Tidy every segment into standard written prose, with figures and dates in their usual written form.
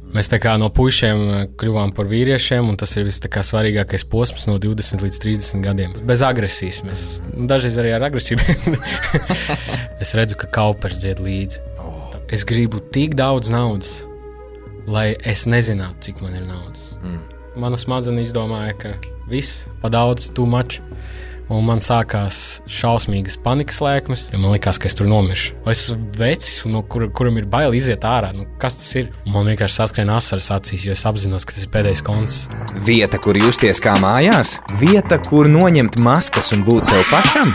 Mēs tā kā no puišiem kļuvām par vīriešiem, un tas ir viss tā kā svarīgākais posms no 20 līdz 30 gadiem. Bez agresijas mēs, dažreiz arī ar agresiju. Es redzu, ka Kaupers dzied līdzi. Es gribu tik daudz naudas, lai es nezinātu, cik man ir naudas. Mana smadzenes izdomāja, ka viss pa daudz, too much. Un man sākās šausmīgas panikas lēkmes, jo man likās, ka es tur nomiršu. Vai es esmu vecis, no kuram ir bail iziet ārā? Nu, kas tas ir? Un man vienkārši saskrien asaras acīs, jo es apzinos, ka tas ir pēdējais koncerts. Vieta, kur justies kā mājās? Vieta, kur noņemt maskas un būt sev pašam?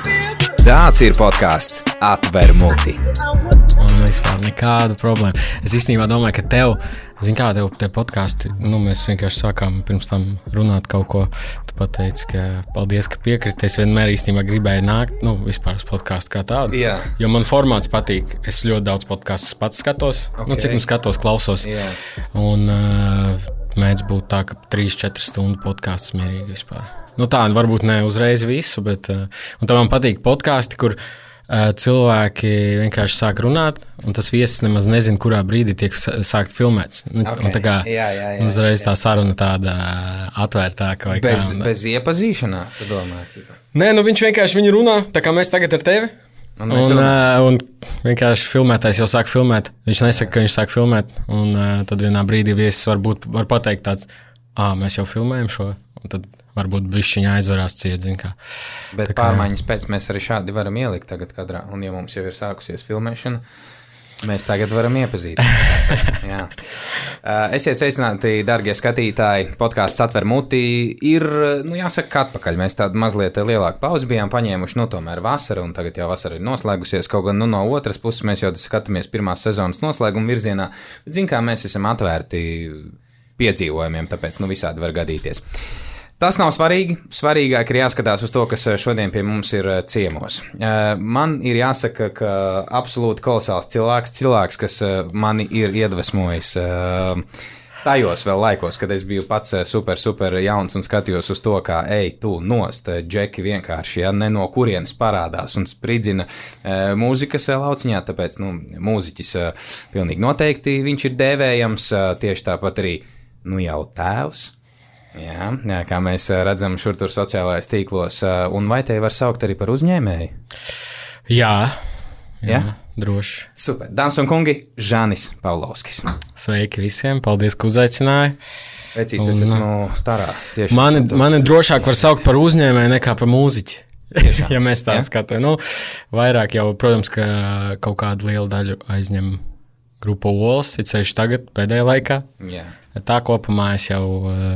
Tāds ir podcasts Atver muti. Un vispār nekāda problēma. Es īstenībā domāju, ka tev podkāsti, mēs vienkārši sākām pirms tam runāt kaut ko. Tu pateici, ka paldies, ka piekriti. Es vienmēr īstenībā gribēju nākt, vispār uz podkāstu kā tādu. Jā. Jo man formāts patīk. Es ļoti daudz podkāstus pats skatos. Okay. Cik skatos, klausos. Jā. Un mēdz būt tā, ka 3-4 stundu podkāsts mierīgi vispār. Tā varbūt ne uzreiz visu, bet un tā man patīk podkāsti, kur cilvēki vienkārši sāk runāt, un tas viesis nemaz nezina, kurā brīdī tiek sākt filmēts. Okay. Un tā kā uzreiz tā saruna tāda atvērtāka. Bez iepazīšanās, tu domā? Nē, viņš vienkārši viņu runā, tā kā mēs tagad ar tevi. Un vienkārši filmētājs jau sāk filmēt. Viņš nesaka, ka viņš sāk filmēt, un tad vienā brīdī viesis var pateikt tāds, mēs jau filmējam šo, un tad varbūt bišķiņā aizvarās ciet, zin kā. Bet pārmaiņas pēc mēs arī šādi varam ielikt tagad kadrā, un ja mums jau ir sākusies filmēšana, mēs tagad varam iepazīt. Jā. Esiet sveicināti, dargie skatītāji, podcasts Atver muti ir, jāsaka, atpakaļ. Mēs tādu mazliet lielāku pauzi bijām paņēmuši, tomēr vasara, un tagad jau vasara ir noslēgusies, kaut gan, no otras puses mēs jau skatāmies pirmās sezonas noslēguma virzienā, bet zin kā mēs esam atvērti piedzīvojumiem, tāpēc, visādi var gadīties. Tas nav svarīgi. Svarīgāk ir jāskatās uz to, kas šodien pie mums ir ciemos. Man ir jāsaka, ka absolūti kolosāls cilvēks, kas mani ir iedvesmojis tajos vēl laikos, kad es biju pats super jauns un skatījos uz to, kā tu nost, džeki vienkārši, ne no kurienes parādās un spridzina mūzikas lauciņā, tāpēc, mūziķis pilnīgi noteikti viņš ir dēvējams, tieši tāpat arī, jau tēvs. Jā, kā mēs redzam šur tur sociālajās tīklos, un vai te var saukt arī par uzņēmēju? Jā, droši. Super, dāmas un kungi, Žanis Pavlovskis. Sveiki visiem, paldies, ka uzaicināji. Vecīt, es esmu starā. Mani drošāk var saukt par uzņēmēju nekā par mūziķi. Tiešām. Ja mēs tā skatām. Vairāk jau, protams, ka kaut kādu lielu daļu aizņem grupa Ols, it sevišķi tagad, pēdējā laikā. Jā. Tā kopumā es jau,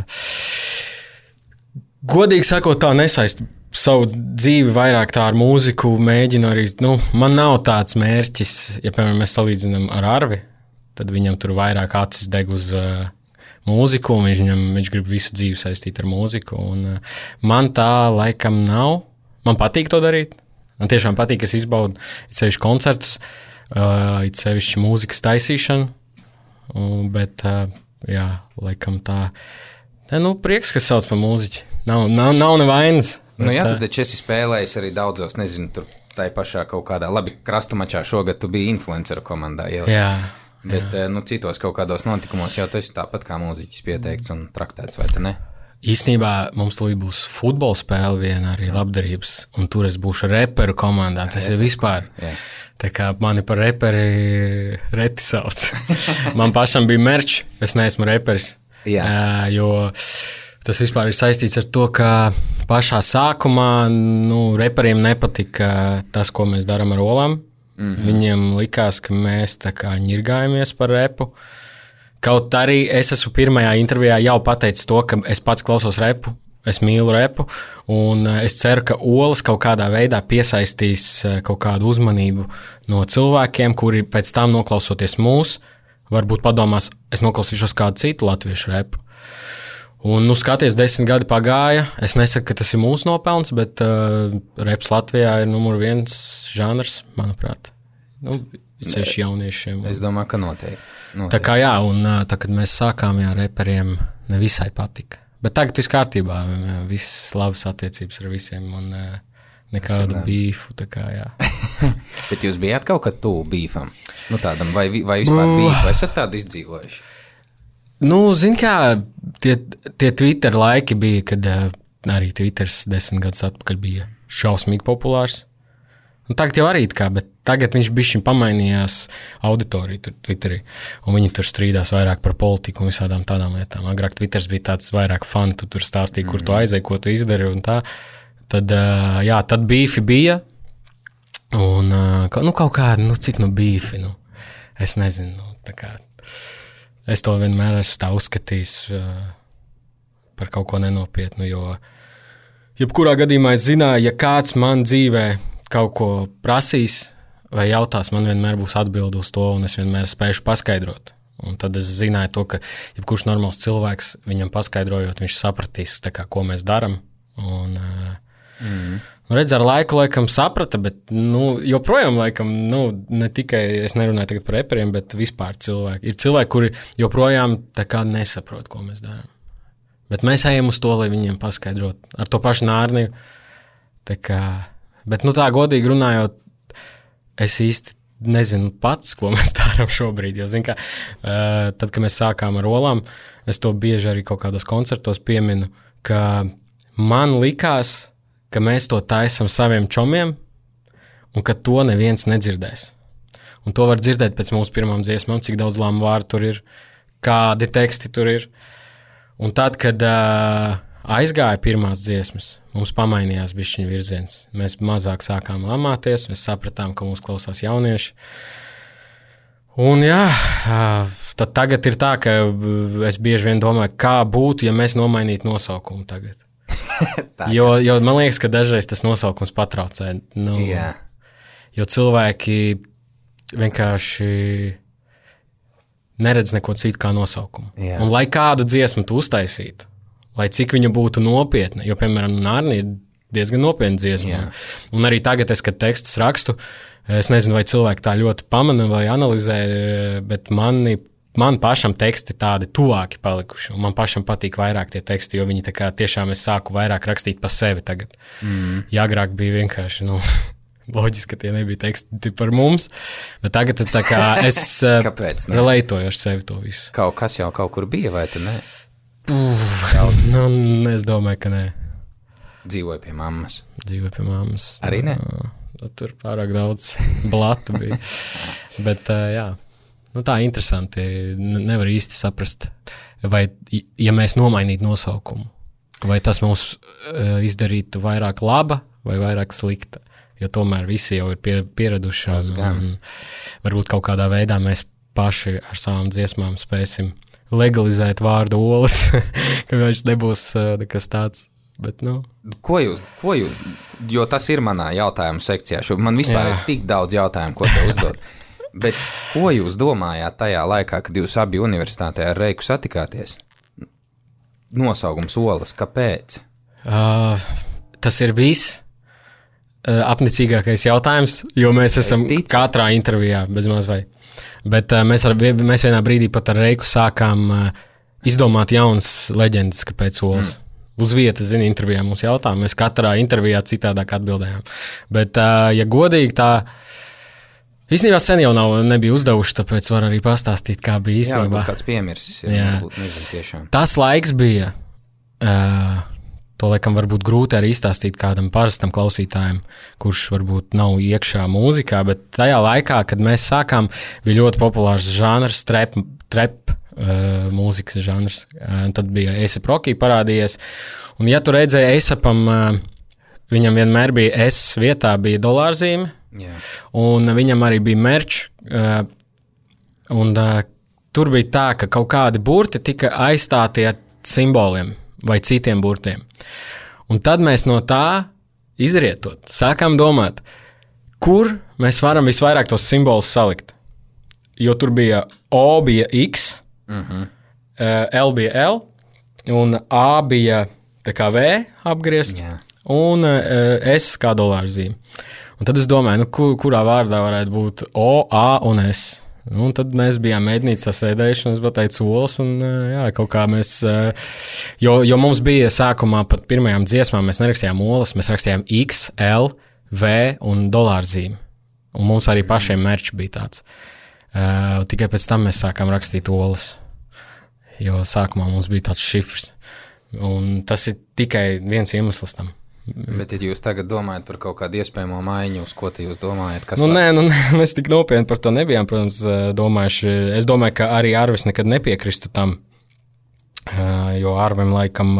godīgi sakot, tā nesaistu savu dzīvi vairāk tā ar mūziku, mēģinu arī, man nav tāds mērķis, ja, piemēram, mēs salīdzinām ar Arvi, tad viņam tur vairāk acis deg uz mūziku, un viņš grib visu dzīvi saistīt ar mūziku, un man tā laikam nav, man patīk to darīt, man tiešām patīk, es izbaudu, it sevišķi koncertus, it sevišķi mūzikas taisīšanu, bet, jā, laikam tā, prieks, kas sauc par mūziķi, nav nevainas. Jā, tu taču esi spēlējis arī daudzos, nezinu, tur tai pašā kaut kādā, labi, Krastumačā šogad tu biji influenceru komandā ielicis. Jā. Bet, citos kaut kādos notikumos jau tu esi tāpat kā mūziķis pieteikts un traktēts, vai te ne? Īstenībā mums tūlīt būs futbola spēle viena arī labdarības, un tur es būšu reperu komandā, tas ir vispār. Jā. Tā kā mani par reperi reti sauc. Man pašam bija merch, es neesmu reperis. Jā. Jo tas vispār ir saistīts ar to, ka pašā sākumā reperiem nepatika tas, ko mēs darām ar olām. Mm-hmm. Viņiem likās, ka mēs tā kā ņirgājamies par repu. Kaut arī es esmu pirmajā intervijā jau pateicis to, ka es pats klausos repu. Es mīlu repu, un es ceru, ka olas kaut kādā veidā piesaistīs kaut kādu uzmanību no cilvēkiem, kuri pēc tam noklausoties mūs, varbūt padomās, es noklausīšos kādu citu latviešu repu. Un, skaties, 10 gadi pagāja, es nesaku, ka tas ir mūsu nopelns, bet reps Latvijā ir numur 1 žanrs, manuprāt. Ceļš jauniešiem. Es domāju, ka noteikti. Tā kā jā, un tā, kad mēs sākām, reperiem nevisai patika. Bet tagad viss kārtībā, viss labas attiecības ar visiem un nekādu bīfu, tā kā jā. Bet jūs bijāt kaut kad tuvu bīfam? Tādam, vai vispār bīfu, esat tādu izdzīvojuši? Nu, zin kā, tie Twitter laiki bija, kad arī Twitters 10 gadus atpakaļ bija šausmīgi populārs. Un tagad jau arī kā, bet tagad viņš bišķiņ pamainījās auditoriju tur Twitterī. Un viņi tur strīdās vairāk par politiku un visādām tādām lietām. Agrāk Twitters bija tāds vairāk fun, tu tur stāstīji, kur tu aizēji, ko tu izdari un tā. Tad, jā, tad bīfi bija. Un, kaut kādi, cik bīfi, es nezinu, tā kā. Es to vienmēr esmu tā uzskatījis par kaut ko nenopietnu, jo jebkurā gadījumā es zināju, ja kāds man dzīvē kaut ko prasīs vai jautās, man vienmēr būs atbildi uz to, un es vienmēr spēšu paskaidrot. Un tad es zināju to, ka jebkurš normāls cilvēks viņam paskaidrojot, viņš sapratīs, tā kā, ko mēs daram. Un, redz, ar laikam saprata, bet, joprojām laikam, ne tikai, es nerunāju tagad par reperiem, bet vispār cilvēki. Ir cilvēki, kuri joprojām tā kā nesaprot, ko mēs darām. Bet mēs ejam uz to, lai viņiem paskaidrot. Ar to pašu Nārniju. Tā kā, bet, tā godīgi runājot, es īsti nezinu pats, ko mēs darām šobrīd. Jo, zin kā, tad, kad mēs sākām ar olām, es to bieži arī kaut kādos koncertos pieminu, ka man likās, ka mēs to taisam saviem čomiem un ka to neviens nedzirdēs. Un to var dzirdēt pēc mūsu pirmām dziesmām, cik daudz lāmu vārdu tur ir, kādi teksti tur ir. Un tad, kad aizgāja pirmās dziesmas, mums pamainījās bišķiņ virziens. Mēs mazāk sākām lamāties, mēs sapratām, ka mūs klausās jaunieši. Un jā, tad tagad ir tā, ka es bieži vien domāju, kā būtu, ja mēs nomainītu nosaukumu tagad. jo man liekas, ka dažreiz tas nosaukums patraucē. Jo cilvēki vienkārši neredz neko citu kā nosaukumu. Jā. Un lai kādu dziesmu tu uztaisītu, lai cik viņa būtu nopietna, jo, piemēram, Nārni ir diezgan nopietna dziesma. Jā. Un arī tagad, kad tekstus rakstu, es nezinu, vai cilvēki tā ļoti pamana vai analizē, bet man pašam teksti tādi tuvāki palikuši. Un man pašam patīk vairāk tie teksti, jo viņi tā kā tiešām es sāku vairāk rakstīt pa sevi tagad. Ja agrāk bija vienkārši, loģiski, ka tie nebija teksti par mums, bet tagad tā kā es relētoju ar sevi to visu. Kaut kas jau kaut kur bija, vai tu ne? Es domāju, ka nē. Dzīvoju pie mammas. Arī ne? Tur pārāk daudz blatu bija. Bet, jā, tā interesanti. Nevar īsti saprast, vai, ja mēs nomainītu nosaukumu, vai tas mums izdarītu vairāk laba vai vairāk slikta. Jo tomēr visi jau ir pieraduši. Varbūt kaut kādā veidā mēs paši ar savām dziesmām spēsim legalizēt vārdu olas, ka viņš nebūs nekas tāds. Bet, Ko jūs, jo tas ir manā jautājuma sekcijā, man vispār ir tik daudz jautājumu, ko te uzdot, bet ko jūs domājāt tajā laikā, kad jūs abi universitātē ar Reiku satikāties? Nosaukums olas, kāpēc? Tas ir viss apnicīgākais jautājums, jo mēs esam katrā intervijā bezmaz vai. Bet mēs vienā brīdī pat ar Reiku sākām izdomāt jaunas leģendas, kāpēc olas. Uz vietas, intervijā mums jautā, mēs katrā intervijā citādāk atbildējām. Bet, ja godīgi, tā īstenībā sen jau nebija uzdevuši, tāpēc var arī pastāstīt, kā bija īstenībā. Jā, varbūt kāds piemirsis, varbūt nezinu tiešām. Tas laiks bija, to laikam varbūt grūti arī izstāstīt kādam parastam klausītājam, kurš varbūt nav iekšā mūzikā, bet tajā laikā, kad mēs sākām, bija ļoti populārs žanrs, trap mūzikas žanrs. Tad bija A$AP Rocky parādījies, un ja tu redzēji A$APam, viņam vienmēr bija S vietā, bija dolārzīme, un viņam arī bija merch, un tur bija tā, ka kaut kādi burti tika aizstāti ar simboliem vai citiem burtiem. Un tad mēs no tā izrietot, sākām domāt, kur mēs varam visvairāk tos simbolus salikt. Jo tur bija O bija X, L bija L, un A bija tā kā V apgriezt, un S kā dolārzīme. Un tad es domāju, kurā vārdā varētu būt O, A un S. Un tad mēs bijām mēdnīcā sēdējuši, un es pateicu olas, un jā, kaut kā mēs, jo mums bija sākumā pat pirmajām dziesmām, mēs nerakstījām olas, mēs rakstījām X, L, V un dolārzīme. Un mums arī pašiem merch bija tāds. Tikai pēc tam mēs sākām rakstīt olas. jo sākumā mums bija tāds šifrs. Un tas ir tikai viens iemesls tam. Bet, ja jūs tagad domājat par kaut kādu iespējamo maiņu, uz ko jūs domājat? Nē, mēs tik nopietni par to nebijām, protams, domājuši. Es domāju, ka arī Arvis nekad nepiekristu tam, jo Arvim laikam,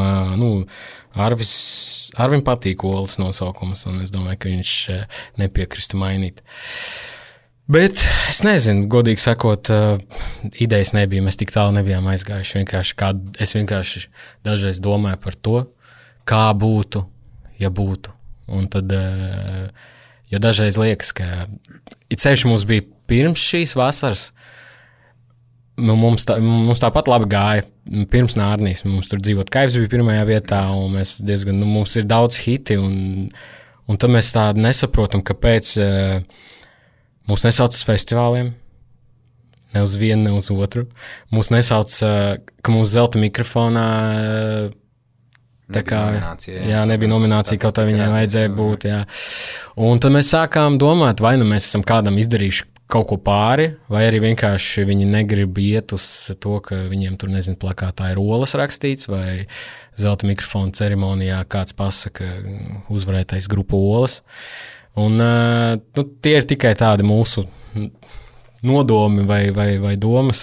Arvim patīk olas nosaukums, un es domāju, ka viņš nepiekristu mainīt. Bet es nezinu, godīgi sakot, idejas nebija, mēs tik tālu nebijām aizgājuši. Es vienkārši dažreiz domāju par to, kā būtu, ja būtu. Un tad, jo dažreiz liekas, ka it sevišķi mums bija pirms šīs vasaras, mums tāpat labi gāja, pirms Nārnijas, mums tur dzīvot Kaivs bija pirmajā vietā, un mēs diezgan, mums ir daudz hiti, un tad mēs tā nesaprotam, kāpēc mūs nesauc uz festivāliem, ne uz vienu, ne uz otru. Mūs nesauc, ka mūsu zelta mikrofonā nebija nominācija, kaut kā viņai vajadzēja būt. Jā. Un tad mēs sākām domāt, vai nu mēs esam kādam izdarījuši kaut ko pāri, vai arī vienkārši viņi negrib iet uz to, ka viņiem tur, nezinu, plakātā ir olas rakstīts, vai zelta mikrofona ceremonijā kāds pasaka uzvarētais grupu olas. Un tie ir tikai tādi mūsu nodomi vai domas.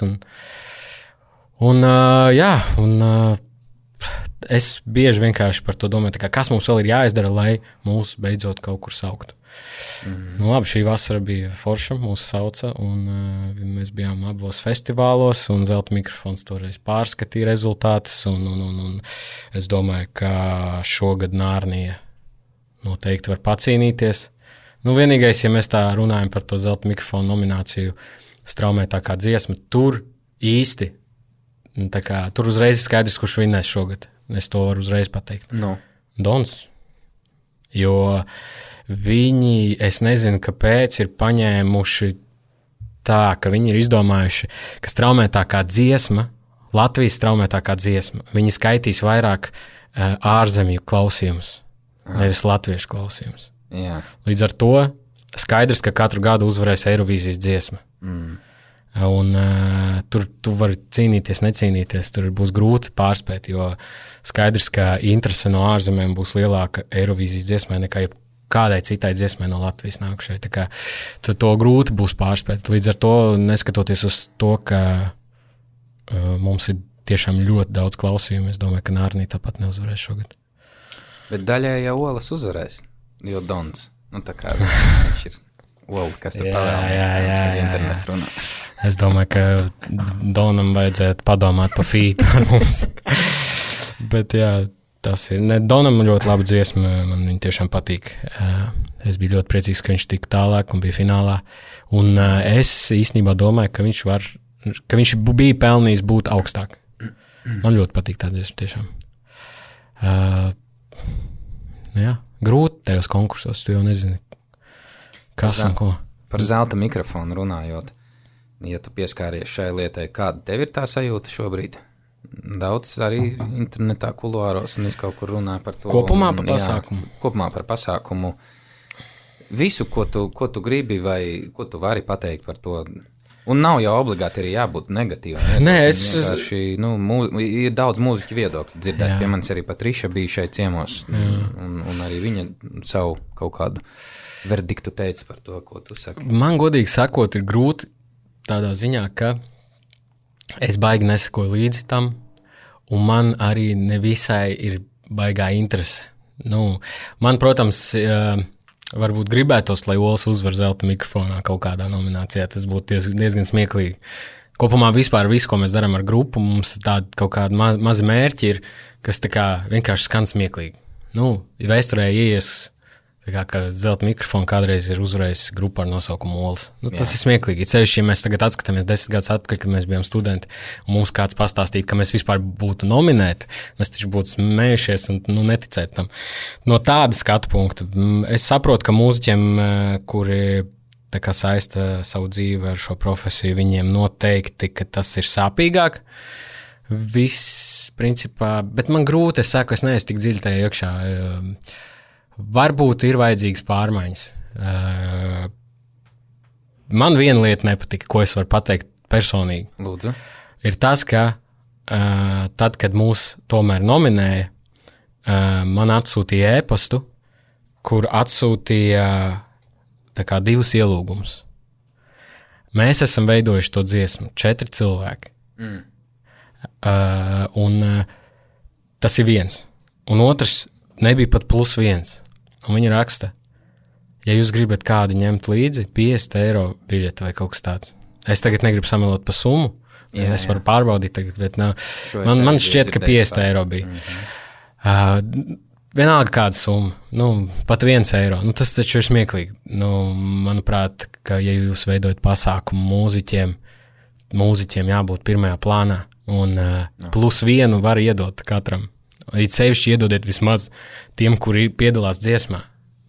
Es bieži vienkārši par to domāju, kas mums vēl ir jāizdara, lai mūs beidzot kaut kur sauktu. Labi, šī vasara bija forša, mūs sauca, un mēs bijām abos festivālos, un zelta mikrofons toreiz pārskatīja rezultātus, un es domāju, ka šogad Nārnija noteikti var pacīnīties. Vienīgais, ja mēs tā runājam par to zelta mikrofonu nomināciju Straumētākā dziesma, tur īsti, tur uzreiz ir skaidrs, kurš vinnēs šogad. Es to varu uzreiz pateikt. No. Dons. Jo viņi, es nezinu, kāpēc ir paņēmuši tā, ka viņi ir izdomājuši, ka Straumētākā dziesma, Latvijas straumētākā dziesma, viņi skaitīs vairāk ārzemju klausījumus, nevis latviešu klausījumus. Jā. Līdz ar to skaidrs, ka katru gadu uzvarēs Eirovīzijas dziesma. Un tur tu vari cīnīties, necīnīties, tur būs grūti pārspēt, jo skaidrs, ka interese no ārzemēm būs lielāka Eirovīzijas dziesmai nekā kādai citai dziesmai no Latvijas nākušai. Tā kā tad to grūti būs pārspēt. Līdz ar to, neskatoties uz to, ka mums ir tiešām ļoti daudz klausījumu, es domāju, ka Nārnija tāpat neuzvarēs šogad. Bet daļai jau olas uzvarēs. Jo Dons, tā kā viņš ir ola, kas tur pavēlnieks, uz internets runā. Es domāju, ka Donam vajadzētu padomāt pa fītu ar mums. Bet jā, tas ir. Donam ļoti laba dziesma, man viņa tiešām patīk. Es biju ļoti priecīgs, ka viņš tika tālāk un bija finālā. Un es īstenībā domāju, ka viņš bija pelnījis būt augstāk. Man ļoti patīk tā dziesma tiešām. Jā. Grūti tajos konkursos, tu jau nezini, kas un ko. Par zelta mikrofonu runājot, ja tu pieskāries šai lietai, kāda tev ir tā sajūta šobrīd? Daudz arī internetā kuluāros un es kaut kur runāju par to. Kopumā par pasākumu? Kopumā par pasākumu. Visu, ko tu gribi vai ko tu vari pateikt par to. Un nav jau obligāti arī jābūt negatīvam. Nē, ir daudz mūziķu viedokļu dzirdēt. Pie manis arī Patriša bija šeit ciemos. Un arī viņa savu kaut kādu verdiktu teica par to, ko tu saki. Man godīgi sakot, ir grūti tādā ziņā, ka es baigi nesakoju līdzi tam, un man arī nevisai ir baigā interese. Man, protams, varbūt gribētos, lai olas uzvar zelta mikrofonā kaut kādā nominācijā. Tas būtu diezgan smieklīgi. Kopumā vispār visu, ko mēs darām ar grupu, mums tādi kaut kādi mazi mērķi ir, kas tā kā vienkārši skan smieklīgi. Vēsturē ieies, ka zelta mikrofonu kādreiz ir uzvarējis grupa ar nosaukumu olas. Tas ir smieklīgi. Ceļš, ja mēs tagad atskatāmies 10 gadus atpakaļ, kad mēs bijām studenti, un mums kāds pastāstītu, ka mēs vispār būtu nominēti, mēs taču būtu smējušies un neticēt tam. No tāda skatu punkta. Es saprotu, ka mūziķiem, kuri tā kā saista savu dzīvi ar šo profesiju, viņiem noteikti, ka tas ir sāpīgāk. Viss, principā, bet man grūti, es neesmu tik dziļi tajā iekšā. Varbūt ir vajadzīgas pārmaiņas. Man viena lieta nepatika, ko es varu pateikt personīgi. Lūdzu. Ir tas, ka tad, kad mūs tomēr nominēja, man atsūtīja e-pastu, kur atsūtīja tā kā 2 ielūgumus. Mēs esam veidojuši to dziesmu, 4 cilvēki. Un tas ir viens. Un otrs nebija pat +1. Un viņi raksta, ja jūs gribat kādu ņemt līdzi, 50 eiro biļeti vai kaut kas tāds. Es tagad negribu samelot pa summu. Es varu pārbaudīt tagad, bet man šķiet, ka 50 eiro bija. Vienalga kāda summa, pat 1 eiro. Tas taču ir smieklīgi. Manuprāt, ka ja jūs veidojat pasākumu mūziķiem jābūt pirmajā plānā, un +1 var iedot katram. It sevišķi iedodiet vismaz tiem, kuri piedalās dziesmā.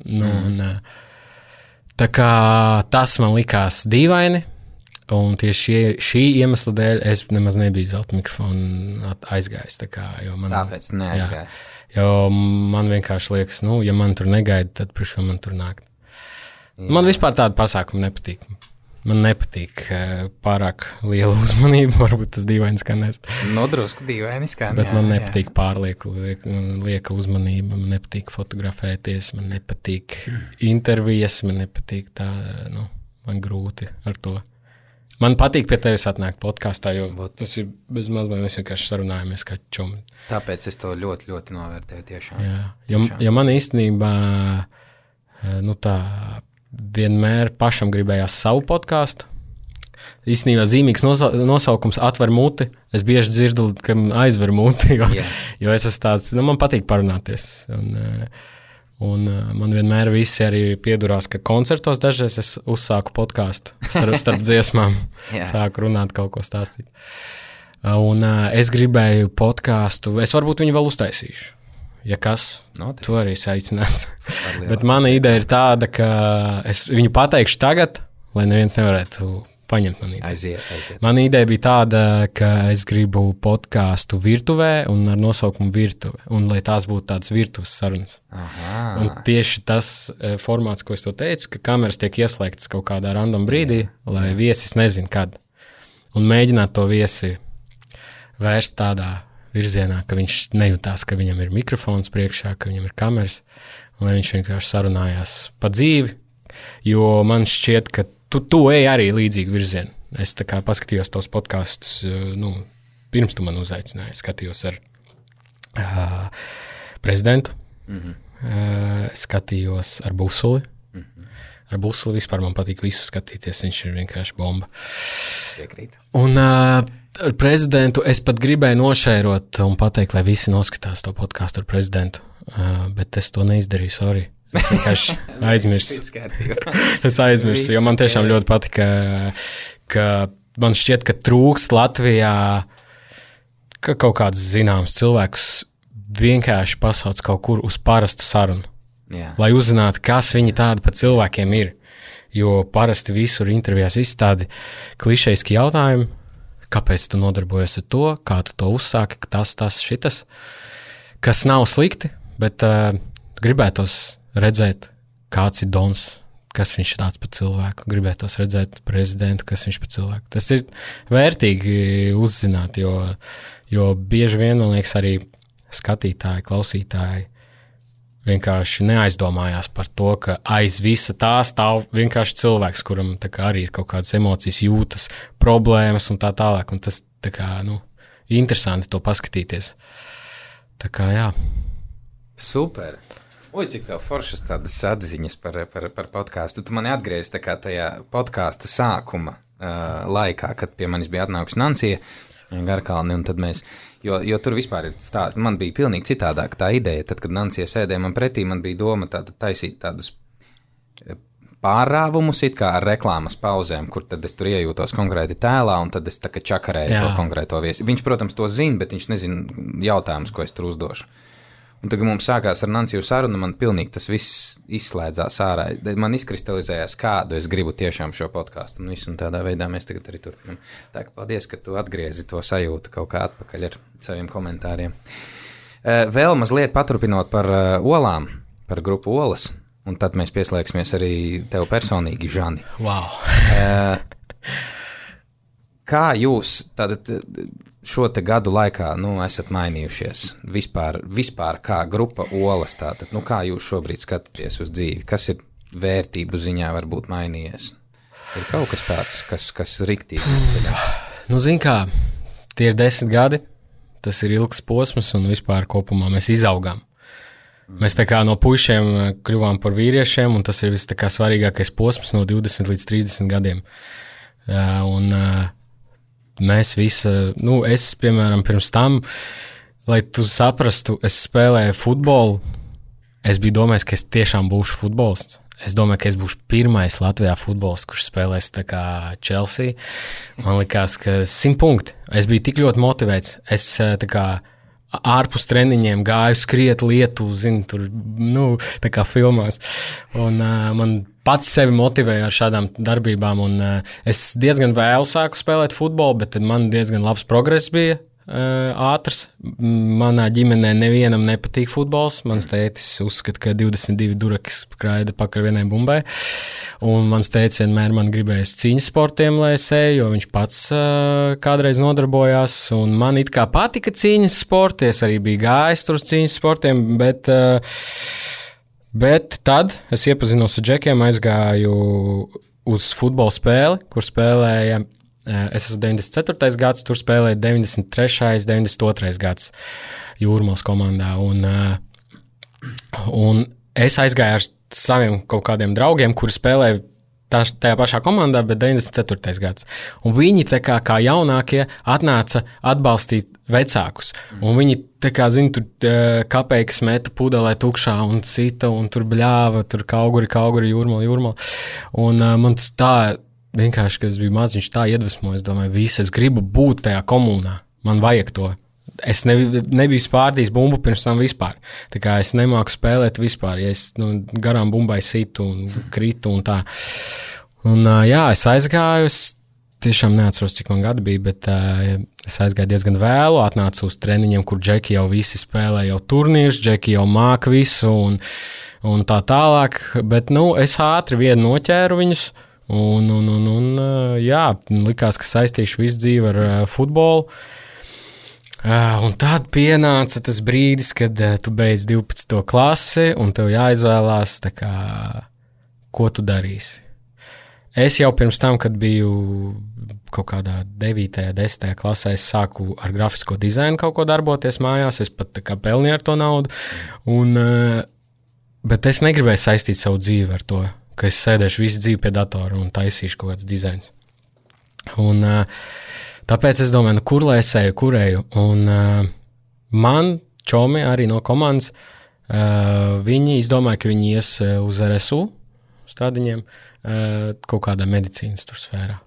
Tā kā tas man likās dīvaini, un tieši šī iemesla dēļ es nemaz nebiju zelta mikrofonu aizgājis. Tāpēc neaizgāju. Jo man vienkārši liekas, ja man tur negaida, tad priekš man tur nākt. Man vispār tāda pasākuma nepatīk. Man nepatīk pārāk liela uzmanība, varbūt tas dīvaini skanēs. Drusku dīvaini skanēs. Bet man nepatīk pārlieku lieka uzmanība, man nepatīk fotografēties, man nepatīk intervijas, man nepatīk tā, man grūti ar to. Man patīk pie tevis atnākt podkāstā, jo tas ir bez maz, vai mēs vienkārši sarunājamies kā čumi. Tāpēc es to ļoti, ļoti novērtēju tiešām. Jo man īstenībā, tā vienmēr pašam gribējās savu podkāstu. Īstenībā zīmīgs nosaukums atver muti. Es bieži dzirdu, ka aizver muti, jo es esmu tāds, man patīk parunāties. Un man vienmēr visi arī piedurās, ka koncertos dažreiz es uzsāku podkāstu starp dziesmām, sāku runāt, kaut ko stāstīt. Un es gribēju podkāstu, es varbūt viņu vēl uztaisīšu. Ja kas, tu arī esi aicināts. Bet mana ideja ir tāda, ka es viņu pateikšu tagad, lai neviens nevarētu paņemt man ideju. Aiziet. Mana ideja bija tāda, ka es gribu podkāstu virtuvē un ar nosaukumu virtuve, un lai tās būtu tādas virtuves sarunas. Un tieši tas formāts, ko es to teicu, ka kameras tiek ieslēgtas kaut kādā random brīdī, lai viesis nezin kad. Un mēģināt to viesi vērst tādā virzienā, ka viņš nejūtās, ka viņam ir mikrofons priekšā, ka viņam ir kameras, un lai viņš vienkārši sarunājās pa dzīvi, jo man šķiet, ka tu ej arī līdzīgu virzienu. Es tā kā paskatījos tos podkastus, pirms tu man uzaicināji, skatījos ar prezidentu, skatījos ar Busuli. Ar Busuli vispār man patīk visu skatīties, viņš ir vienkārši bomba. Piekrīt. Un ar prezidentu es pat gribēju nošērot un pateikt, lai visi noskatās to podkastu ar prezidentu, bet es to neizdarīju, sorry. Es vienkārši aizmirsu. Es aizmirsu, jo man tiešām ļoti patika, ka man šķiet, ka trūkst Latvijā ka kaut kāds zināms cilvēks vienkārši pasauc kaut kur uz parastu sarunu. Lai uzzinātu, kas viņi tādi pa cilvēkiem ir. Jo parasti visur intervijās izstādi klišejiski jautājumi, kāpēc tu nodarbojies ar to, kā tu to uzsāki, tas, šitas, kas nav slikti, bet gribētos redzēt, kāds ir Dons, kas viņš ir tāds par cilvēku. Gribētos redzēt prezidentu, kas viņš par cilvēku. Tas ir vērtīgi uzzināt, jo bieži vien, man liekas, arī skatītāji, klausītāji vienkārši neaizdomājās par to, ka aiz visa tā stāv vienkārši cilvēks, kuram tā kā arī ir kaut kādas emocijas, jūtas, problēmas un tā tālāk. Un tas tā kā, interesanti to paskatīties. Tā kā, jā. Super! Cik tev foršas tādas atziņas par podkāstu. Tu mani atgriezi tā kā tajā podkāsta sākuma laikā, kad pie manis bija atnākusi Nancija Garkalni, un tad mēs, jo tur vispār ir stāsts, man bija pilnīgi citādāk tā ideja, tad, kad Nancija sēdēja man pretī, man bija doma taisīt tādus pārrāvumus it kā ar reklāmas pauzēm, kur tad es tur iejūtos konkrēti tēlā, un tad es tā kā čakarēju to konkrēto viesi. Viņš, protams, to zina, bet viņš nezina jautājumus, ko es tur uzdošu. Un tagad mums sākās ar Nanciju sarunu, man pilnīgi tas viss izslēdzās ārā. Man izkristalizējās, kādu es gribu tiešām šo podkāstu. Un tādā veidā mēs tagad arī turpinām. Tā kā paldies, ka tu atgriezi to sajūtu kaut kā atpakaļ ar saviem komentāriem. Vēl mazliet paturpinot par olām, par grupu Olas, un tad mēs pieslēgsimies arī tev personīgi, Žani. Wow! Kā jūs, tātad šo te gadu laikā, esat mainījušies? Vispār kā grupa Olas tātad, kā jūs šobrīd skatāties uz dzīvi? Kas ir vērtību ziņā varbūt mainījies? Ir kaut kas tāds, kas riktīgi izceļas? Zin kā, tie ir 10 gadi, tas ir ilgs posms un vispār kopumā mēs izaugām. Mēs tā kā no puišiem kļuvām par vīriešiem, un tas ir viss tā kā svarīgākais posms no 20 līdz 30 gadiem. Un mēs visi, es, piemēram, pirms tam, lai tu saprastu, es spēlēju futbolu, es biju domājis, ka es tiešām būšu futbolists. Es domāju, ka es būšu pirmais Latvijā futbolists, kurš spēlēs tā kā Chelsea. Man likās, ka 100 punkti. Es biju tik ļoti motivēts. Es tā kā ārpus treniņiem gāju skriet lietu, tur, tā kā filmās. Un man pats sevi motivēja ar šādām darbībām, un es diezgan vēlu sāku spēlēt futbolu, bet tad man diezgan labs progress bija. Ātrs. Manā ģimenē nevienam nepatīk futbols. Mans tētis uzskata, ka 22 duraki skraida pakaļ vienai bumbai. Un mans tētis vienmēr man gribējis cīņas sportiem, lai es eju, jo viņš pats kādreiz nodarbojās. Un man it kā patika cīņas sporti, es arī biju gājis tur uz cīņas sportiem, bet tad es iepazinos ar džekiem, aizgāju uz futbola spēli, kur spēlēja. Es esmu 94. gads, tur spēlēju 93. 92. gads Jūrmals komandā. Un es aizgāju ar saviem kaut kādiem draugiem, kuri spēlēja tajā pašā komandā, bet 94. gads. Un viņi kā jaunākie atnāca atbalstīt vecākus. Un viņi tur kapeikas meta pudelē tukšā un cita, un tur bļāva, tur kauguri, jūrmali. Un man tas tā vienkārši, kad es biju maziņš, tā iedvesmoju, es domāju, es gribu būt tajā komunā, man vajag to. Es nebiju spārdījis bumbu pirms tam vispār, tā kā es nemāku spēlēt vispār, ja es garām bumbai situ un kritu un tā. Un es aizgāju, es tiešām neatceros, cik man gadi bija, bet es aizgāju diezgan vēlu, atnācu uz treniņiem, kur džeki jau visi spēlē jau turnīrs, džeki jau māka visu un tā tālāk, bet es ātri vienu noķēru viņus. Likās, ka saistīšu visu dzīvi ar futbolu. Un tad pienāca tas brīdis, kad tu beidz 12. klasi un tev jāizvēlās, ko tu darīsi. Es jau pirms tam, kad biju kaut kādā 9. 10. klasē, es sāku ar grafisko dizainu kaut ko darboties mājās, es pat pelnīju ar to naudu, bet es negribēju saistīt savu dzīvi ar to, ka es sēdēšu visu dzīvi pie datora un taisīšu kaut kāds dizains. Un tāpēc es domāju, kur lai es eju, kur eju. Un man čomi arī no komandas, viņi izdomāja, ka viņi ies uz RSU stradiņiem kaut kādā medicīnas tur sfērā.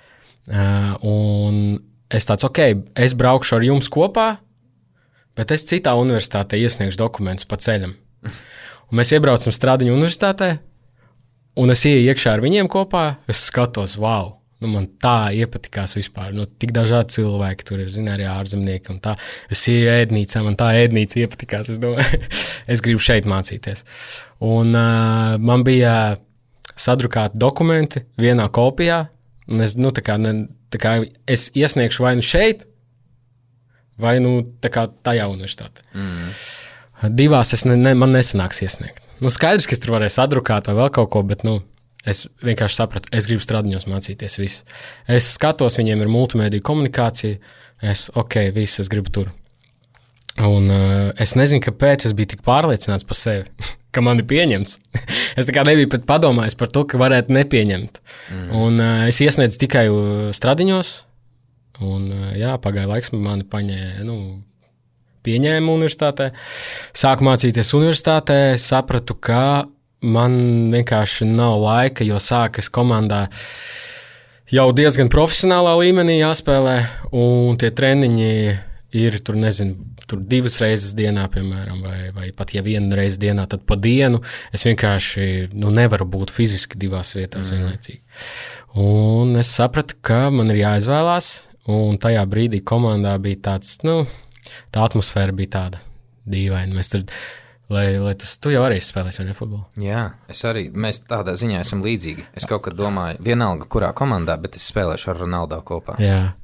Un es tāds, es braukšu ar jums kopā, bet es citā universitātē iesniegšu dokumentus pa ceļam. Un mēs iebraucam stradiņu universitātē, un es ieju iekšā ar viņiem kopā, es skatos, wow, man tā iepatikās vispār, tik dažādi cilvēki tur ir, arī ārzemnieki un tā. Es ieju ēdnīcā, man tā ēdnīca iepatikās, es domāju, es gribu šeit mācīties. Un man bija sadrukāti dokumenti vienā kopijā, un es, es iesniegšu vai šeit, vai tajā universitātē. Divās man nesanāks iesniegt. Skaidrs, ka es tur varēju sadrukāt vai vēl kaut ko, bet es vienkārši sapratu, es gribu stradiņos mācīties visu. Es skatos, viņiem ir multimēdiju komunikācija, es gribu tur. Un es nezinu, kāpēc es biju tik pārliecināts par sevi, ka mani pieņems. Es nebiju pat padomājis par to, ka varētu nepieņemt. Un es iesniedzu tikai stradiņos, un pagāja laiks, mani pieņēma universitātē. Sāku mācīties universitātē, sapratu, ka man vienkārši nav laika, jo sākas komandā jau diezgan profesionālā līmenī jāspēlē, un tie treniņi ir tur 2 reizes dienā, piemēram, vai pat ja 1 reizi dienā, tad pa dienu es vienkārši nevaru būt fiziski 2 vietās vienlaicīgi. Un es sapratu, ka man ir jāizvēlās, un tajā brīdī komandā bija tāds, tā atmosfēra bija tāda dīvaina. Mēs tur, lai tu jau arī spēlēsi, vai ne, futbolu? Jā, es arī, mēs tādā ziņā esam līdzīgi. Es kaut kad domāju, vienalga, kurā komandā, bet es spēlēšu ar Ronaldo kopā. Jā.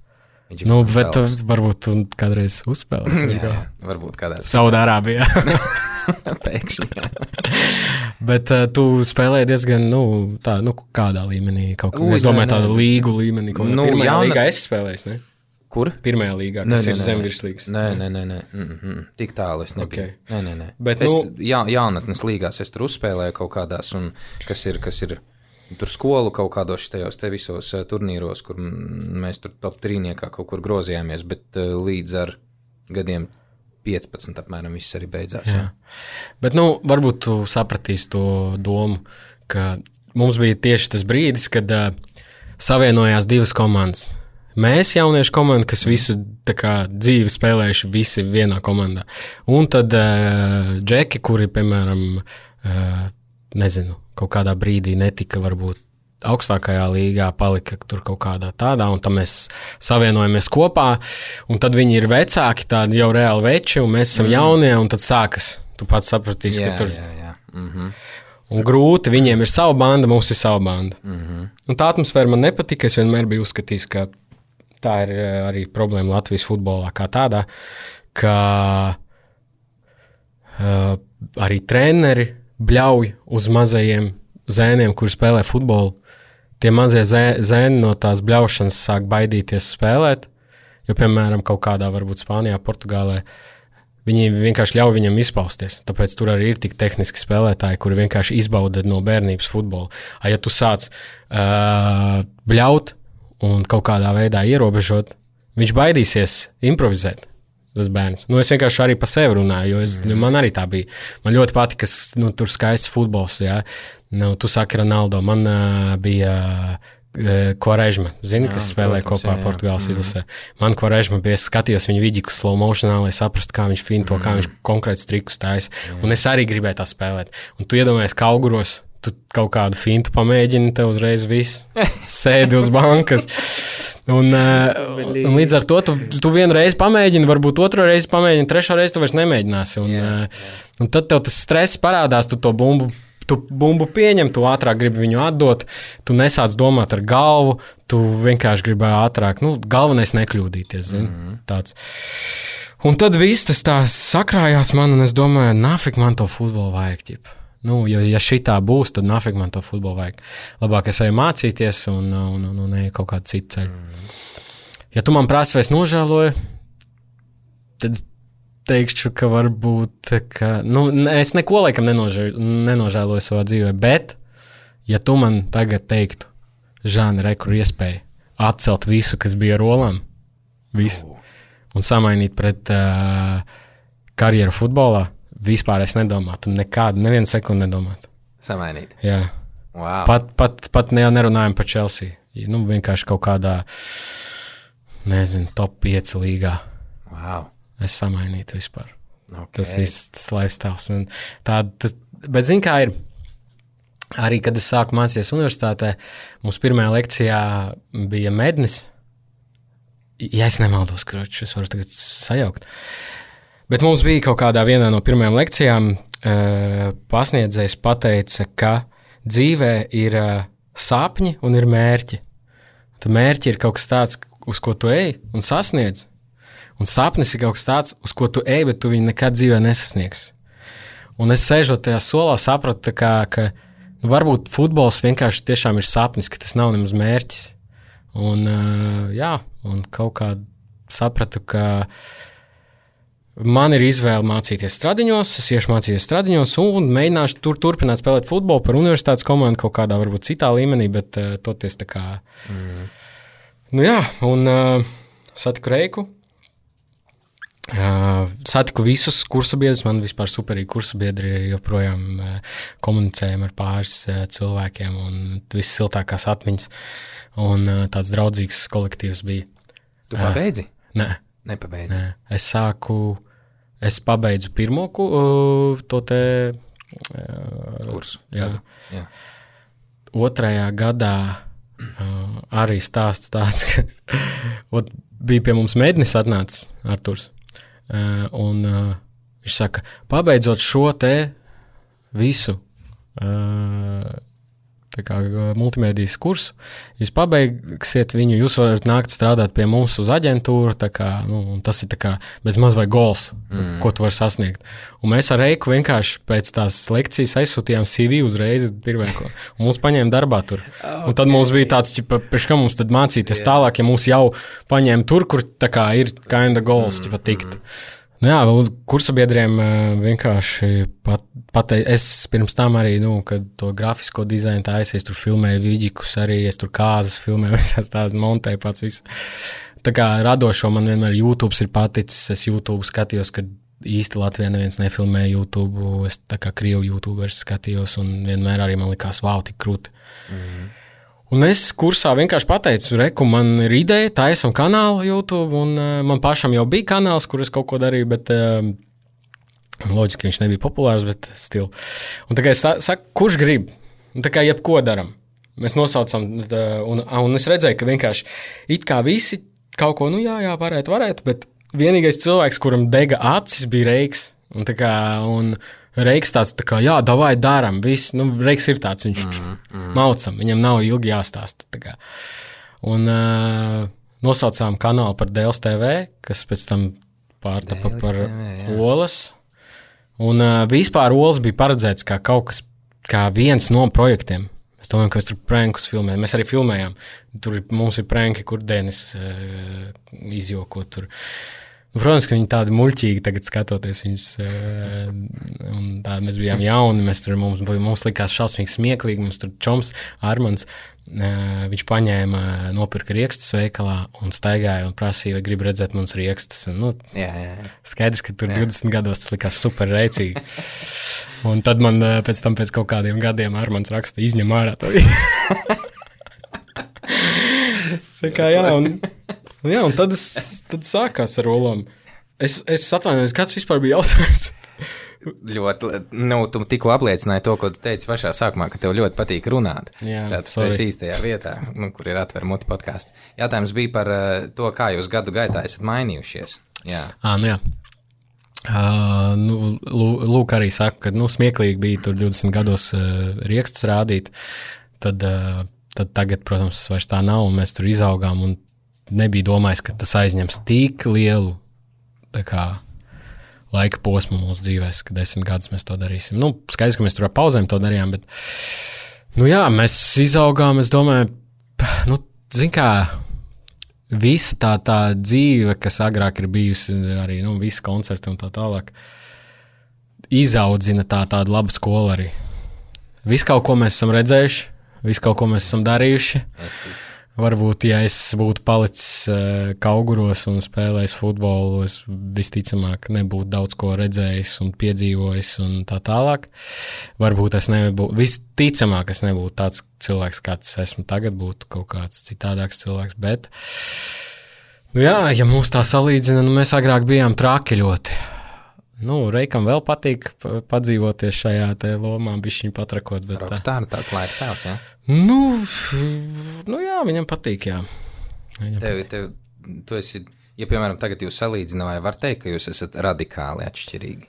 Bet varbūt tu kādreiz uzspēlēsi. Jā, varbūt kādreiz. Saudārābijā. Pēkšņi, jā. Bet tu spēlēji diezgan, kādā līmenī? Es domāju, tāda līgu līmenī. Pirmajā līgā esi spēlējis, ne? Kur? Pirmajā līgā, kas ir zemvirslīgas. Nē. Tik tālu es nebiju. Okay. Nē. Bet, jaunatnes līgās es tur uzspēlēju kaut kādās, un kas ir tur skolu kaut kādos šitajos te visos turnīros, kur mēs tur top 3-niekā kaut kur grozījāmies, bet līdz ar gadiem 15 apmēram viss arī beidzās. Jā. Bet, varbūt tu sapratīsi to domu, ka mums bija tieši tas brīdis, kad savienojās divas komandas. Mēs, jauniešu komanda, kas visu dzīvi spēlējuši visi vienā komandā. Un tad džeki, kuri, piemēram, kaut kādā brīdī netika varbūt augstākajā līgā, palika tur kaut kādā tādā, un tad mēs savienojamies kopā, un tad viņi ir vecāki, tādi jau reāli veči, un mēs esam jaunie, un tad sākas. Tu pats sapratīsi, ka tur... Jā. Un grūti, viņiem ir sava banda, mums ir sava banda. Un tā atmosfēra man nepatika, es vienmēr biju uzskatījis, ka tā ir arī problēma Latvijas futbolā kā tādā, ka arī treneri bļauj uz mazajiem zēniem, kuri spēlē futbolu. Tie mazie zēni no tās bļaušanas sāk baidīties spēlēt, jo, piemēram, kaut kādā varbūt Spānijā, Portugālē, viņi vienkārši ļauj viņam izpausties. Tāpēc tur arī ir tik tehniski spēlētāji, kuri vienkārši izbauda no bērnības futbolu. Ja tu sāc bļaut un kaut kādā veidā ierobežot, viņš baidīsies improvizēt, tas bērns. Es vienkārši arī pa sevi runāju, jo man arī tā bija. Man ļoti patika, tur skaists futbols, jā. Tu saki Ronaldo, man bija Quaresma, zini, kas spēlē kopā Portugāles izlasē. Man Quaresma bija, es skatījos viņu vidiku slow motionā, lai saprastu, kā viņš finto, kā viņš konkrēts trikus taisa. Un es arī gribēju tā spēlēt. Un tu iedomājies, ka auguros tu kaut kādu fintu pamēģini, te uzreiz viss sēdi uz bankas. Un līdz ar to tu vienu reizi pamēģini, varbūt otru reizi pamēģini, trešo reizi tu vairs nemēģināsi. Un tad tev tas stress parādās, tu bumbu pieņem, tu ātrāk gribi viņu atdot, tu nesāc domāt ar galvu, tu vienkārši gribi ātrāk, galvenais nekļūdīties, zini, tāds. Un tad viss tas tā sakrājās man, un es domāju, nafik man to futbolu vajag, ķip. Ja šitā būs, tad nafik man to futbolu vajag. Labāk es eju mācīties un eju kaut kādu citu ceļu. Ja tu man prasi, vai es nožēloju, tad teikšu, ka varbūt, es neko laikam nenožēloju savā dzīvē, bet, ja tu man tagad teiktu, Žāni, kur iespēja atcelt visu, kas bija ar olām, visu, un samainīt pret karjeru futbolā, vispār es nedomātu, nevienu sekundi nedomātu. Samainīt? Jā. Wow. Pat nerunājam par Chelsea. Vienkārši kaut kādā, top 5 līgā. Wow. Es samainītu vispār. Okay. Tas lifestyles. Bet zini, kā ir? Arī, kad es sāku mācīties universitātē, mums pirmajā lekcijā bija mednis. Ja es nemaldos, kroči, es varu tagad sajaukt. Bet mums bija kaut kādā vienā no pirmajām lekcijām pasniedzējs pateica, ka dzīvē ir sapņi un ir mērķi. Tad mērķi ir kaut kas tāds, uz ko tu ej un sasniedz. Un sapnis ir kaut kas tāds, uz ko tu ej, bet tu viņu nekad dzīvē nesasniegs. Un es sēžot tajā solā sapratu, ka varbūt futbols vienkārši tiešām ir sapnis, ka tas nav nemaz mērķis. Un kaut kā sapratu, ka man ir izvēle mācīties Stradiņos, es iešu mācīties Stradiņos un mēģināšu turpināt spēlēt futbolu par universitātes komandu kaut kādā varbūt citā līmenī, bet toties tā kā... Satiku Reiku, satiku visus kursabiedrus, man vispār superīgi kursabiedri joprojām komunicējam ar pāris cilvēkiem un viss siltākās atmiņas un tāds draudzīgs kolektīvs bija. Tu pabeidzi? Nē. Nepabeidzi? Nē. Es pabeidzu pirmo to te kursu. Jā. Jā. Otrajā gadā arī stāsts tāds, ka bija pie mums mednis atnācis Arturs, un viņš saka, pabeidzot šo te visu tā kā multimēdijas kursu. Jūs pabeigsiet viņu, jūs varat nākt strādāt pie mums uz aģentūru, tā kā, un tas ir tā kā bez maz vai gols, ko tu vari sasniegt. Un mēs ar Reiku vienkārši pēc tās lekcijas aizsūtījām CV uzreiz pirmēko, un mūs paņēma darbā tur. Un tad mums bija tāds, priekš kā mums tad mācīties tālāk, ja mūs jau paņēma tur, kur tā kā ir kinda goals, tikt. Nu jā, kursabiedriem vienkārši es pirms tam arī, kad to grafisko dizainu taisīju, es tur filmēju vidžikus arī, es tur kāzas filmēju, visās tās montēju pats visu. Tā kā radošo man vienmēr YouTube ir paticis, es YouTube skatījos, kad īsti Latvijā neviens nefilmēja YouTube, es tā kā krievu YouTubers skatījos un vienmēr arī man likās, wow, tik krūti. Un es kursā vienkārši pateicu, reku, man ir ideja, taisam kanālu YouTube, un man pašam jau bija kanāls, kur es kaut ko darīju, bet loģiski viņš nebija populārs, bet stil. Un tā kā es saku, kurš grib? Un tā kā jebko daram. Mēs nosaucam, un es redzēju, ka vienkārši it kā visi kaut ko, jā, varētu, bet vienīgais cilvēks, kuram dega acis, bija Reiks. Un tā kā, Reiks tāds, tā kā, jā, davai daram, viss, Reiks ir tāds, viņš maucam, viņam nav ilgi jāstāsta, tā kā. Un nosaucām kanālu par Dēls TV, kas pēc tam pārtapa par Olas. Un vispār Olas bija paredzēts kā kaut kas, kā viens no projektiem. Es domāju, ka mēs tur prankus filmējam, mēs arī filmējām. Tur mums ir pranki, kur Denis izjoko tur. Protams, ka viņi tādi muļķīgi tagad skatoties viņus, un tā mēs bijām jauni, mums likās šausmīgi smieklīgi, mums tur čoms Armands, viņš paņēma, nopirka riekstus veikalā un staigāja un prasīja, vai grib redzēt mums riekstus. Jā. Skaidrs, ka tur 20 gados tas likās super reicīgi. Un tad man pēc kaut kādiem gadiem Armands raksta, izņem ārā to. Tā kā jā, un tad sākās ar olām. Es atvainojos, kāds vispār bija jautājums? Ļoti, tu tikko apliecināji to, ko tu teici pašā sākumā, ka tev ļoti patīk runāt. Jā, tātad tu esi īstajā vietā, kur ir Atver muti podcasts. Jautājums bija par to, kā jūs gadu gaitā esat mainījušies. Jā. Jā. Lūk arī saka, ka smieklīgi bija tur 20 gados riekstus rādīt, tad tagad, protams, vairs tā nav, un mēs tur izaugām, un nebija domājis, ka tas aizņems tik lielu tā kā laika posmu mūsu dzīvēs, ka 10 gadus mēs to darīsim. Skaidrs, ka mēs tur ar pauzēm to darījām, bet, jā, mēs izaugām, es domāju, zin kā, visa tā dzīve, kas agrāk ir bijusi, arī, visi koncerti un tā tālāk, izaudzina tāda laba skola arī. Visu kaut ko mēs esam redzējuši, visu kaut ko mēs esam darījuši. Varbūt, ja es būtu palicis Kauguros un spēlējis futbolu, es visticamāk nebūtu daudz ko redzējis un piedzīvojis un tā tālāk. Varbūt visticamāk es nebūtu tāds cilvēks, kāds esmu tagad, būtu kaut kāds citādāks cilvēks, bet, ja mūs tā salīdzina, mēs agrāk bijām traki ļoti. Reikam vēl patīk padzīvoties šajā te lomā, bišķiņ patrakot. Rockstar, tāds laiks tēls, jā? Jā, viņam patīk, jā. Tu esi, ja piemēram tagad jūs salīdzina, vai var teikt, ka jūs esat radikāli atšķirīgi?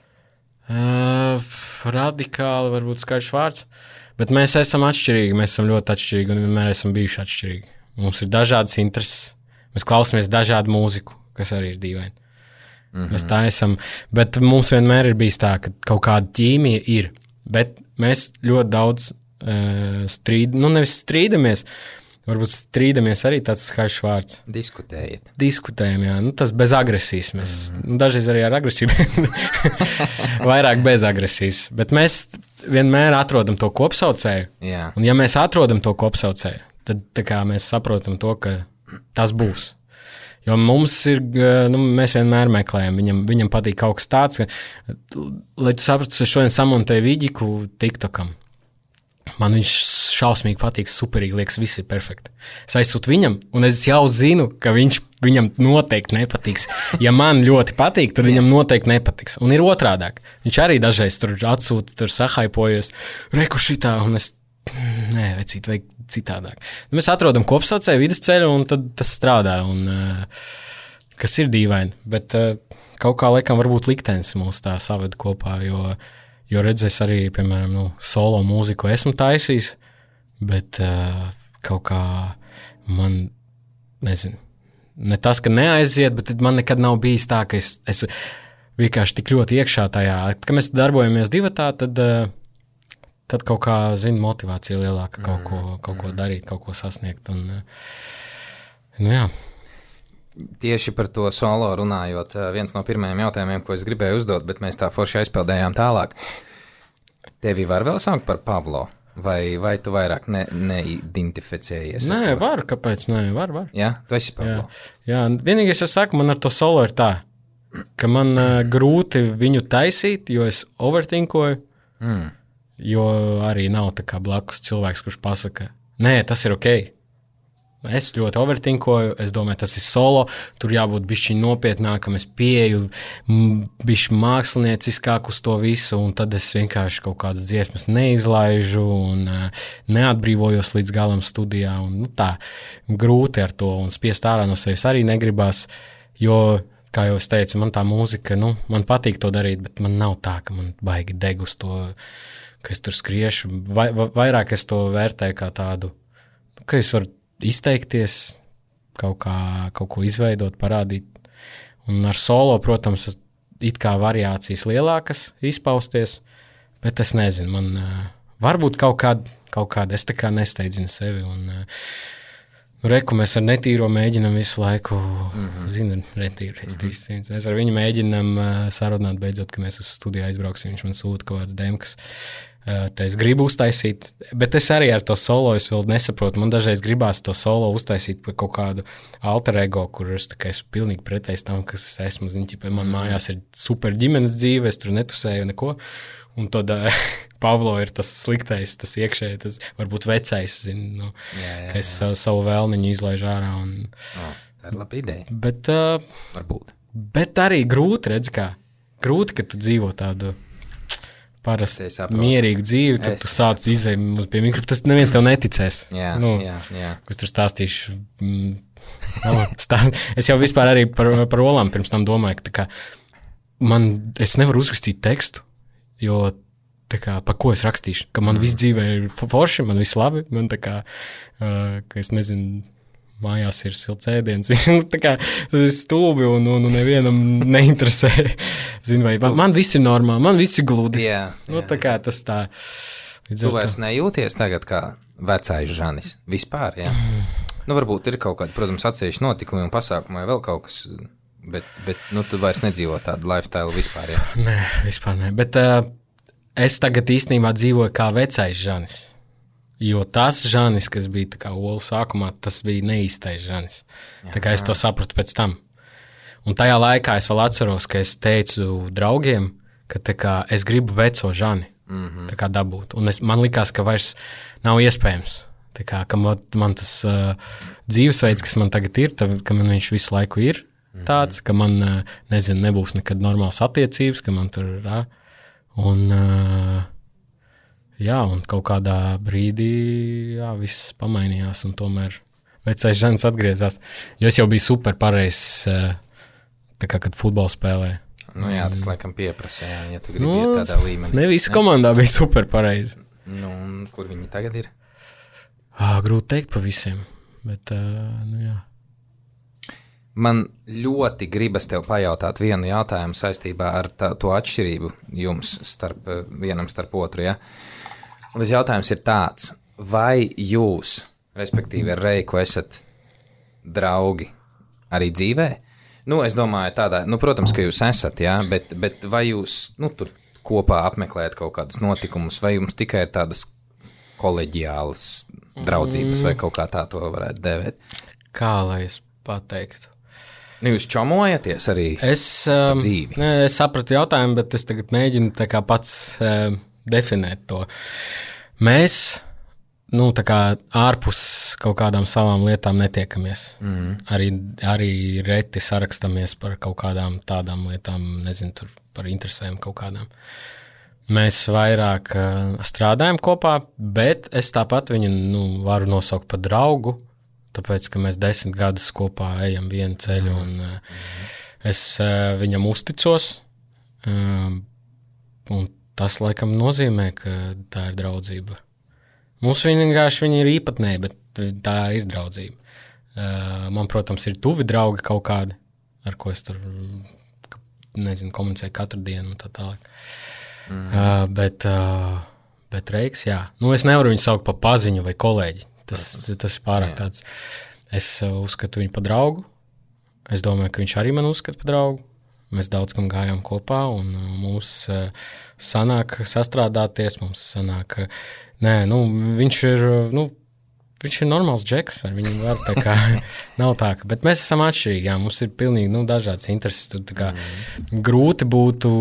Radikāli varbūt skaidrs vārds, bet mēs esam atšķirīgi, mēs esam ļoti atšķirīgi un vienmēr esam bijuši atšķirīgi. Mums ir dažādas intereses, mēs klausāmies dažādu mūziku, kas arī ir dīvaini. Mēs tā esam, bet mums vienmēr ir bijis tā, ka kaut kāda ķīmija ir, bet mēs ļoti daudz nevis strīdamies, varbūt strīdamies arī tāds skaidrs vārds. Diskutējam, jā, tas bez agresijas, mēs, dažreiz arī ar agresiju, vairāk bez agresijas, bet mēs vienmēr atrodam to kopsaucēju, un ja mēs atrodam to kopsaucēju, tad tā kā mēs saprotam to, ka tas būs. Jo mums ir, mēs vienmēr meklējam, viņam patīk kaut kas tāds, ka, lai tu sapratu, es šodien samontēju vidžiku TikTokam. Man viņš šausmīgi patīk, superīgi, liekas, viss ir perfekti. Es aizsūtu viņam, un es jau zinu, ka viņam noteikti nepatiks. Ja man ļoti patīk, tad viņam noteikti nepatiks. Un ir otrādāk. Viņš arī dažreiz tur atsūta, tur sahaipojas, reku šitā, un es, nē, vajag citādāk. Mēs atrodam kopsaucēju vidusceļu, un tad tas strādā, un kas ir dīvaini, bet kaut kā laikam varbūt liktenis mūs tā saved kopā, jo redzēs arī, piemēram, solo mūziku esmu taisījis, bet kaut kā man, nezinu, ne tas, ka neaiziet, bet man nekad nav bijis tā, ka es vienkārši tik ļoti iekšā tajā. Kad mēs darbojamies divatā, tad kaut kā, motivācija lielāka kaut ko darīt, kaut ko sasniegt. Un, jā. Tieši par to solo runājot, viens no pirmajiem jautājumiem, ko es gribēju uzdot, bet mēs tā forši aizpildējām tālāk. Tevi var vēl saukt par Pavlo? Vai tu vairāk neidentificējies? Nē, var, kāpēc? Nē, var. Jā, tu esi Pavlo. Jā, vienīgais, es saku, man ar to solo ir tā, ka man grūti viņu taisīt, jo es overthinkoju, jo arī nav tā kā blakus cilvēks, kurš pasaka, nē, tas ir ok. Es ļoti overthinkoju, es domāju, tas ir solo, tur jābūt bišķiņ nopietnākam, es pieeju bišķi mākslinieciskāk uz to visu, un tad es vienkārši kaut kādas dziesmas neizlaižu un neatbrīvojos līdz galam studijā, un tā grūti ar to, un spiest ārā no sevis arī negribās, jo, kā jau es teicu, man tā mūzika, man patīk to darīt, bet man nav tā, ka man baigi deg uz to, ka es tur skriešu, vairāk es to vērtēju kā tādu, ka es varu izteikties, kaut ko izveidot, parādīt. Un ar solo, protams, it kā variācijas lielākas izpausties, bet es nezinu, man varbūt kaut kāda, es tā kā nesteidzinu sevi. Un reku mēs ar Netīro mēģinam visu laiku, Netīru, mēs ar viņu mēģinam sarunāt beidzot, ka mēs uz studiju aizbrauksim, viņš man sūta kaut kāds demkas. Te es gribu uztaisīt, bet es arī ar to solo es vēl nesaprotu. Man dažreiz gribās to solo uztaisīt par kaut kādu alter ego, kur es esmu pilnīgi pretējs tam, kas esmu. Man mājās ir super ģimenes dzīve, es tur netusēju neko. Un tad Pavlo ir tas sliktais, tas iekšēji, tas varbūt vecais, ka es savu vēlmiņu izlaižu ārā. Tā ir laba ideja. Bet, varbūt. Bet arī grūti, grūti, ka tu dzīvo tādu parasti mierīgu dzīvi, tad tu sāc izveikt pie mikrofona. Tas neviens tev neticēs. Jā. Ko es tur stāstīšu. Es jau vispār arī par olām pirms tam domāju, ka es nevaru uzrakstīt tekstu, jo par ko es rakstīšu? Ka man viss dzīvē ir forši, man viss labi, man ka es nezinu, mājās ir silts ēdiens. Tas ir stulbi un nevienam neinteresē. Man viss ir normāli, man viss ir gludi. Jā. Tas tā. Tu vairs nejūties tagad kā vecais Žanis. Vispār, jā. Varbūt ir kaut kādi, protams, atsevišķi notikumi un pasākumi vai vēl kaut kas, bet tu vairs nedzīvo tādu lifestyle vispār, jā. Nē, vispār nē. Bet es tagad īstenībā dzīvoju kā vecais Žanis. Jo tas Žanis, kas bija tā kā olu sākumā, tas bija neīstais Žanis. Tā kā es to sapratu pēc tam. Un tajā laikā es vēl atceros, ka es teicu draugiem, ka tā kā es gribu veco Žani tā kā dabūt. Un man likās, ka vairs nav iespējams. Tā kā, ka man tas dzīvesveids, kas man tagad ir, ka man viņš visu laiku ir tāds, ka man, nebūs nekad normāls attiecības, ka man tur ir, un kaut kādā brīdī viss pamainījās, un tomēr vecais Žanis atgriezās. Jo es jau biju super pareizs, kad futbolu spēlē. Tas laikam pieprasa, ja tu gribi iet tādā līmenī. Ne visi komandā bija super pareizi. Kur viņi tagad ir? Grūti teikt pa visiem, bet jā. Man ļoti gribas tev pajautāt vienu jautājumu saistībā ar to atšķirību jums vienam starp otru, ja? Un tas jautājums ir tāds, vai jūs, respektīvi ar Reiku, esat draugi arī dzīvē? Es domāju tādā, protams, ka jūs esat, jā, bet vai jūs, tur kopā apmeklējat kaut kādus notikumus, vai jums tikai ir tādas koleģiālas draudzības, vai kaut kā tā to varētu dēvēt? Kā lai es pateiktu? Jūs čomojaties arī dzīvi? Es sapratu jautājumu, bet es tagad mēģinu tā kā pats definēt to. Mēs, tā kā ārpus kaut kādām savām lietām netiekamies. Arī reti sarakstamies par kaut kādām tādām lietām, nezinu, tur par interesēm kaut kādām. Mēs vairāk strādājam kopā, bet es tāpat viņu varu nosaukt par draugu, tāpēc, ka mēs 10 gadus kopā ejam vienu ceļu, un es viņam uzticos, un tas laikam nozīmē, ka tā ir draudzība. Mums vienkārši viņi ir īpatnēji, bet tā ir draudzība. Man, protams, ir tuvi draugi kaut kādi, ar ko es tur, nezinu, komunicēju katru dienu un tā tālāk. Bet Reiks, jā. Nu, es nevaru viņu saukt pa paziņu vai kolēģi. Tas ir pārāk tāds. Es uzskatu viņu pa draugu. Es domāju, ka viņš arī man uzskata pa draugu. Mēs daudz kam gājām kopā, un mums sanāk sastrādāties, mums sanāk, viņš ir normāls džeks, ar viņu var tā kā, nav tā, bet mēs esam atšķirīgi, jā, mums ir pilnīgi, dažādas intereses, tur tā kā grūti būtu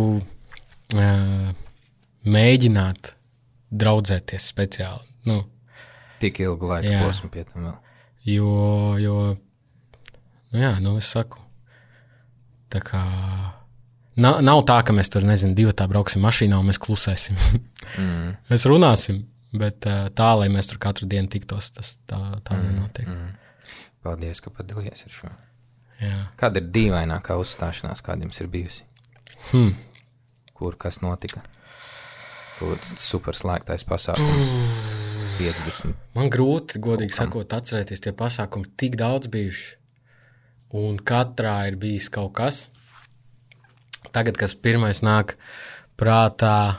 mēģināt draudzēties speciāli, Tik ilgu laiku posmu pie tam vēl. Jo, es saku, tā kā, nav tā, ka mēs tur, nezinu, divatā brauksim mašīnā un mēs klusēsim. Mēs runāsim, bet tā, lai mēs tur katru dienu tiktos, tas tā nenotiek. Paldies, ka padalījies ar šo. Jā. Kāda ir dīvainākā uzstāšanās, kāda jums ir bijusi? Kur kas notika? Kāds superslēgtais pasākums? 50. Man grūti, godīgi sakot, atcerēties tie pasākumi tik daudz bijuši. Un katrā ir bijis kaut kas. Tagad, kas pirmais nāk prātā,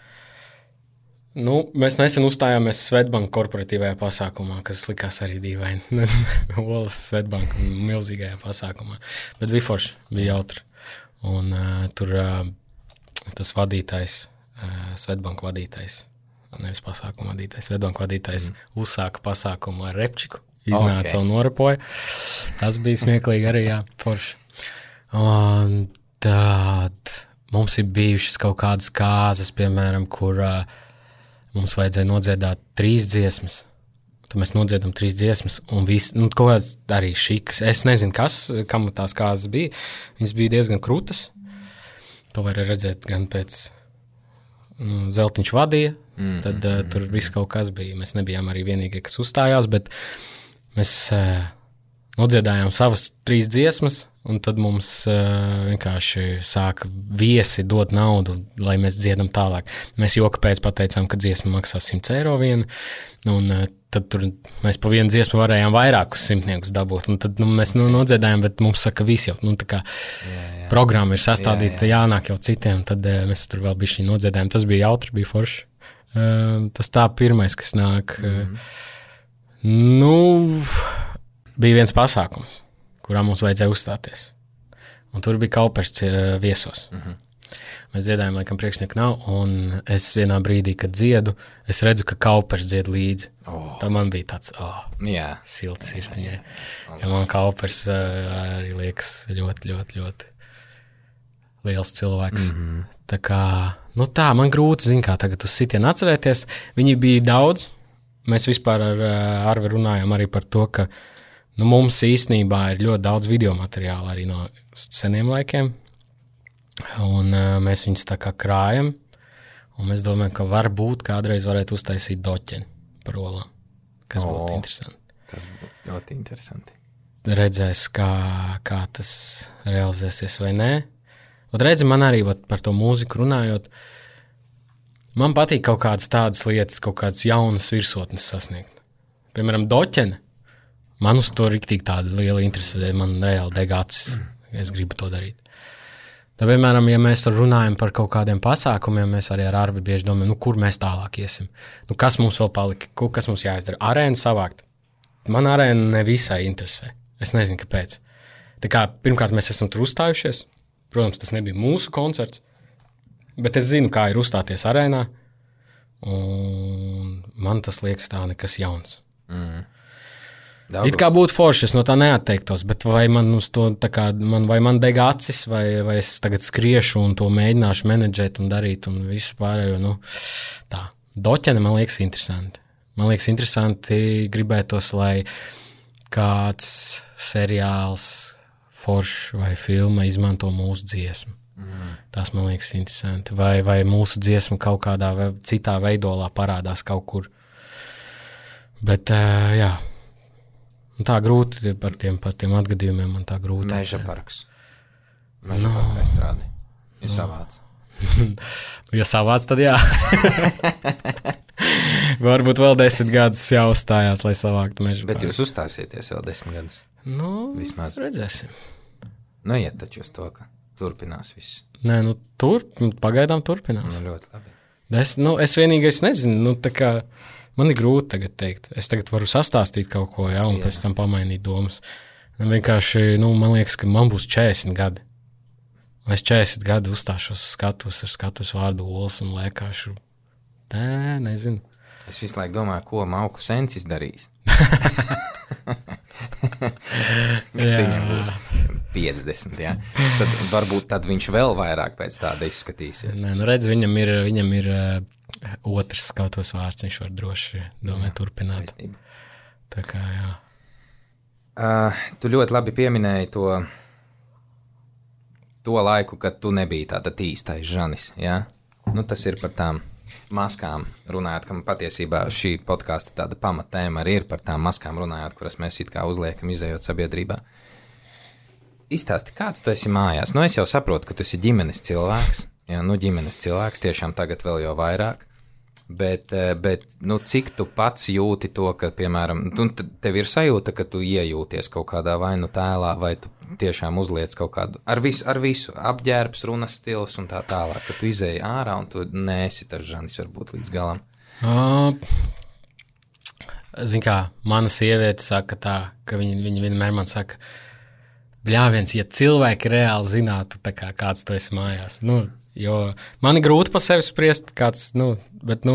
mēs nesen uzstājāmies Svetbanka korporatīvajā pasākumā, kas likās arī dīvaini. Olas Svetbanka milzīgajā pasākumā. Bet bija forši, bija jautri. Un tur tas vadītājs, Svetbanka vadītājs, nevis pasākuma vadītājs, Svetbanka vadītājs uzsāka pasākumu ar repčiku. Iznāca un norepoja. Tas bija smieklīgi arī, jā, forši. Un tad mums ir bijušas kaut kādas kāzas, piemēram, kur mums vajadzēja nodziedāt 3 dziesmas. Tad mēs nodziedam 3 dziesmas, un kaut kāds arī šiks. Es nezinu, kam tās kāzas bija. Viņas bija diezgan krūtas. To var redzēt gan pēc Zeltiņš vadīja, tad tur viss kaut kas bija. Mēs nebijām arī vienīgie, kas uzstājās, bet mēs nodziedājām savas 3 dziesmas, un tad mums vienkārši sāka viesi dot naudu, lai mēs dziedam tālāk. Mēs joka pēc pateicām, ka dziesma maksā 100 eiro viena, un tad tur mēs pa vienu dziesmu varējām vairākus simtniekus dabūt, un tad mēs nodziedājām, bet mums saka visi jau, tā kā programma ir sastādīta, jānāk jau citiem, tad mēs tur vēl bišķi nodziedājām. Tas bija jautri, bija forši. Tas tā pirmais, kas nāk. Bija viens pasākums, kurā mums vajadzēja uzstāties. Un tur bija Kaupers viesos. Mēs dziedājām, laikam priekšnieku nav, un es vienā brīdī, kad dziedu, es redzu, ka Kaupers dzied līdzi. Tā man bija tāds, silts sirsniņai. Ja man Kaupers arī liekas ļoti, ļoti, ļoti liels cilvēks. Tā kā, man grūti, kā tagad uz sitienu atcerēties. Viņi bija daudz. Mēs vispār ar Arvi runājām arī par to, ka mums īstenībā ir ļoti daudz video materiāla arī no seniem laikiem, un mēs viņus tā kā krājam, un mēs domājam, ka varbūt kādreiz varētu uztaisīt doķeni par olām, kas būtu interesanti. Tas būtu ļoti interesanti. Redzēs, kā tas realizēsies vai nē. Redzi, man arī par to mūziku runājot, man patīk kaut kādas tādas lietas, kaut kādas jaunas virsotnes sasniegt. Piemēram, doķene. Man uz to riktīgi tāda liela interese, man reāli deg acis. Es gribu to darīt. Tā, piemēram, ja mēs runājam par kaut kādiem pasākumiem, mēs arī ar Arvi bieži domājam, kur mēs tālāk iesim. Kas mums vēl palika, kas mums jāizdara? Arēnu savākt. Man arēna nevisai interesē. Es nezinu, kāpēc. Tā kā, pirmkārt, mēs esam tur uzstājušies. Protams, tas nebija mūsu koncerts, bet es zinu, kā ir uzstāties arēnā, un man tas liekas tā nekas jauns. It kā būtu forši, es no tā neatteiktos, bet vai man uz to, vai man deg acis, vai es tagad skriešu un to mēģināšu menedžēt un darīt un visu pārējo, tā. Doķene man liekas interesanti. Man liekas interesanti gribētos, lai kāds seriāls, foršs vai filma izmanto mūsu dziesmu. Tas man liekas interesanti. Vai mūsu dziesma kaut kādā citā veidolā parādās kaut kur. Bet, jā. Tā grūti par tiem atgadījumiem, man tā grūti. Meža parks. Meža parkā strādi. Ir savāds. Ja savāds, tad jā. Varbūt vēl 10 gadus jāuzstājās, lai savāktu mežu. Bet jūs uzstāsieties vēl 10 gadus? Nu, vismaz. Redzēsim. Nu, iet taču uz to, ka turpinās viss. Nē, nu, pagaidām turpinās. Nu, ļoti labi. Es vienīgais nezinu, tā kā man ir grūti tagad teikt. Es tagad varu sastāstīt kaut ko, un pēc tam pamainīt domas. Vienkārši, man liekas, ka man būs 40 gadi. Un es 40 gadi uzstāšos uz skatuves vārdu Ols un lēkāšu. Nezinu. Es visu laiku domāju, ko Mauku Sensis darīs. Viņam būs 50, jā. Tad varbūt tad viņš vēl vairāk pēc tāda izskatīsies. Nē, redz, viņam ir otrs skatuves vārds, viņš var droši turpināt. Taisnība. Tā kā, jā. Tu ļoti labi pieminēji to laiku, kad tu nebija tāda īstais Žanis, jā? Nu, tas ir par tām maskām runājot, ka patiesībā šī podkāsta tāda pamatēma arī ir par tām maskām runājot, kuras mēs it kā uzliekam izējot sabiedrībā. Izstāsti, kāds tu esi mājās? Nu, es jau saprotu, ka tu esi ģimenes cilvēks, jā, ģimenes cilvēks, tiešām tagad vēl jau vairāk. Bet cik tu pats jūti to, ka, piemēram, tev ir sajūta, ka tu iejūties kaut kādā vai nu tēlā, vai tu tiešām uzliec kaut kādu, ar visu, apģērbs, runas stils un tā tālāk, ka tu izēji ārā un tu neesi tas Žanis varbūt līdz galam. Zin kā, mana sieviete saka tā, ka viņa vienmēr man saka, bļāviens, ja cilvēki reāli zinātu, tā kā kāds tu esi mājās, jo man ir grūti pa sevi spriest kāds, bet,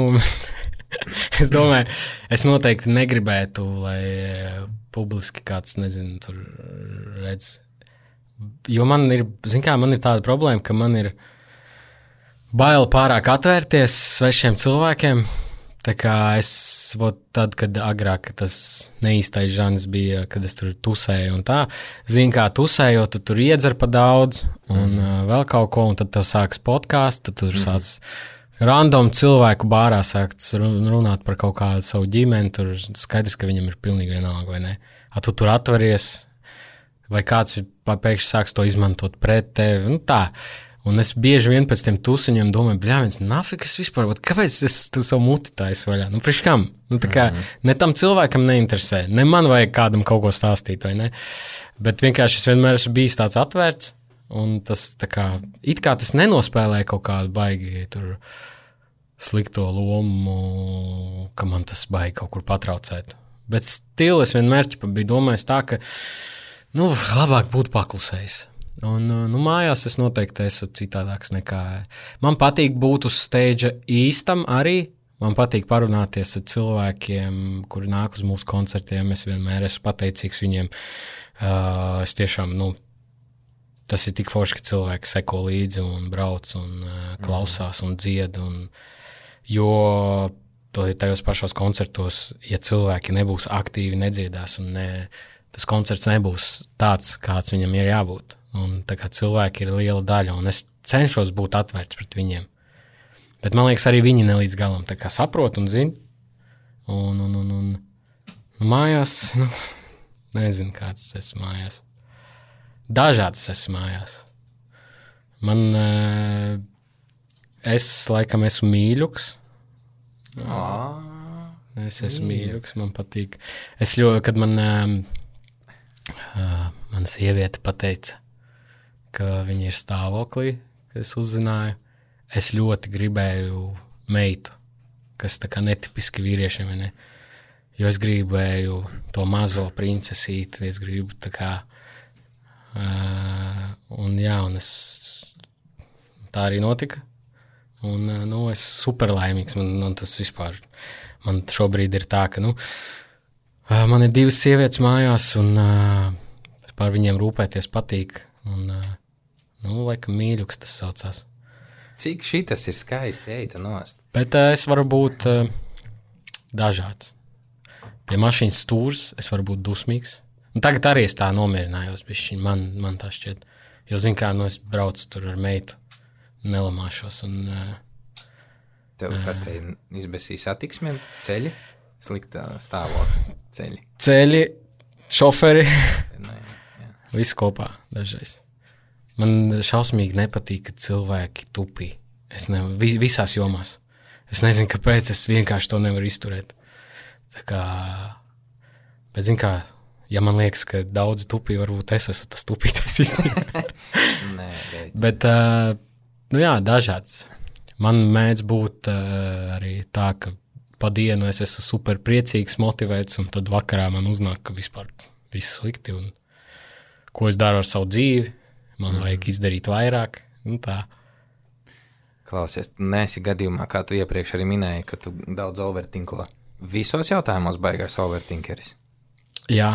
es domāju, es noteikti negribētu, lai publiski kāds, nezinu, tur redz. Jo man ir tāda problēma, ka man ir bail pārāk atvērties svešiem cilvēkiem, tā kā tad, kad agrāk tas neīstais Žanis bija, kad es tur tusēju un tā, kā tusējot, tu tur iedzer pa daudz un vēl kaut ko, un tad tev sāks podkāsts, tad tur sāc random cilvēku bārā sākts runāt par kaut kādu savu ģimeni, tur skaidrs, ka viņam ir pilnīgi vienalga, vai ne? Tu tur atveries, vai kāds pēkšņi sāks to izmantot pret tevi, tā. Un es bieži vien pēc tiem tusiņiem domāju, bļāviens, nafikas vispār, kāpēc es tu savu muti taisu vaļā? Priekš kam? Tā kā ne tam cilvēkam neinteresē, ne man vajag kādam kaut ko stāstīt, vai ne? Bet vienkārši es vienmēr esmu bijis tāds atvērts, un tas tā kā, it kā tas nenospēlē kaut kādu baigi tur slikto lomu, ka man tas baigi kaut kur patraucēt. Bet stili es vienmēr biju domājis tā, ka, labāk būtu paklusējis. Un, mājās es noteikti esmu citādāks nekā. Man patīk būt uz stage īstam arī. Man patīk parunāties ar cilvēkiem, kuri nāk uz mūsu koncertiem. Es vienmēr esmu pateicīgs viņiem. Es tiešām, tas ir tik forši, ka cilvēki seko līdzi un brauc un klausās un dzied. Jo tajos pašos koncertos, ja cilvēki nebūs aktīvi, nedziedās un tas koncerts nebūs tāds, kāds viņam ir jābūt. Un tā kā cilvēki ir liela daļa, un es cenšos būt atvērts pret viņiem. Bet man liekas, arī viņi nelīdz galam tā kā saprot un zina. Un mājās, nezinu, kāds es esmu mājās. Dažāds esmu mājās. Es laikam esmu mīļuks. Es esmu mīļuks, man patīk. Kad mana sieviete pateica, ka viņa ir stāvoklī, kad es uzzināju, es ļoti gribēju meitu, kas tā kā netipiski vīriešiem, ne? Jo es gribēju to mazo princesīti, es gribu tā kā, un tā arī notika, un, es superlaimīgs, man tas vispār, man šobrīd ir tā, ka, man ir 2 sievietes mājās, un par viņiem rūpēties patīk, un, laikam mīļuks tas saucās. Cik šitas ir skaisti, eita nost. Bet es varu būt dažāds. Pie mašīnas stūrs es varu būt dusmīgs. Un tagad arī es tā nomierinājos, bišķiņ, man tā šķiet. Jo, zin kā, es braucu tur ar meitu, nelamāšos. Un, tev kas te izbesīs satiksmi, ceļi, sliktā stāvokļa ceļi? Ceļi, šoferi, viss kopā dažreiz. Man šausmīgi nepatīk, ka cilvēki tupī. Visās jomās. Es nezinu, kāpēc es vienkārši to nevaru izturēt. Tā kā, bet zin kā, ja man liekas, ka daudzi tupī, varbūt es esmu tas tupītais īstenībā. Nē, bet, jā, dažāds. Man mēdz būt arī tā, ka pa dienu es esmu super priecīgs, motivēts, un tad vakarā man uznāk, ka vispār viss slikti, un ko es daru ar savu dzīvi, man vajag izdarīt vairāk, un tā. Klausies, neesi gadījumā, kā tu iepriekš arī minēji, ka tu daudz overtinko. Visos jautājumos baigās overtinkeris? Jā,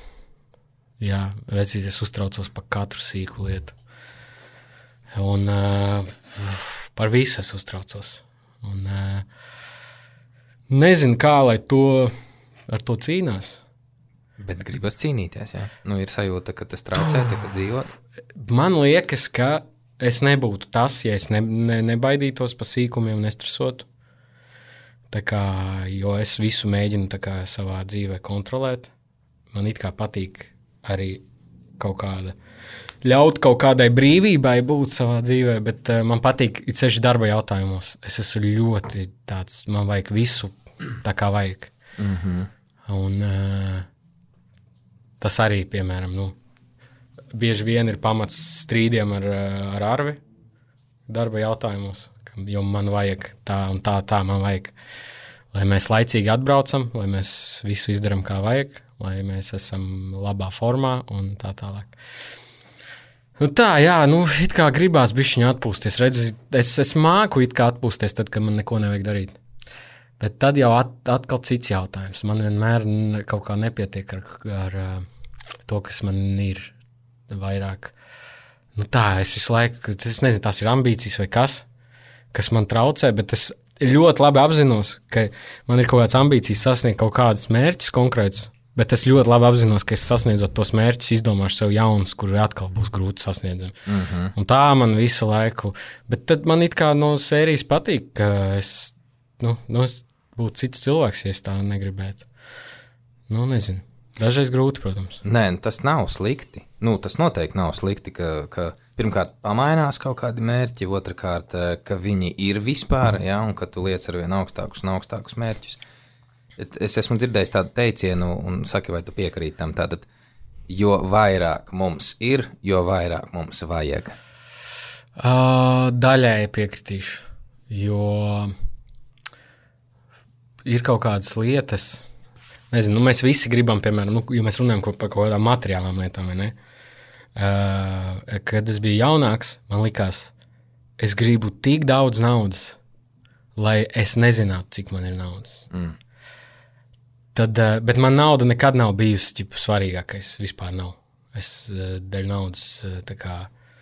vecīt es uztraucos par katru sīku lietu. Un par visu es uztraucos. Un nezinu, kā, lai ar to cīnās. Bet gribas cīnīties, jā? Nu, ir sajūta, ka tas traucē, ka dzīvot? Man liekas, ka es nebūtu tas, ja es nebaidītos pa sīkumiem, nestresotu. Tā kā, jo es visu mēģinu tā kā savā dzīvē kontrolēt. Man it kā patīk arī ļaut kaut kādai brīvībai būt savā dzīvē, bet man patīk it sevišķi darba jautājumos. Es esmu ļoti tāds, man vajag visu tā kā vajag. Un tas arī, piemēram, bieži vien ir pamats strīdiem ar Arvi darba jautājumos, jo man vajag tā un tā man vajag, lai mēs laicīgi atbraucam, lai mēs visu izdaram kā vajag, lai mēs esam labā formā un tā tālāk. Tā, jā, it kā gribās bišķiņ atpūsties. Redzi, es māku it kā atpūsties tad, kad man neko nevajag darīt. Bet tad jau atkal cits jautājums. Man vienmēr kaut kā nepietiek ar to, kas man ir vairāk. Tā, es visu laiku, es nezinu, tās ir ambīcijas vai kas man traucē, bet es ļoti labi apzinos, ka man ir kaut kāds ambīcijas sasniegt kaut kādus mērķus konkrētus, bet es ļoti labi apzinos, ka es sasniedzot tos mērķus, izdomāšu sev jaunus, kuri atkal būs grūti sasniedzami. Un tā man visu laiku, bet tad man it kā no sērijas patīk, ka es būtu cits cilvēks, ja es tā negribētu. Nezinu. Dažreiz grūti, protams. Nē, tas nav slikti. Tas noteikti nav slikti, ka pirmkārt pamainās kaut kādi mērķi, otrkārt, ka viņi ir vispār, ja, un ka tu liec arvien augstākus un augstākus mērķus. Es esmu dzirdējis tādu teicienu, un saki, vai tu piekrīt tam, tātad, jo vairāk mums ir, jo vairāk mums vajag. Daļēji piekritīšu, jo ir kaut kādas lietas, nezinu, mēs visi gribam, piemēram, jo mēs runājam par kaut kādām materiālām lietām, vai ne? Kad es biju jaunāks, man likās, es gribu tik daudz naudas, lai es nezinātu, cik man ir naudas. Tad, bet man nauda nekad nav bijusi svarīgākais, vispār nav. Es dēļ naudas tā kā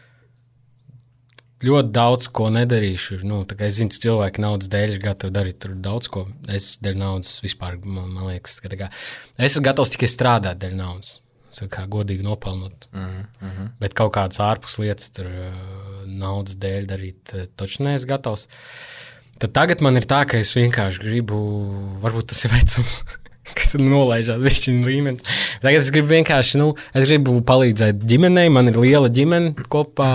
ļoti daudz ko nedarīšu. Tā kā es zinu, cilvēki naudas dēļ ir gatavi darīt tur daudz ko. Es dēļ naudas vispār, man liekas, ka tā kā es esmu gatavs tikai strādāt dēļ naudas. Tā kā godīgi nopelnot. Bet kaut kādas ārpus lietas tur naudas dēļ darīt, taču neesmu gatavs. Tad tagad man ir tā, ka es vienkārši gribu, varbūt tas ir vecums, kad nolaižās višķiņu līmenis. Tagad es gribu vienkārši, es gribu palīdzēt ģimenei, man ir liela ģimene kopā,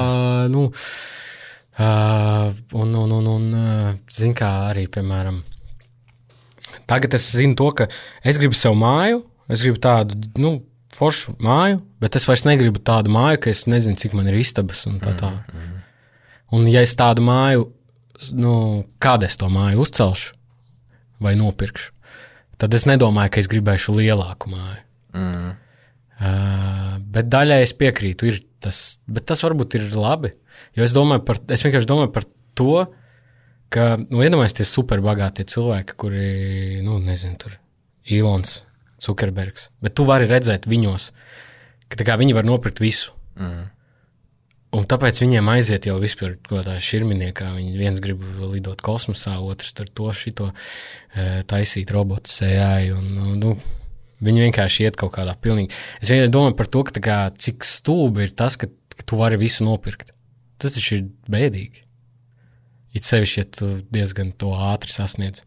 zin kā arī, piemēram, tagad es zinu to, ka es gribu sev māju, es gribu tādu, foršu māju, bet es vairs negribu tādu māju, ka es nezinu, cik man ir istabas un tā. Un ja es tādu māju, kāda es to māju uzcelšu vai nopirkšu, tad es nedomāju, ka es gribēšu lielāku māju. Bet daļai es piekrītu, ir tas, bet tas varbūt ir labi, jo es vienkārši domāju par to, ka, iedomājieties tie superbagātie cilvēki, kuri, nezinu, tur, Ilons, Zuckerbergs, bet tu vari redzēt viņos, ka tā kā viņi var nopirkt visu. Un tāpēc viņiem aiziet jau vispār kādā širminiekā. Viens grib lidot kosmosā, otrs tur to šito taisīt robotus AI. Viņi vienkārši iet kaut kādā pilnīgi. Es vienkārši domāju par to, ka tā kā, cik stulbi ir tas, ka tu vari visu nopirkt. Tas taču ir bēdīgi. It sevišķi, ja tu diezgan to ātri sasniedz.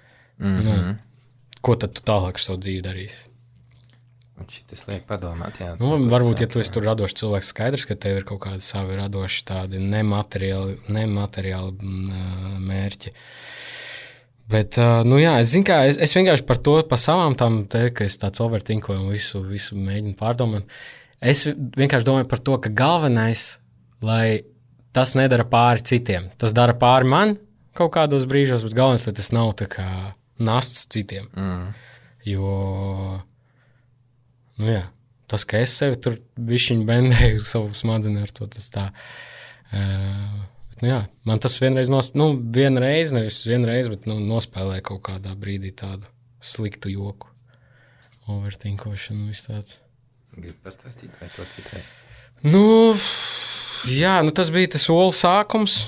Ko tad tu tālāk ar savu dzīvi darīsi? Un šitas liek padomāt, jā. Varbūt, ja tu esi tur radošs cilvēks, skaidrs, ka tev ir kaut kādi savi radoši tādi nemateriāli mērķi. Bet, nu jā, es zinu, kā es vienkārši par to, par savām tām te, ka es tāds overtinkoju un visu mēģinu pārdomāt. Es vienkārši domāju par to, ka galvenais, lai tas nedara pāri citiem. Tas dara pāri man kaut kādos brīžos, bet galvenais, lai tas nav tā kā nasts citiem. Jo, nu jā, tas, ka es sevi tur bišķiņ bendēju savu smadzenē ar to, tas tā... Nu jā, man tas vienreiz, nevis vienreiz, bet nospēlēja kaut kādā brīdī tādu sliktu joku. Overtinkošanu, viss tāds. Gribu pastāstīt, vai to citreiz? Jā, tas bija tas olu sākums.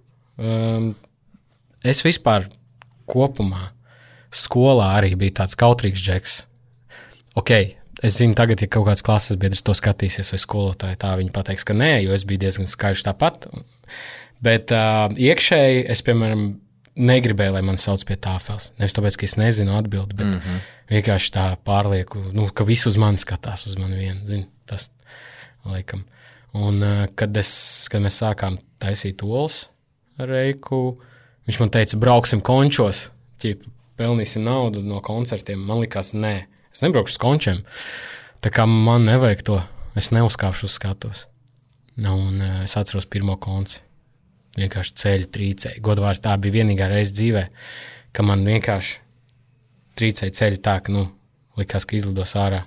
Es vispār kopumā skolā arī biju tāds kautrīgs džeks. Es zinu, tagad, ja kaut kāds klases biedrs to skatīsies, vai skolotāji tā, viņi pateiks, ka nē, jo es biju diezgan skaļš tāpat. Bet iekšēji es, piemēram, negribēju, lai man sauc pie tāfeles. Nevis tāpēc, ka es nezinu atbildi, bet vienkārši tā pārlieku, ka visi uz mani skatās, uz mani vienu, zini, tas laikam. Un kad mēs sākām taisīt olas ar Reiku, viņš man teica, brauksim končos, pelnīsim naudu no koncertiem. Man likās, nē, es nebraukšu uz končiem. Tā kā man nevajag to, es neuzkāpšu uz skatos. Un es atceros pirmo konci. Vienkārši ceļu trīcēja. Godvārds tā bija vienīgā reize dzīvē, ka man vienkārši trīcēja ceļu tā, ka, likās, ka izlidos ārā.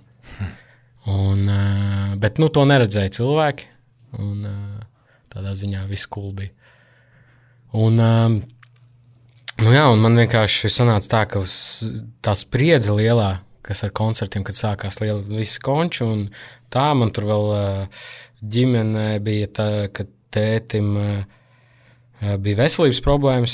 Bet, to neredzēja cilvēki, un tādā ziņā viss cool bija. Un man vienkārši sanāca tā, ka tā spriedze lielā, kas ar koncertiem, kad sākās visi konči, un tā man tur vēl ģimene bija tā, ka tētim bija veselības problēmas.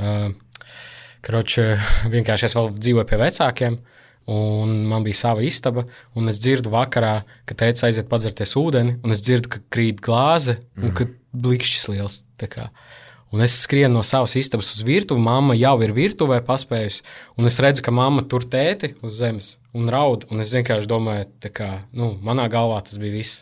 Vienkārši es vēl dzīvoju pie vecākiem, un man bija sava istaba, un es dzirdu vakarā, ka tētis aiziet padzerties ūdeni, un es dzirdu, ka krīt glāze, un ka blikšķis liels. Un es skrienu no savas istabas uz virtuvi, mamma jau ir virtuvē paspējusi, un es redzu, ka mamma tur tēti uz zemes un raud, un es vienkārši domāju, manā galvā tas bija viss.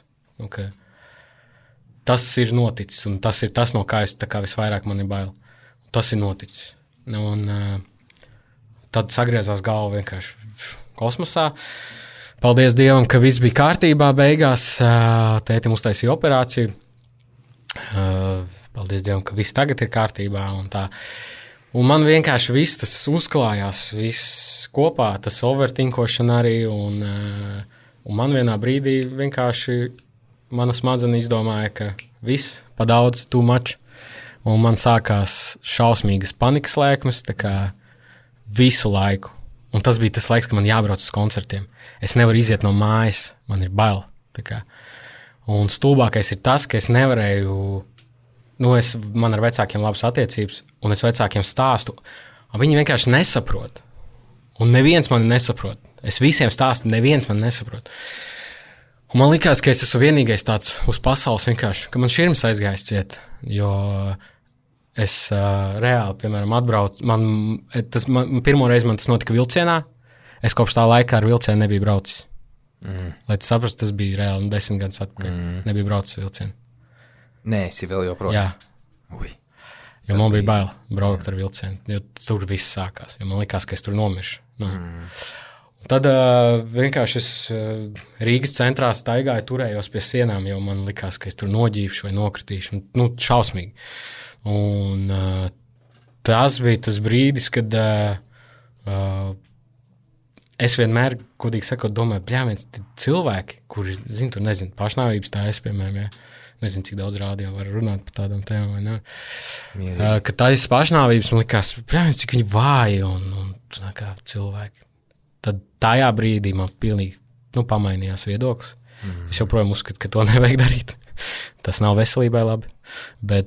Tas ir noticis, un tas ir tas, no kā es visvairāk man ir bail. Tas ir noticis. Un tad sagriezās galva vienkārši kosmosā. Paldies Dievam, ka viss bija kārtībā beigās. Tētim uztaisīja operāciju. Paldies Dievam, ka viss tagad ir kārtībā. Un man vienkārši viss tas uzklājās, viss kopā, tas overtinkošana arī. Un man vienā brīdī vienkārši... Mana smadzenes izdomāja, ka viss pa daudz, too much, un man sākās šausmīgas panikas lēkmes, visu laiku. Un tas bija tas laiks, ka man jābrauc uz koncertiem. Es nevaru iziet no mājas, man ir bail. Un stulbākais ir tas, ka es nevarēju, man ar vecākiem labas attiecības, un es vecākiem stāstu, un viņi vienkārši nesaprot. Un neviens mani nesaprot. Es visiem stāstu, neviens mani nesaprot. Un man likās, ka es esmu vienīgais tāds uz pasaules vienkārši, ka man širms aizgājis ciet, jo es reāli, piemēram, atbraucu, pirmo reizi man tas notika vilcienā, es kopš tā laikā ar vilcienu nebiju braucis. Lai tu saprastu, tas bija reāli 10 gadus atpakaļ, nebiju braucis vilcienu. Nē, esi vēl joprojām? Jā. Ui. Jo man bija bail braukt ar vilcienu, jo tur viss sākās, jo man likās, ka es tur nomiršu. Tad vienkārši es Rīgas centrā staigāju, turējos pie sienām, jo man likās, ka es tur noģīpšu vai nokritīšu. Šausmīgi. Un tas bija tas brīdis, kad es vienmēr, godīgi sakot, domāju, bļāviens, cilvēki, kuri, nezinu, pašnāvības tājas, piemēram, ja? Nezinu, cik daudz rādio var runāt par tādām tēmām, vai ne? Ka tājas pašnāvības man likās, bļāviens, cik viņi vāji un kā cilvēki. Tad tajā brīdī man pilnīgi pamainījās viedoklis. Es joprojām uzskatu, ka to nevajag darīt. Tas nav veselībai labi. Bet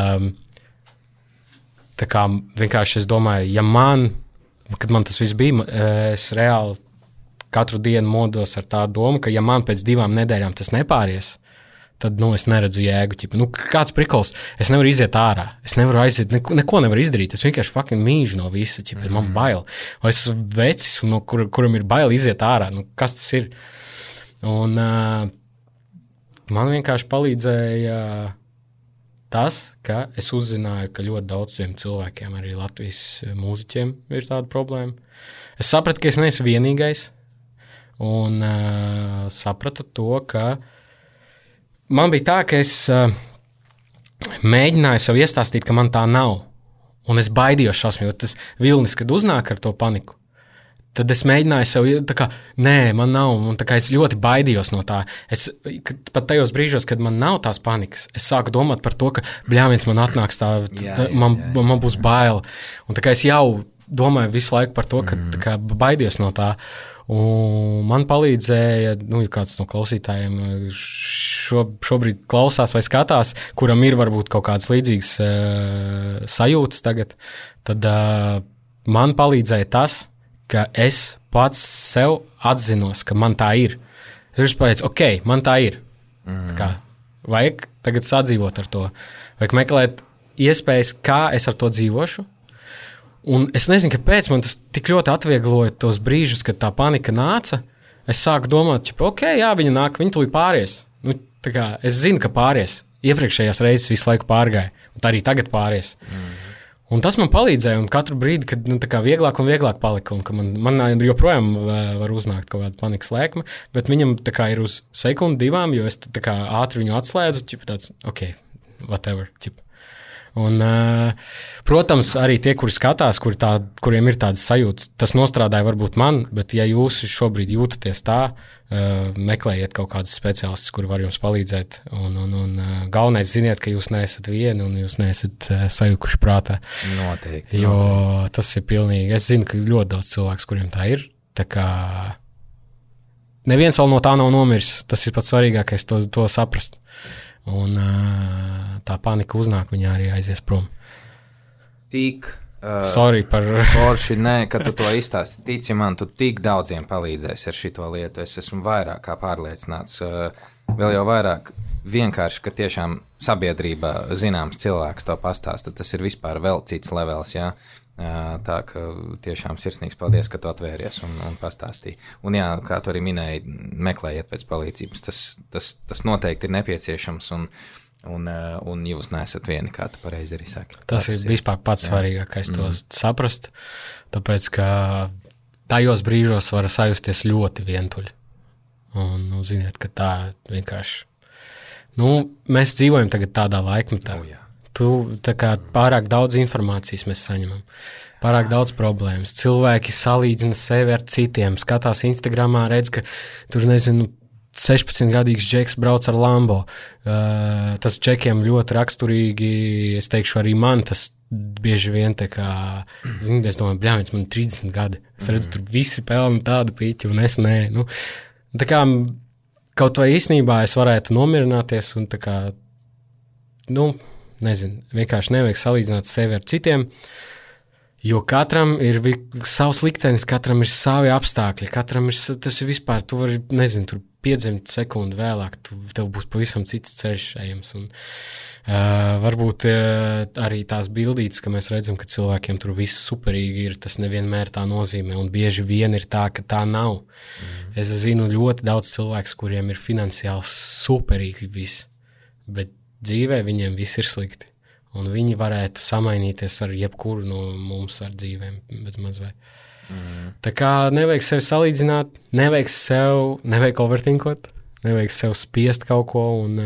tā kā vienkārši es domāju, kad man tas viss bija, es reāli katru dienu modos ar tādu domu, ka ja man pēc 2 nedēļām tas nepāries, tad, es neredzu jēgu. Kāds prikols, es nevaru iziet ārā, es nevaru aiziet, neko nevaru izdarīt, es vienkārši fucking mīžu no visa, man bail. Vai es esmu vecis, no kuram ir bail iziet ārā, kas tas ir? Un man vienkārši palīdzēja tas, ka es uzzināju, ka ļoti daudziem cilvēkiem, arī Latvijas mūziķiem, ir tāda problēma. Es sapratu, ka es neesmu vienīgais, un sapratu to, ka man bija tā, ka es mēģināju sev iestāstīt, ka man tā nav, un es baidījos šausmīgi, jo tas vilnis, kad uznāk ar to paniku, tad es mēģināju sev, tā kā, nē, man nav, un tā kā es ļoti baidījos no tā. Pat tajos brīžos, kad man nav tās panikas, es sāku domāt par to, ka, bļāviens, man atnāks tā, man būs bail. Un tā kā es jau domāju visu laiku par to, ka tā kā baidījos no tā. Un man palīdzēja, ja kāds no klausītājiem šobrīd klausās vai skatās, kuram ir varbūt kaut kādas līdzīgas sajūtas tagad, tad man palīdzēja tas, ka es pats sev atzinos, ka man tā ir. Es pateicu, ok, man tā ir. Kā, vajag tagad sadzīvot ar to. Vajag meklēt iespējas, kā es ar to dzīvošu. Un es nezinu, kāpēc man tas tik ļoti atviegloja tos brīžus, kad tā panika nāca. Es sāku domāt, ok, jā, viņa nāk, viņa tūlīt pāries. Tā kā, es zinu, ka pāries. Iepriekšējās reizes visu laiku pārgāja. Un arī tagad pāries. Un tas man palīdzēja, un katru brīdi, kad tā kā vieglāk un vieglāk palika, un ka man joprojām var uznākt kaut kāda panikas lēkme, bet viņam tā kā ir uz sekundi, divām, jo es tā kā ātri viņu atslēdzu, tāds, ok, whatever, Un, protams, arī tie, kuri skatās, kuriem ir tādas sajūtas, tas nostrādāja varbūt man, bet ja jūs šobrīd jūtaties tā, meklējiet kaut kādus speciālistus, kuri var jums palīdzēt, un galvenais ziniet, ka jūs neesat vieni un jūs neesat sajukuši prātā. Noteikti. Jo tas ir pilnīgi, es zinu, ka ļoti daudz cilvēks, kuriem tā ir, tā kā neviens vēl no tā nav nomiris, tas ir pats svarīgākais to saprast. Un tā panika uznāk, viņa arī aizies prom. Sorry par... Forši, nē, ka tu to izstāsti. Tici man, tu tik daudziem palīdzēsi ar šito lietu. Es esmu vairāk kā pārliecināts. Vēl jau vairāk vienkārši, ka tiešām sabiedrībā zināms cilvēks to pastāsta. Tas ir vispār vēl cits levels, jā. Tā ka tiešām sirsnīgs paldies, ka tu atvēries un pastāstīji. Un jā, kā tu arī minēji, meklējiet pēc palīdzības. Tas noteikti ir nepieciešams un jūs neesat vieni, kā tu pareizi arī saki. Tas ir vispār pats svarīgākais to saprast, tāpēc, ka tajos brīžos var sajusties ļoti vientuļi. Un, ziniet, ka tā vienkārši, mēs dzīvojam tagad tādā laikmetā. Tā kā pārāk daudz informācijas mēs saņemam, pārāk daudz problēmas. Cilvēki salīdzina sevi ar citiem, skatās Instagramā, redz, ka tur, 16-gadīgs džeks brauc ar Lambo. Tas džekiem ļoti raksturīgi, es teikšu, arī man tas bieži vien tā kā, es domāju, bļāviens, man 30 gadi. Es redzu, tur visi pelna tādu pīķi, un es nē. Tā kā kaut vai īstenībā es varētu nomierināties un tā kā, vienkārši nevajag salīdzināt sevi ar citiem, jo katram ir savs liktenis, katram ir savi apstākļi, tas ir vispār, tu vari, tur 5 sekundi vēlāk, tev būs pavisam cits ceļš ejams, un varbūt arī tās bildītes, ka mēs redzam, ka cilvēkiem tur viss superīgi ir, tas nevienmēr tā nozīmē, un bieži vien ir tā, ka tā nav. Es zinu ļoti daudz cilvēks, kuriem ir finansiāli superīgi viss, bet dzīvē viņiem viss ir slikti, un viņi varētu samainīties ar jebkuru no mums ar dzīvēm bez mazvai. Tā kā nevajag sevi salīdzināt, nevajag overthinkot, nevajag sev spiest kaut ko, un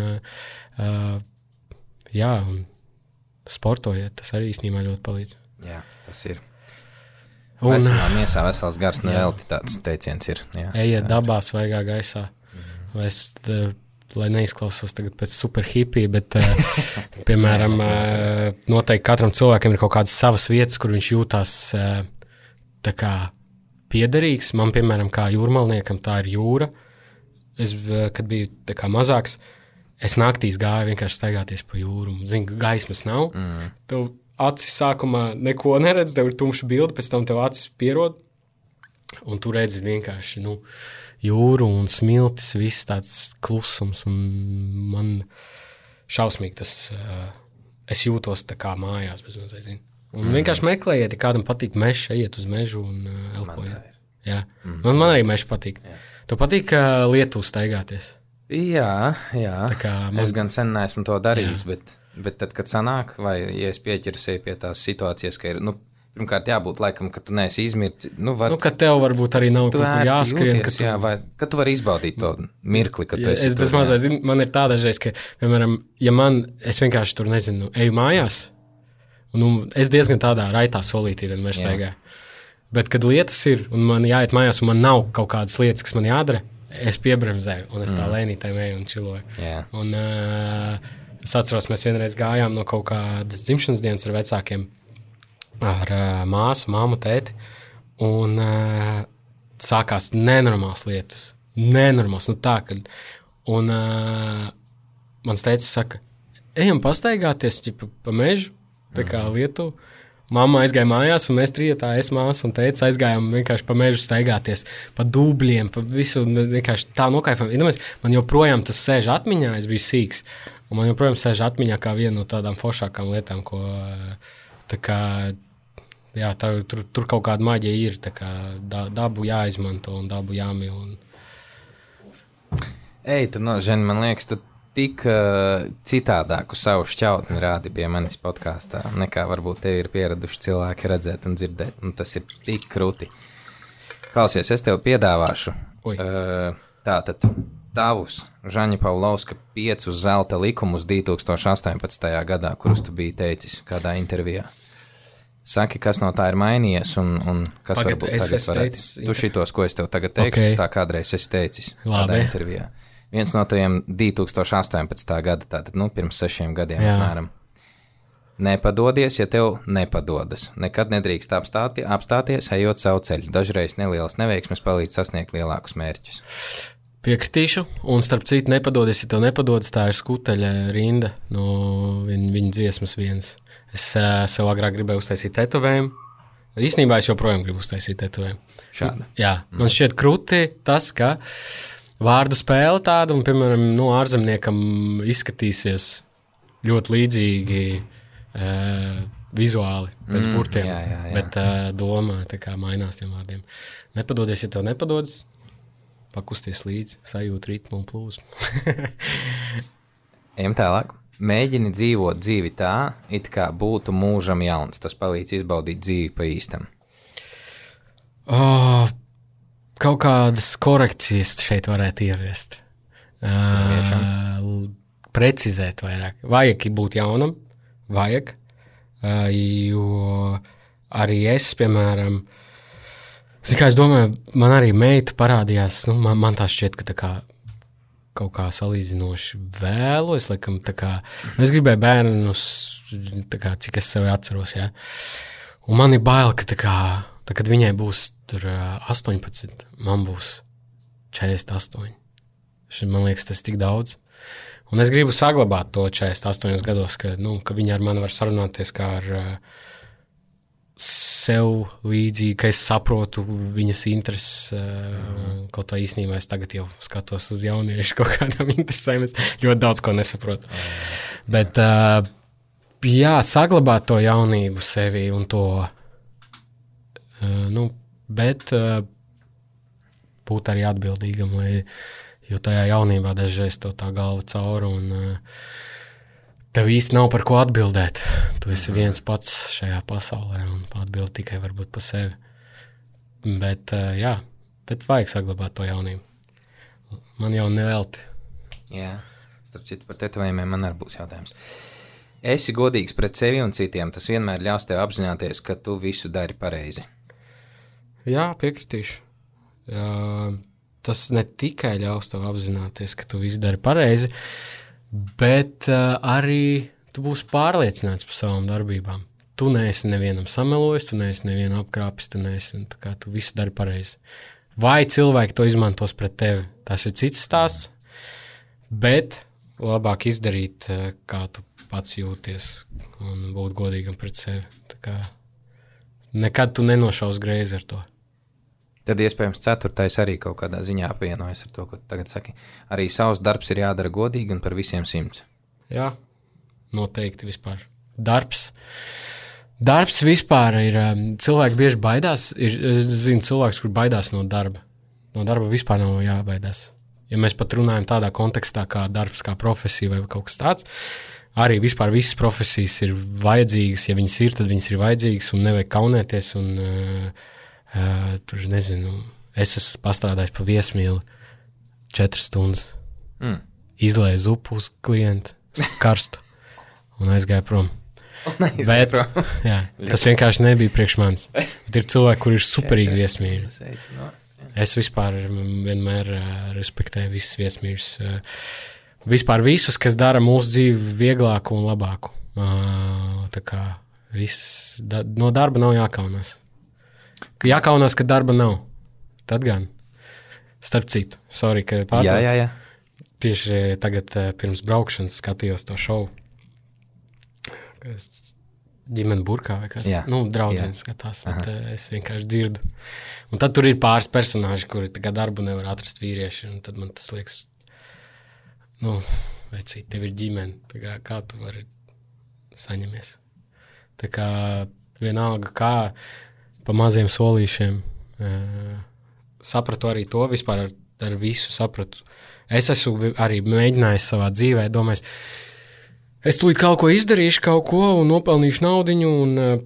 un sportojiet, tas arī īstenībā ļoti palīdz. Jā, tas ir. Veselā miesā, vesels gars nevelti tāds teiciens ir. Jā, ejiet dabā, svaigā gaisā. Lai neizklausās tagad pēc super hipija, bet, piemēram, noteikti katram cilvēkam ir kaut kādas savas vietas, kur viņš jūtās tā kā piederīgs. Man, piemēram, kā jūrmalniekam, tā ir jūra. Es, kad biju tā kā mazāks, es naktīs gāju vienkārši staigāties pa jūru. Zinu, gaismas nav. Tev acis sākumā neko neredz, tev ir tumša bilde, pēc tam tev acis pierod, un tu redzi vienkārši, jūru un smiltis, viss tāds klusums, un man šausmīgi tas, es jūtos tā kā mājās, bez mazliet, zinu. Un vienkārši meklējiet, ja kādam patīk mežs, ejiet uz mežu un elpojiet. Jā. Man arī mežs patīk. Jā. Tev patīk Lietuvā staigāties? Jā. Es gan sen neesmu to darījis, bet... Bet tad, kad sanāk, vai ja es pieķeru sevi pie tās situācijas, ka ir, pirmkārt jābūt laikam, ka tu neesi izmirti. Ka tev varbūt arī nav kaut kur jāskrien. Jūties, ka tu vari izbaudīt to mirkli, kad tu esi es bez mazais, man ir tā dažreiz, ka, piemēram, ja es vienkārši tur, nezinu, eju mājās, un es diezgan tādā raitā solītī vienmēr staigāju. Bet, kad lietus ir, un man jāiet mājās, un man nav kaut kādas lietas, kas man jādara, es piebremzēju, un es tā lēnītēm eju un čiloju. Yeah. Un es atceros, mēs vienreiz gājām no kaut kādas dzimšanas dienas ar vecākiem, ar māsu, māmu, tēti, un sākās nenormāls lietus. Nenormāls, tā, kad... Un mans tētis saka, ejam pastaigāties, pa mežu, tā kā Lietuvu. Mamma aizgāja mājās, un mēs trietā, es, māsa un tētis aizgājām vienkārši pa mežu staigāties, pa dūbļiem, pa visu, vienkārši tā nokaifam. Man joprojām tas sēž atmiņā, es biju sīks, un man joprojām sēž atmiņā kā viena no tādām foršākām lietām, ko tā kā, jā, tur kaut kāda maģija ir, tā kā dabu jāizmanto un dabu jāmīl. Ženi, man liekas, tu tik citādāku savu šķautni rādi pie manis podkāstā, nekā varbūt tevi ir pieraduši cilvēki redzēt un dzirdēt, un tas ir tik krūti. Klausies, es tev piedāvāšu tātad tavus Žaņa Pavlovska 5 zelta likumus 2018. gadā, kurus tu biji teicis kādā intervijā. Saki, kas no tā ir mainījies un kas varbūt tagad varētu. Tu šitos, ko es tev tagad teikšu, tā kādreiz esi teicis kādā intervijā. Viens no tiem 2018. gada, tātad, pirms 6 gadiem apmēram. Nepadodies, ja tev nepadodas. Nekad nedrīkst apstāties, ejot savu ceļu. Dažreiz nelielas neveiksmes palīdz sasniegt lielākus mērķus. Piekritīšu, un starp citu nepadodies, ja tev nepadodas, tā ir Skuteļa rinda no viņa dziesmas vienas. Es sev agrāk gribēju uztaisīt tetovējumu. Īstenībā es joprojām gribu uztaisīt tetovējumu. Šāda? Jā, man šķiet krūti tas, ka vārdu spēle tāda, un, piemēram, ārzemniekam izskatīsies ļoti līdzīgi vizuāli pēc burtiem, bet doma tā kā mainās tiem vārdiem. Nepadodies, ja tev nepadodas, pakusties līdzi, sajūt ritmu un plūsmu. Ejam tālāk. Mēģini dzīvot dzīvi tā, it kā būtu mūžam jauns. Tas palīdz izbaudīt dzīvi pa īstam. Kaut kādas korekcijas šeit varētu ieviest. Precizēt vairāk. Vajag būt jaunam, vajag, jo arī es, piemēram, es domāju, man arī meita parādījās, man tā šķiet, ka tā kā kaut kā salīdzinoši vēlu, es laikam tā kā, es gribēju bērnus, tā kā, cik es sevi atceros, jā. Un man ir bail, ka tā kā, kad viņai būs tur 18, man būs 48. Man liekas, tas ir tik daudz. Un es gribu saglabāt to 48 gados, ka viņa ar mani var sarunāties kā ar sev līdzīgi, ka es saprotu viņas intereses, kaut tā īstenībā es tagad jau skatos uz jauniešu kaut kādām interesēm, es ļoti daudz ko nesaprotu. Bet, saglabāt to jaunību sevi un to, bet būt arī atbildīgam, jo tajā jaunībā dažreiz to tā galva cauri un tev īsti nav par ko atbildēt. Tu esi viens pats šajā pasaulē un atbild tikai varbūt pa sevi. Bet, bet vajag saglabāt to jaunību. Man jau nevelti. Jā, starp citu par tetovējumiem man arī būs jautājums. Esi godīgs pret sevi un citiem, tas vienmēr ļaus tev apzināties, ka tu visu dari pareizi. Jā, piekritīšu. Tas ne tikai ļaus tev apzināties, ka tu visu dari pareizi, bet arī tu būsi pārliecināts par savām darbībām. Tu neesi nevienam samelojis, tu neesi nevienu apkrāpis, tu visu dari pareizi. Vai cilvēki to izmantos pret tevi? Tas ir cits stāsts, bet labāk izdarīt, kā tu pats jūties un būt godīgam pret sevi. Tā kā nekad tu nenošaus greizi ar to. Tad iespējams 4. arī kaut kādā ziņā apvienojas ar to, ko tu tagad saki. Arī savs darbs ir jādara godīgi un par visiem 100. Jā, noteikti vispār. Darbs vispār ir, cilvēki bieži baidās, es zinu cilvēks, kur baidās no darba. No darba vispār nav jābaidās. Ja mēs pat runājam tādā kontekstā kā darbs, kā profesija vai kaut kas tāds, arī vispār visas profesijas ir vajadzīgas. Ja viņas ir, tad viņas ir vajadzīgas un nevajag kaunēties. Un, tur, nezinu, es esmu pastrādājis pa viesmīli 4 stundas. Izlēju zupu uz klientu, karstu un aizgāju prom. Bet, jā, tas vienkārši nebija priekš manis. Bet ir cilvēki, kur ir superīgi viesmīļi. Es vispār vienmēr respektēju visus viesmīļus. Vispār visus, kas dara mūsu dzīvi vieglāku un labāku. Tā kā no darba nav jākaunās. Jākaunās, ka darba nav. Tad gan. Starp citu, sorry, ka pārtās. Jā. Tieši tagad pirms braukšanas skatījos to šovu. Ģimene burkā vai kas. Draudzene skatās, bet es vienkārši dzirdu. Un tad tur ir pāris personāži, kuri tā kā darbu nevar atrast vīrieši, un tad man tas liekas, vecīt, tev ir ģimene, tā kā tu vari saņemies. Tā kā vienalga, kā pa maziem solīšiem sapratu arī to, vispār ar visu sapratu. Es esmu arī mēģinājis savā dzīvē, domājis, es tūlīt kaut ko izdarīšu, un nopelnīšu naudiņu, un,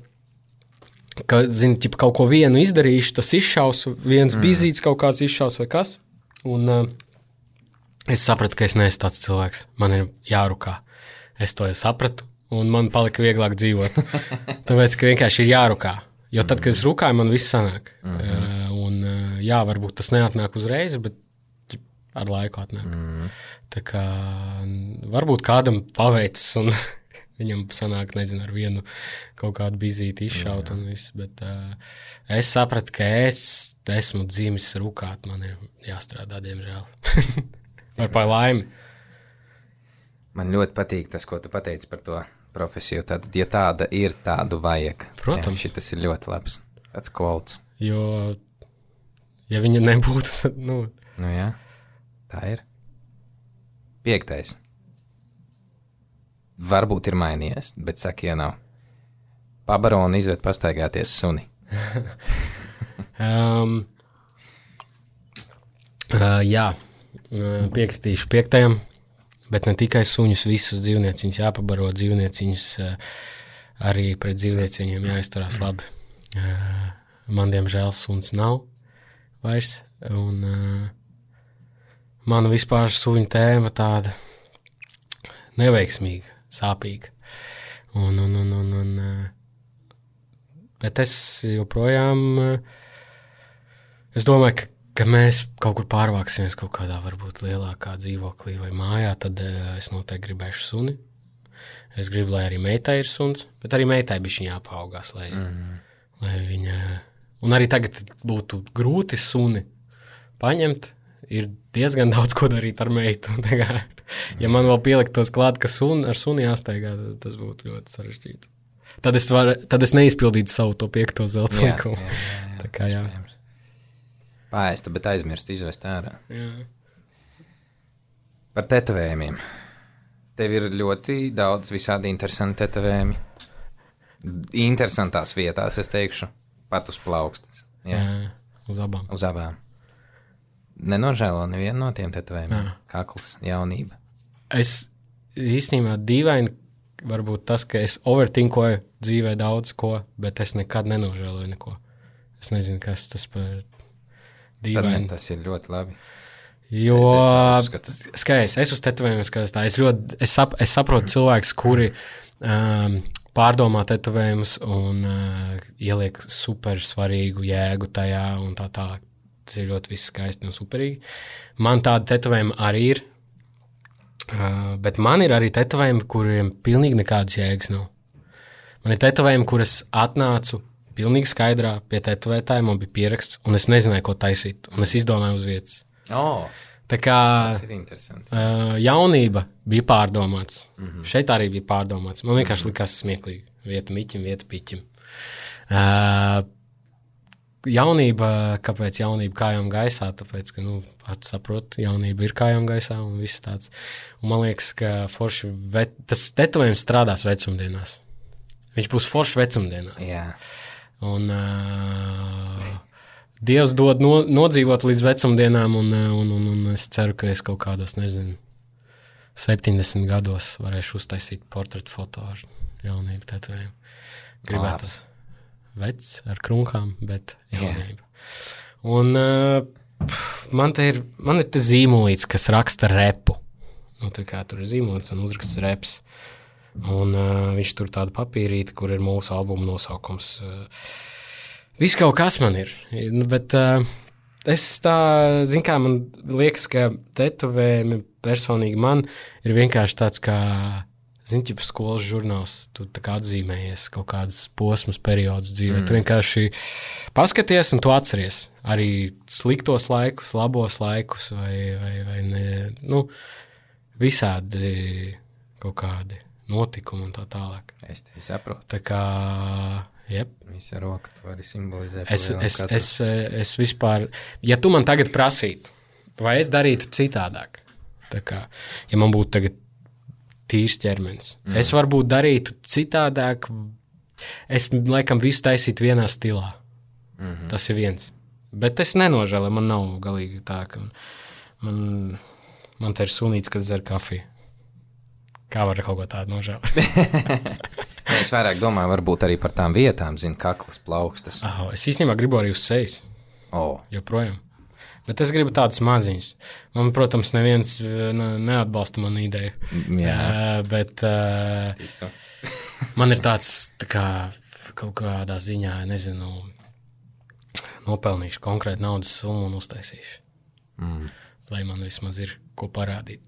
kaut ko vienu izdarīšu, tas izšaus, viens bizīts kaut kāds izšaus vai kas, un es sapratu, ka es neesmu tāds cilvēks, man ir jārukā. Es to sapratu, un man palika vieglāk dzīvot, tāpēc, ka vienkārši ir jārukā. Jo tad, kad es rukāju, man viss sanāk. Un, varbūt tas neatnāk uzreiz, bet ar laiku atnāk. Tā kā varbūt kādam paveicis un viņam sanāk, nezinu, ar vienu kaut kādu bizīti izšaut un viss, bet es sapratu, ka es esmu dzīvis rukāt, man ir jāstrādā, diemžēl. Var par laimi. Man ļoti patīk tas, ko tu pateici par to profesiju. Tad, ja tāda ir, tādu vajag. Protams. Šitas ir ļoti labs. Tāds quotes. Jo, ja viņa nebūtu, tad, jā. Tā ir. 5. Varbūt ir mainījies, bet saka, ja nav. Pabaro un izved pastaigāties suni. Jā, piekritīšu 5. Bet ne tikai suņus, visus dzīvnieciņus jāpabaro, dzīvnieciņus arī pret dzīvnieciņiem jāizturās labi. Man, diemžēl, suns nav vairs, un man vispār suņu tēma tāda neveiksmīga, sāpīga. Bet es joprojām, es domāju, ka mēs kaut kur pārvāksimies kaut kādā varbūt lielākā dzīvoklī vai mājā, tad es noteikti gribēšu suni. Es gribu, lai arī meitai ir suns, bet arī meitai bišķiņ jāpaaugās, lai viņa... Un arī tagad būtu grūti suni paņemt, ir diezgan daudz ko darīt ar meitu. Ja man vēl pieliktos klāt, ka ar suni jāstaigā, tas būtu ļoti sarežģīti. Tad es neizpildītu savu to 5. zelta likumu. Tā kā jā. Paēsta, bet aizmirst izvest ārā. Jā. Par tetovējumiem. Tev ir ļoti daudz visādi interesanti tetovējumi. Interesantās vietās, es teikšu, pat uz plaukstas. Jā, uz abām. Uz abām. Nenožēlo nevienu no tiem tetovējumiem. Kakls, jaunība. Es īstenībā dīvaini, varbūt tas, ka es overtinkoju dzīvē daudz ko, bet es nekad nenožēloju neko. Es nezinu, kas tas par dīvaini. Tad tas ir ļoti labi. Jo, skaidrs, es uz tetovējumiem skatos tā. Es saprotu cilvēkus, kuri pārdomā tetovējumus un ieliek super svarīgu jēgu tajā un tā tālāk. Tas ir ļoti viss skaisti un superīgi. Man tādi tetovējumi arī ir, bet man ir arī tetovējumi, kuriem pilnīgi nekādas jēgas nav. Man ir tetovējumi, kuras atnācu pilnīgi skaidrā pie tetovētāja, man bija pieraksts, un es nezināju, ko taisīt, un es izdomāju uz vietas. Tā kā tas ir interesanti. Jaunība bija pārdomāts. Šeit arī bija pārdomāts. Man vienkārši likās smieklīgi. Vieta miķim, vieta piķim. Jaunība, kāpēc jaunība kājām gaisā? Tāpēc, ka, pats saprotu, jaunība ir kājām gaisā un viss tāds. Un man liekas, ka forši tas tetovējums strādās vecumdienās. Viņš būs forši vecumdienās. Jā. Un Dievs dod nodzīvot līdz vecumdienām, un es ceru, ka es kaut kādos, nezinu, 70 gados varēšu uztaisīt portretu foto ar jaunību tetovējumu. Gribētu vecs ar krunkām, bet jaunība. Un man ir te zīmolīts, kas raksta repu. Nu, tā kā tur ir zīmolīts un uzraksts reps. Un viņš tur tādu papīrīti, kur ir mūsu albuma nosaukums. Viss kaut kas man ir. Bet es tā, zin kā, man liekas, ka tetovējumi personīgi man ir vienkārši tāds kā, zin, ķipa skolas žurnāls, tu tā kā atzīmējies kaut kādas posmas periodus dzīvē. Tu vienkārši paskaties un tu atceries arī sliktos laikus, labos laikus vai ne, nu, visādi kaut kādi notikumi un tā tālāk. Es te saprotu. Tā kā, jep. Visa roka tu vari simbolizēt. Es vispār, ja tu man tagad prasītu, vai es darītu citādāk, tā kā, ja man būtu tagad tīrs ķermenis, es varbūt darītu citādāk, es, laikam, visu taisītu vienā stilā. Tas ir viens. Bet es nenožēlu, man nav galīgi tā, ka man te ir sunīts, kas dzer kafiju. Kā var kaut ko tādu nožēlēt? Es vairāk domāju, varbūt arī par tām vietām, zinu, kaklas, plaukstas. Es īstenībā gribu arī uz sejas. Joprojām. Bet es gribu tādas maziņas. Man, protams, neviens neatbalsta manu ideju. Bet man ir tāds, tā kā kaut kādā ziņā, nezinu, nopelnīšu konkrētu naudas summu un uztaisīšu. Lai man vismaz ir ko parādīt.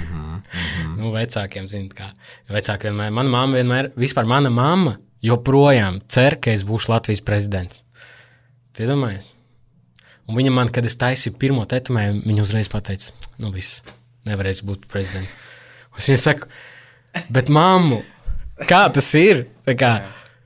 Nu, vecākiem, zinu, kā. Vecāki vienmēr, mana mamma joprojām cer, ka es būšu Latvijas prezidents. Tu iedomājies? Un viņa man, kad es taisīju pirmo tetumējumu, viņa uzreiz pateica, nu viss, nevarēs būt prezidents. Un viņa saka, bet mammu, kā tas ir? Tā kā,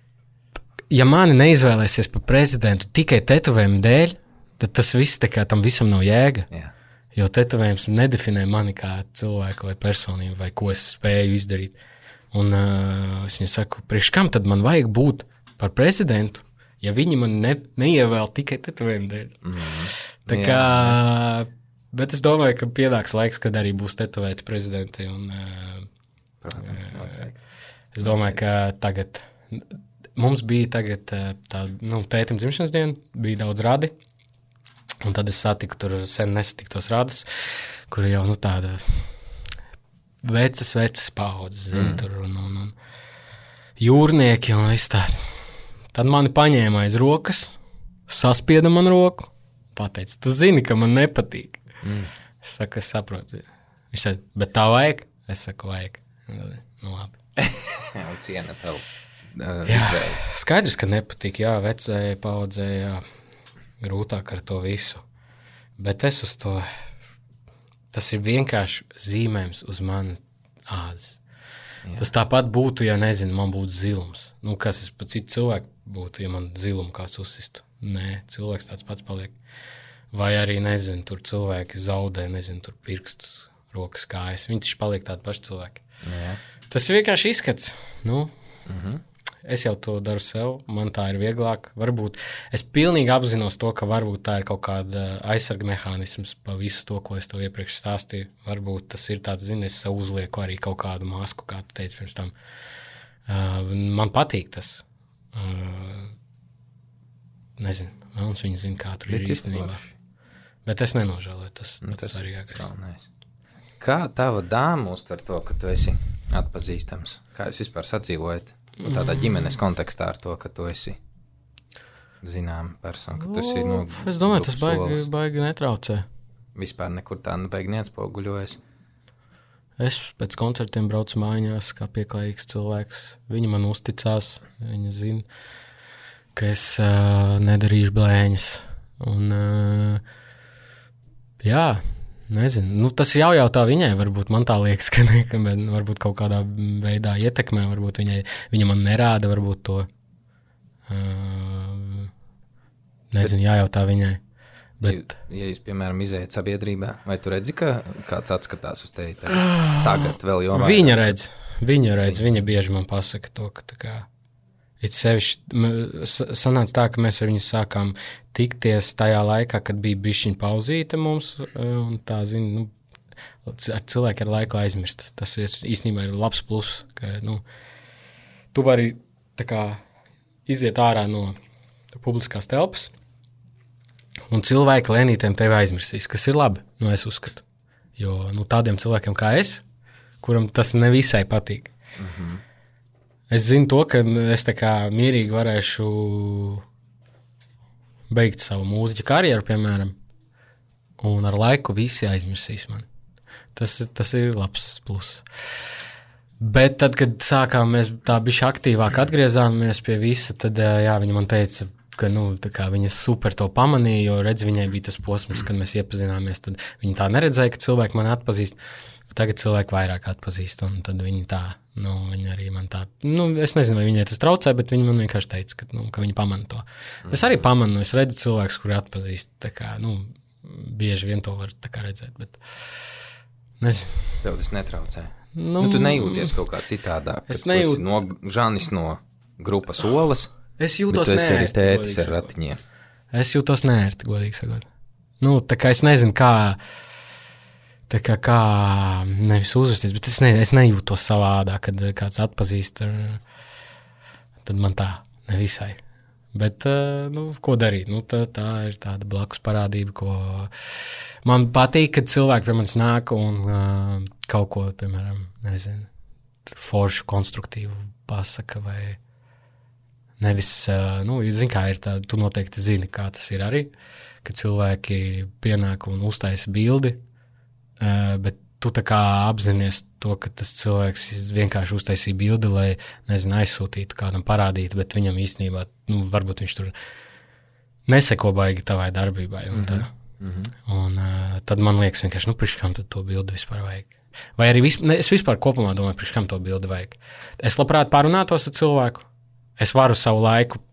ja mani neizvēlēsies par prezidentu tikai tetuvējumu dēļ, tad tas viss, tā kā tam visam nav jēga. Jo tetovējums nedefinē mani kā cilvēku vai personību, vai ko es spēju izdarīt. Un es viņai saku, priekš kam tad man vajag būt par prezidentu, ja viņi man neievēl tikai tetovējumu dēļ. Tā kā, bet es domāju, ka pienāks laiks, kad arī būs tetovēti prezidenti. Un, es domāju, ka tagad, mums bija tagad tā, nu, tētim dzimšanas diena, bija daudz radi. Un tad es satiku tur sen nesatiktos radus, kur jau, nu, tāda vecas paudzes, zin, tur un jūrnieki un viss tāds. Tad mani paņēma aiz rokas, saspieda man roku, pateica, tu zini, ka man nepatīk. Es saku, es saprotu. Viņš saka, bet tā vajag? Es saku, vajag. Nu, labi. Jau ciena tev izvēli. Skaidrs, ka nepatīk, jā, vecai paudzē, jā. Grūtāk ar to visu. Bet es uz to, tas ir vienkārši zīmējums uz manas ādas. Tas tāpat būtu, ja nezinu, man būtu zilums. Nu, kas es pa citu cilvēku būtu, ja man zilumu kāds uzsistu. Nē, cilvēks tāds pats paliek. Vai arī, nezinu, tur cilvēki zaudē, nezinu, tur pirkstus, rokas, kājas. Viņi taču paliek tādi paši cilvēki. Jā. Tas ir vienkārši izskats. Nu, es jau to daru sev, man tā ir vieglāk. Varbūt es pilnīgi apzinos to, ka varbūt tā ir kaut kāda aizsarga mehānisms pa visu to, ko es tev iepriekš stāstīju. Varbūt tas ir tāds, zini, es sev uzlieku arī kaut kādu masku, kā tu teici pirms tam. Man patīk tas. Nezinu, vēlams viņi zina, kā tur ir īstenībā. Bet es nenožēloju, tas svarīgākais. Kā tava dāma uztver to, ka tu esi atpazīstams? Kā jūs vispār sadzīvojat? Tādā ģimenes kontekstā ar to, ka tu esi zinām persona, ka tu esi no es domāju, tas baigi netraucē. Vispār nekur tā baigi neatspoguļojas. Es pēc koncertiem braucu mājās kā pieklājīgs cilvēks. Viņi man uzticās, viņi zina, ka es nedarīšu blēņas. Un jā, nezinu, nu, tas jājautā viņai, varbūt man tā liekas, ka varbūt kaut kādā veidā ietekmē, varbūt viņa man nerāda, varbūt to, nezinu, jājautā viņai. Bet, ja jūs, piemēram, izējat sabiedrībā, vai tu redzi, ka kāds atskatās uz tevi tagad vēl jau vairāk? Viņa redz, viņa bieži man pasaka to, ka tā kā, it sevišķi, sanāca tā, ka mēs ar viņu sākām tikties tajā laikā, kad bija bišķiņa pauzīte mums, un tā, zini, nu, ar cilvēku ar laiku aizmirst. Tas ir īstenībā ir labs pluss, ka, tu vari tā kā iziet ārā no publiskās telpas, un cilvēki lēnītēm tevi aizmirsīs, kas ir labi, es uzskatu. Jo tādiem cilvēkiem kā es, kuram tas nevisai patīk. Es zinu to, ka es tā kā mierīgi varēšu beigt savu mūziķa karjeru, piemēram, un ar laiku visi aizmirsīs mani. Tas ir labs pluss. Bet tad, kad sākām mēs tā bišķi aktīvāk atgriezāmies pie visa, tad viņa man teica, ka tā kā viņa super to pamanīja, jo redz, viņai bija tas posms, kad mēs iepazināmies, tad viņa tā neredzēja, ka cilvēki mani atpazīst. Tagad cilvēki vairāk atpazīst, un tad viņa tā, viņa arī man tā, es nezinu, vai viņai tas traucē, bet viņa man vienkārši teica, ka viņa pamana to. Es arī pamanu, es redzu cilvēkus, kuri atpazīst, tā kā, bieži vien to var tā kā redzēt, bet nezinu. Tev tas netraucē? Tu nejūties kaut kā citādāk, kad tu esi Žanis no grupas Olas, es jūtos bet tu esi arī neērti, tētis ar ratiņiem. Es jūtos neērti, godīgi sakot. Tā kā es nezinu, kā nevis uzvesties, bet es nejūtos savādā, kad kāds atpazīst, tad man tā nevisai. Bet, ko darīt? Tā ir tāda blakus parādība, ko man patīk, kad cilvēki pie manis nāk un kaut ko, piemēram, nezinu, foršu, konstruktīvu pasaka vai nevis, zini, kā ir tā, tu noteikti zini, kā tas ir arī, kad cilvēki pienāk un uztaisa bildi, bet tu tā kā apzinies to, ka tas cilvēks vienkārši uztaisīja bildi, lai, nezinu, aizsūtītu kādam parādītu, bet viņam īstenībā, varbūt viņš tur neseko baigi tavai darbībai. Un tad man liekas vienkārši, priekš kam tad to bildi vispār vajag. Vai arī es vispār kopumā domāju, priekš kam to bildi vajag. Es labprāt parunātos ar cilvēku, es varu savu laiku,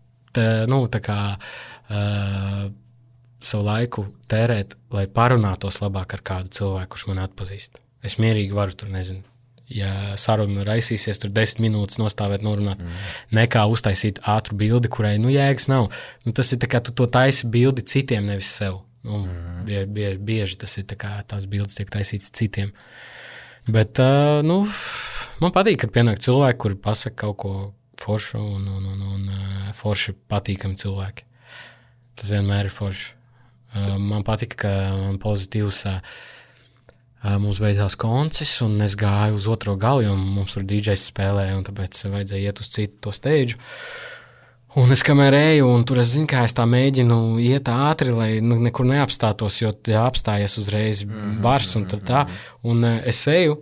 savu laiku tērēt, lai parunātos labāk ar kādu cilvēku, kurš man atpazīst. Es mierīgi varu tur, nezinu, ja saruna raisīsies, tur 10 minūtes nostāvēt, norunāt, nekā uztaisīt ātru bildi, kurai, jēgas nav. Tas ir tā kā tu to taisi bildi citiem, nevis sev. Bieži tas ir tā kā tās bildes tiek taisītas citiem. Bet, man patīk, kad pienāk cilvēki, kuri pasaka kaut ko foršu un forši patīkami cilvēki. Tas vienmēr ir forši. Man patika, ka man pozitīvs mums beidzās koncis, un es gāju uz otro galu, jo mums tur DJs spēlēja, un tāpēc vajadzēja iet uz citu to steidžu. Un es kamēr eju, un tur es zinu, kā es tā mēģinu iet ātri, lai nekur neapstātos, jo ja apstājies uzreiz bars, un tad tā. Un es eju,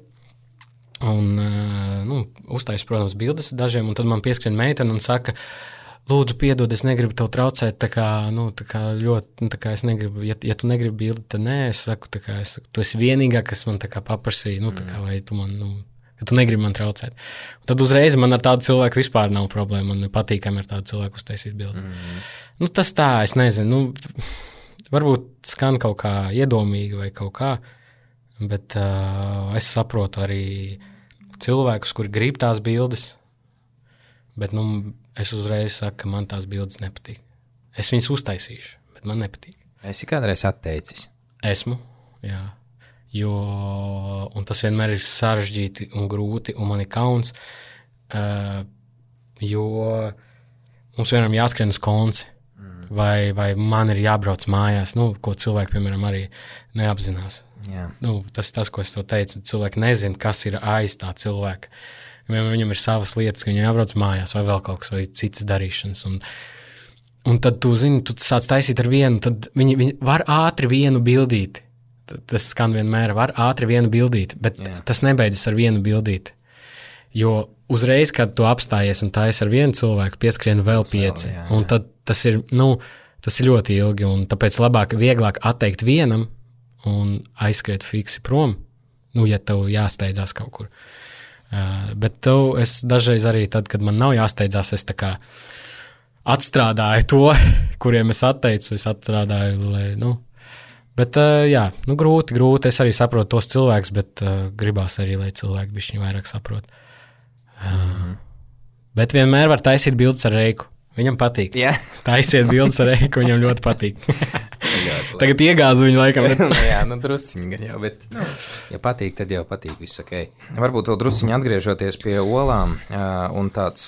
un uztaisu, protams, bildes dažiem, un tad man pieskrien meitene un saka, lūdzu, piedod, es negribu tev traucēt, tā kā ļoti, tā kā es negribu, ja tu negribi bildi, tad nē, es saku, tu esi vienīgā, kas man tā kā paprasīja, tā kā, vai tu man, ka tu negribi man traucēt. Un tad uzreiz man ar tādu cilvēku vispār nav problēma, man patīkami ar tādu cilvēku uztaisīt bildi. Tas tā, es nezinu, varbūt skan kaut kā iedomīgi vai kaut kā, bet es saprotu arī cilvēkus, kuri grib tās bildes, bet, es uzreiz saku, ka man tās bildes nepatīk. Es viņas uztaisīšu, bet man nepatīk. Esi kādreiz atteicis? Esmu, jā. Un tas vienmēr ir sarežģīti un grūti, un man ir kauns, jo mums vienmēr jāskrien uz konci, vai man ir jābrauc mājās, ko cilvēki, piemēram, arī neapzinās. Jā. Tas, ko es to teicu, cilvēki nezina, kas ir aiz tā cilvēka. Viņam ir savas lietas, ka viņam jābrauc mājās vai vēl kaut kas, vai citas darīšanas. Un tad tu zini, tu sāc taisīt ar vienu, tad viņi var ātri vienu bildīt. Tas skan vienmēr, var ātri vienu bildīt, bet tas nebeidzas ar vienu bildīt. Jo uzreiz, kad tu apstājies un taisi ar vienu cilvēku, pieskrien vēl 5. Un tad tas ir ļoti ilgi, un tāpēc vieglāk atteikt vienam un aizskriet fiksi prom, ja tev jāsteidzās kaut kur. Bet es dažreiz arī tad, kad man nav jāsteidzās, es tā kā atstrādāju to, kuriem es atteicu, es atstrādāju, lai, bet, grūti, es arī saprotu tos cilvēkus, bet gribās arī, lai cilvēki bišķiņ vairāk saprot. Bet vienmēr var taisīt bildes ar reiku, Viņam patīk. Jā. Taisiet bildes ar Eiku, viņam ļoti patīk. Tagad iegāzu viņu laikam. Jā, drusciņi gan jau, bet, ja patīk, tad jau patīk, viss ok. Varbūt vēl drusciņi atgriežoties pie olām un tāds,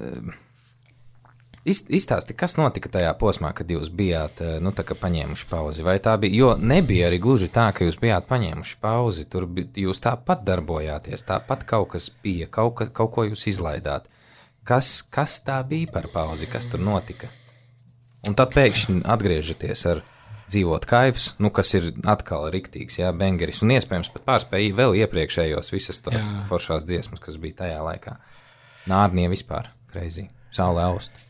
izstāsti, kas notika tajā posmā, kad jūs bijāt, tā kā paņēmuši pauzi, vai tā bija, jo nebija arī gluži tā, ka jūs bijāt paņēmuši pauzi, tur jūs tāpat darbojāties, tāpat kaut kas bija, kaut ko jūs izlaidāt. Kas tā bija par pauzi, kas tur notika? Un tad pēkšņi atgriežaties ar dzīvot kaivs, kas ir atkal riktīgs, bengeris, un iespējams pat pārspēja vēl iepriekšējos visas tās foršās dziesmas, kas bija tajā laikā. Nārnie vispār, crazy, saule aust.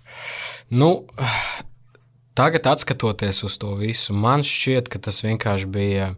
Tagad atskatoties uz to visu, man šķiet, ka tas vienkārši bija,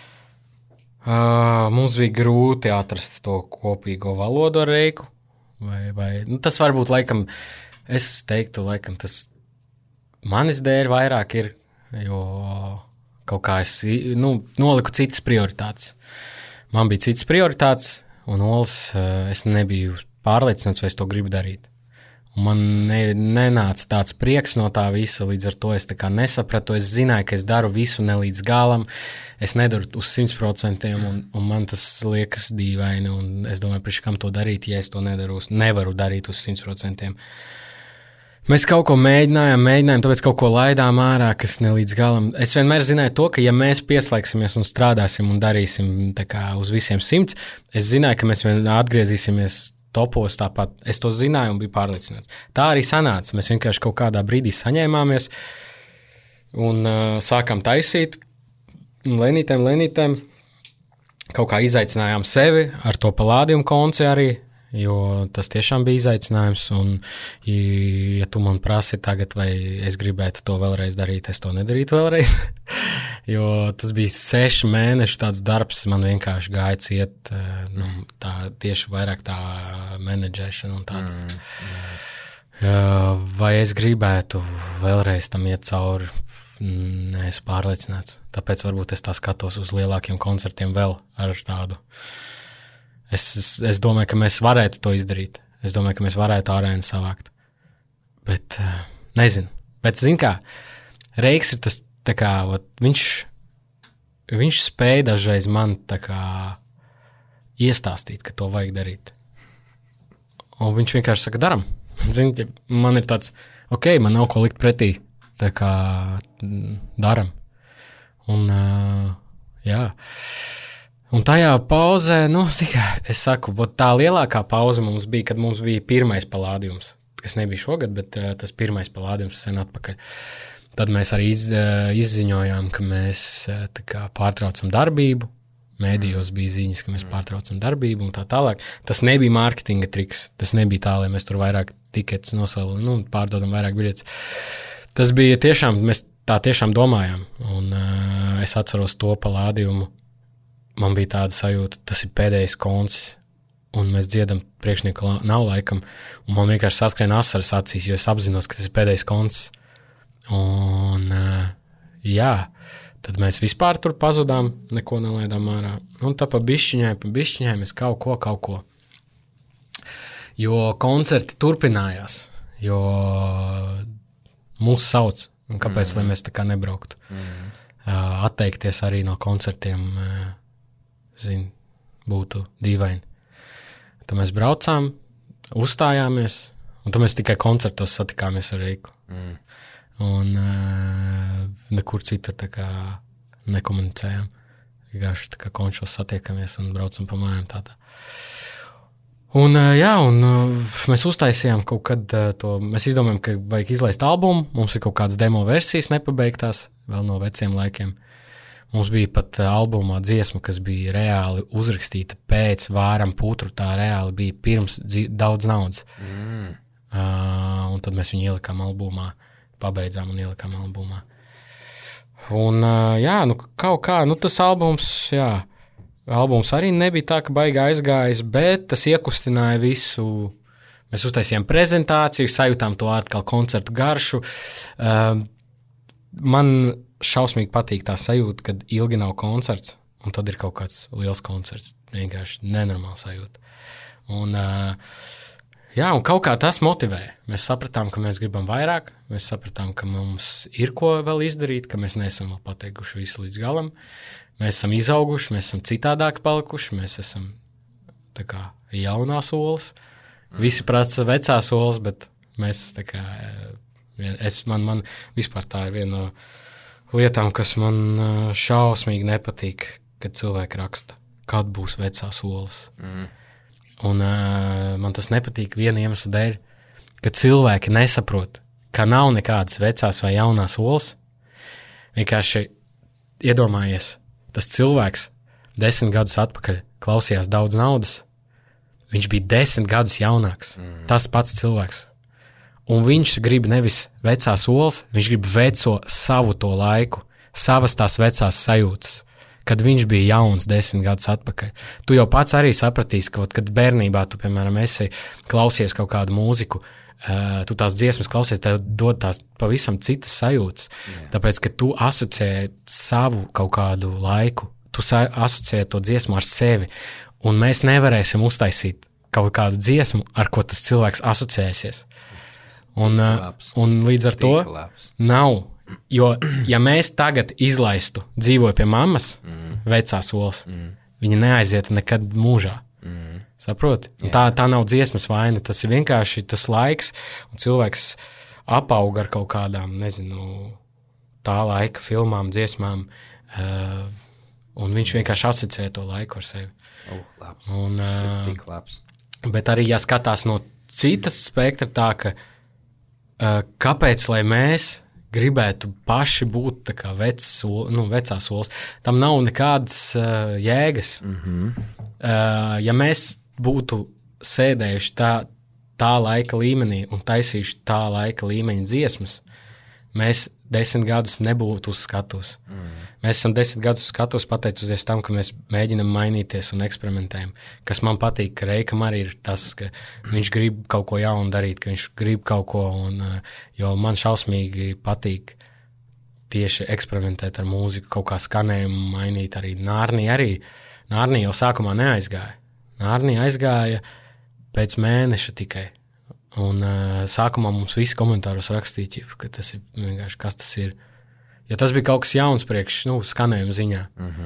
mums bija grūti atrast to kopīgo valodu ar Reiku, vai tas varbūt laikam, es teiktu, tas manis dēļ vairāk ir, jo kaut kā es noliku citas prioritātes. Man bija citas prioritātes, un Ols es nebiju pārliecināts, vai es to gribu darīt. Un man nenāca tāds prieks no tā visa, līdz ar to es tā kā nesapratu, es zināju, ka es daru visu ne līdz galam, es nedaru uz 100%, un man tas liekas dīvaini, un es domāju, priekš kam to darīt, ja es to nevaru darīt uz 100%. Mēs kaut ko mēģinājām, tāpēc kaut ko laidām ārā, kas ne līdz galam. Es vienmēr zināju to, ka ja mēs pieslēgsimies un strādāsim un darīsim tā kā uz visiem 100, es zināju, ka mēs atgriezīsimies topos tāpat. Es to zināju un biju pārliecināts. Tā arī sanāca. Mēs vienkārši kaut kādā brīdī saņēmāmies un sākām taisīt. Lenītēm. Kaut kā izaicinājām sevi ar to Palādium konci arī, jo tas tiešām bija izaicinājums. Un, ja tu man prasi tagad, vai es gribētu to vēlreiz darīt, es to nedarītu vēlreiz. Jo tas bija 6 mēneši tāds darbs, man vienkārši gāja ciet, tā tieši vairāk tā menedžēšana un tāds. Vai es gribētu vēlreiz tam iet cauri, neesmu pārliecināts. Tāpēc varbūt es tā skatos uz lielākiem koncertiem vēl ar tādu. Es domāju, ka mēs varētu to izdarīt. Es domāju, ka mēs varētu arēnu savākt. Bet nezinu. Bet zin kā, Reiks ir tas tā kā, viņš spēja dažreiz man tā kā iestāstīt, ka to vajag darīt. Un viņš vienkārši saka, daram. Zini, man ir tāds, ok, man nav ko likt pretī, tā kā daram. Un, jā. Un tajā pauzē, es saku, tā lielākā pauze mums bija, kad mums bija pirmais Palādiums, kas nebija šogad, bet tas pirmais Palādiums sen atpakaļ. Tad mēs arī izziņojām, ka mēs tā kā pārtraucam darbību. Mēdījos bija ziņas, ka mēs pārtraucam darbību un tā tālāk. Tas nebija mārketinga triks. Tas nebija tā, lai mēs tur vairāk tiketus nosalam, pārdodam vairāk biļetes. Tas bija tiešām, mēs tā tiešām domājām. Un es atceros to Palādiumu. Man bija tāda sajūta, tas ir pēdējais koncis. Un mēs dziedam priekšnieku nav laikam. Un man vienkārši saskrien asaras acīs, jo es apzinos, ka tas ir pēdējais koncis. Un, jā, tad mēs vispār tur pazudām, neko nelaidām ārā. Un tā pa bišķiņai mēs kaut ko. Jo koncerti turpinājās, jo mūs sauc, un kāpēc, lai mēs tā kā nebrauktu. Atteikties arī no koncertiem, būtu dīvaini. Tad mēs braucām, uzstājāmies, un tad mēs tikai koncertos satikāmies ar Reiku. Un nekur citur tā kā nekomunicējām. Vienkārši tā kā končos satiekamies un braucam pa mājām tādā. Un mēs uztaisījām kaut kad to, mēs izdomājam, ka vajag izlaist albumu, mums ir kaut kādas demo versijas nepabeigtās, vēl no veciem laikiem. Mums bija pat albumā dziesma, kas bija reāli uzrakstīta pēc Vāram Putru, tā reāli bija pirms daudz naudas. Un tad mēs viņu ielikām albumā. Pabeidzām un ielikām albumā. Un, kaut kā, tas albums arī nebija tā, ka baigi aizgājis, bet tas iekustināja visu. Mēs uztaisījām prezentāciju, sajūtām to atkal koncertu garšu. Man šausmīgi patīk tā sajūta, kad ilgi nav koncerts, un tad ir kaut kāds liels koncerts. Vienkārši nenormāli sajūta. Un, Jā, un kaut kā tas motivēja. Mēs sapratām, ka mēs gribam vairāk, mēs sapratām, ka mums ir ko vēl izdarīt, ka mēs neesam vēl pateikuši visu līdz galam. Mēs esam izauguši, mēs esam citādāk palikuši, mēs esam tā kā jaunās olas. Visi prasa vecās olas, bet mēs tā kā, man vispār tā ir viena no lietām, kas man šausmīgi nepatīk, kad cilvēki raksta, kad būs vecās olas. Un man tas nepatīk viena iemesla dēļ, ka cilvēki nesaprot, ka nav nekādas vecās vai jaunās olas. Vienkārši iedomājies, tas cilvēks 10 gadus atpakaļ klausījās daudz naudas, viņš bija 10 gadus jaunāks, tas pats cilvēks. Un viņš grib nevis vecās olas, viņš grib veco savu to laiku, savas tās vecās sajūtas. Kad viņš bija jauns 10 gadus atpakaļ. Tu jau pats arī sapratīsi, ka, kad bērnībā tu, piemēram, esi klausies kaut kādu mūziku, tu tās dziesmas klausies, tev dod tās pavisam citas sajūtas. Tāpēc, ka tu asociē savu kaut kādu laiku, tu asociē to dziesmu ar sevi, un mēs nevarēsim uztaisīt kaut kādu dziesmu, ar ko tas cilvēks asociēsies. Un līdz ar to nav. Jo, ja mēs tagad izlaistu dzīvoju pie mammas, vecās olas, viņa neaizietu nekad mūžā. Saproti? Tā nav dziesmas vaina, tas ir vienkārši tas laiks, un cilvēks apauga ar kaut kādām, nezinu, tā laika filmām, dziesmām, un viņš vienkārši asociē to laiku ar sevi. Labs. Un, tik labs. Bet arī, ja skatās no citas spektra tā, ka kāpēc, lai mēs gribētu paši būt tā kā vecās olas. Tam nav nekādas jēgas. Ja mēs būtu sēdējuši tā laika līmenī un taisījuši tā laika līmeņa dziesmas, mēs 10 gadus nebūtu uz skatuves. Mēs esam 10 gadus uz skatuves pateicoties tam, ka mēs mēģinam mainīties un eksperimentējam. Kas man patīk, ka Reikam arī ir tas, ka viņš grib kaut ko jaunu darīt, ka viņš grib kaut ko, jo man šausmīgi patīk tieši eksperimentēt ar mūziku, kaut kā skanējumu mainīt arī. Nārnī jau sākumā neaizgāja. Nārnī aizgāja pēc mēneša tikai. Un sākumā mums visi komentāros rakstīja, ka tas ir vienkārši, kas tas ir. Jo tas bija kaut kas jauns priekš, skanējuma ziņā.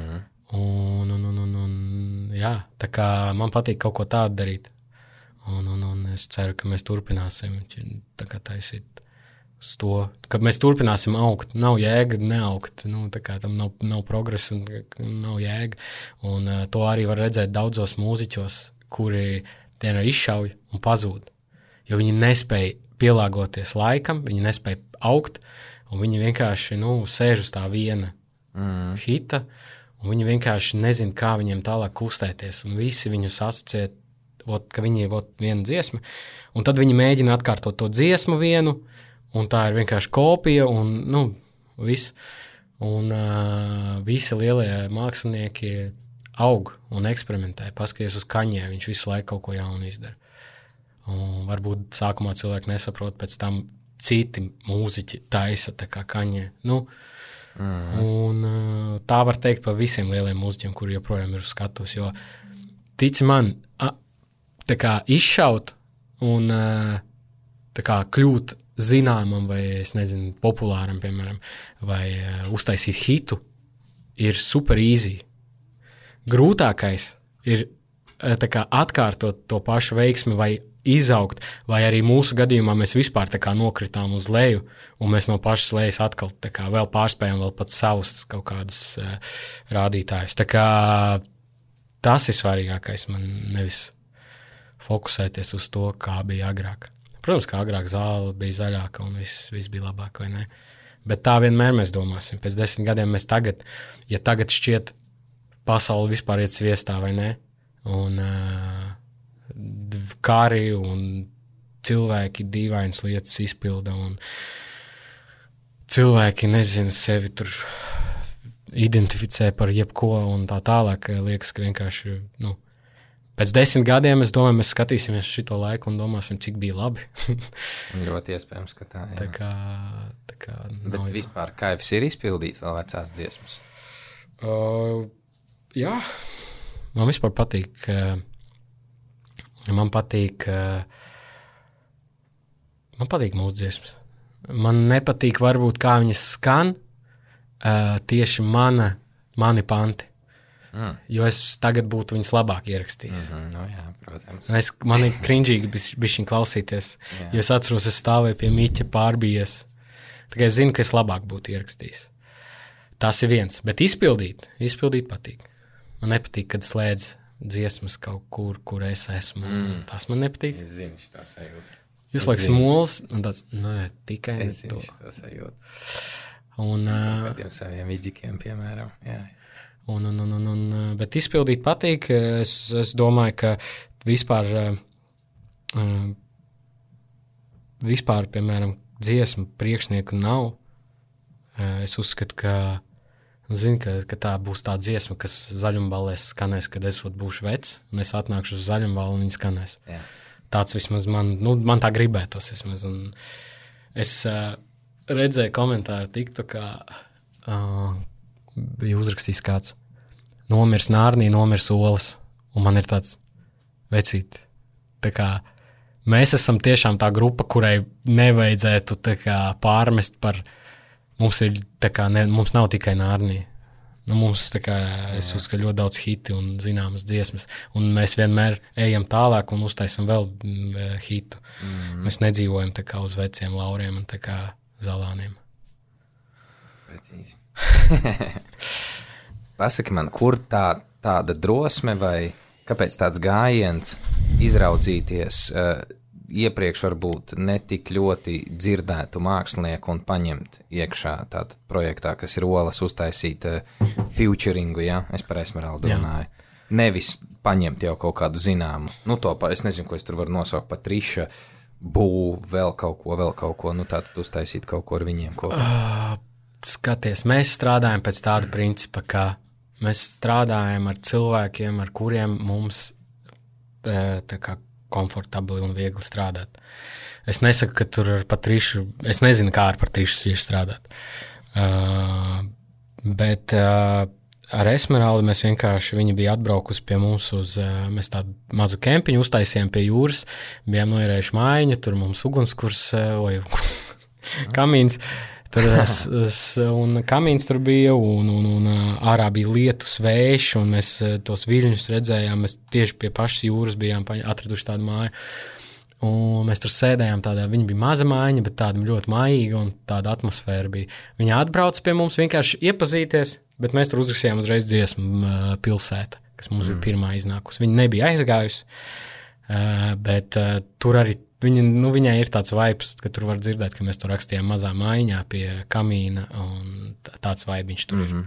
Jā, tā kā man patīk kaut ko tādu darīt. Un es ceru, ka mēs turpināsim tā kā taisīt uz to, ka mēs turpināsim augt. Nav jēga neaugt, tā kā tam nav progresa un nav jēga. Un to arī var redzēt daudzos mūziķos, kuri tie izšauj un pazūd. Jo viņi nespēja pielāgoties laikam, viņi nespēja augt, un viņi vienkārši sēž uz tā viena hita, un viņi vienkārši nezina, kā viņiem tālāk kustēties, un visi viņus asociē, ka viņi ir viena dziesma, un tad viņi mēģina atkārtot to dziesmu vienu, un tā ir vienkārši kopija, un viss. Un visi lielie mākslinieki aug un eksperimentē, paskaties uz Kaņē, viņš visu laiku kaut ko jaunu izdara. Un varbūt sākumā cilvēki nesaprot, pēc tam citi mūziķi taisa tā kā Kaņē. Un tā var teikt par visiem lieliem mūziķiem, kuri joprojām ir uz skatuves, jo tici man, tā kā izšaut un tā kā kļūt zināmam vai, es nezinu, populāram, piemēram, vai uztaisīt hitu, ir super easy. Grūtākais ir tā kā atkārtot to pašu veiksmi vai izaugt, vai arī mūsu gadījumā mēs vispār tā kā nokritām uz leju, un mēs no pašas lejas atkal tā kā vēl pārspējam vēl pat savus kaut kādus rādītājus. Tā kā tas ir svarīgākais, man nevis fokusēties uz to, kā bija agrāk. Protams, kā agrāk zāle bija zaļāka un viss bija labāk, vai ne? Bet tā vienmēr mēs domāsim. Pēc 10 gadiem mēs tagad, ja tagad šķiet pasauli vispār iet sviestā, vai ne? Un kari un cilvēki dīvainas lietas izpilda un cilvēki, nezinu, sevi tur identificē par jebko un tā tālāk. Liekas, ka vienkārši, pēc 10 gadiem, es domāju, mēs skatīsimies šito laiku un domāsim, cik bija labi. Ļoti iespējams, ka tā, jā. Tā kā Bet vispār kaifs ir izpildīt vēl vecās dziesmas? Jā, man vispār patīk. Man patīk Man patīk mūsu dziesmas. Man nepatīk varbūt kā viņas skan tieši mani panti. Jo es tagad būtu viņas labāk ierakstījis. No jā, protams. Man ir krinžīgi bišķiņ klausīties, jo es atceros, es stāvēju pie Miķa pārbījies. Tikai es zinu, ka es labāk būtu ierakstījis. Tas ir viens, bet izpildīt patīk. Man nepatīk, kad slēdz dziesmas kaut kur es esmu. Tas man nepatīk. Es zinu tā sajūta. Jūs laiks mols, un tāds, tikai es zinu tā sajūta. Un kādiem saviem vidikiem, piemēram, jā. Bet izpildīt patīk. Es domāju, ka vispār, piemēram, dziesmu priekšnieku nav. Es uzskatu, ka tā būs tā dziesma, kas zaļumballēs skanēs, kad es būšu vecs, un es atnākšu uz zaļumballu, un viņi skanēs. Jā. Tāds vismaz man tā gribētos vismaz. Un es redzēju komentāru TikTokā, bija uzrakstījis kāds, nomirs Nārnī, nomirs Olas, un man ir tāds vecīt. Tā kā mēs esam tiešām tā grupa, kurai nevajadzētu tā kā pārmest par, mums nav tikai Nārnī. Mums tā kā, es uzskatu ļoti daudz hiti un zināmas dziesmas, un mēs vienmēr ejam tālāk un uztaisam vēl hitu. Mēs nedzīvojam tā kā uz veciem lauriem un tā kā zalāniem. Precīzi. Pasaki man, kur tāda drosme vai kāpēc tāds gājiens izraudzīties iepriekš varbūt netik ļoti dzirdētu mākslinieku un paņemt iekšā tātad projektā, kas ir Olas uztaisīt featuringu, ja? Es par Esmeraldu runāju. Nevis paņemt jau kaut kādu zināmu, es nezinu, ko es tur varu nosaukt, Patriša, vēl kaut ko, tātad uztaisīt kaut ko ar viņiem kopā. Skaties, mēs strādājam pēc tāda principa, ka mēs strādājam ar cilvēkiem, ar kuriem mums tā kā komfortabli un viegli strādāt. Es nesaku, ka tur ar Patrišu, es nezinu, kā ar Patrišu ir strādāt. Bet ar Esmeraldu mēs vienkārši, viņa bija atbraukusi pie mums mēs tādu mazu kempiņu uztaisījām pie jūras, bijām noierējuši mājiņu, tur mums ugunskurs, kamīns, un kamīns tur bija, un ārā bija lietus, vējš, un mēs tos viļņus redzējām, mēs tieši pie pašas jūras bijām atraduši tādu māju, un mēs tur sēdējām viņa bija maza mājiņa, bet tāda ļoti mājīga, un tāda atmosfēra bija. Viņa atbrauca pie mums vienkārši iepazīties, bet mēs tur uzrakstījām uzreiz dziesmu Pilsēta, kas mums bija pirmā iznākusi. Viņa nebija aizgājusi, bet tur arī viņai ir tāds vibes, ka tur var dzirdēt, ka mēs to rakstījām mazā mājiņā pie kamīna, un tāds vibiņš tur ir.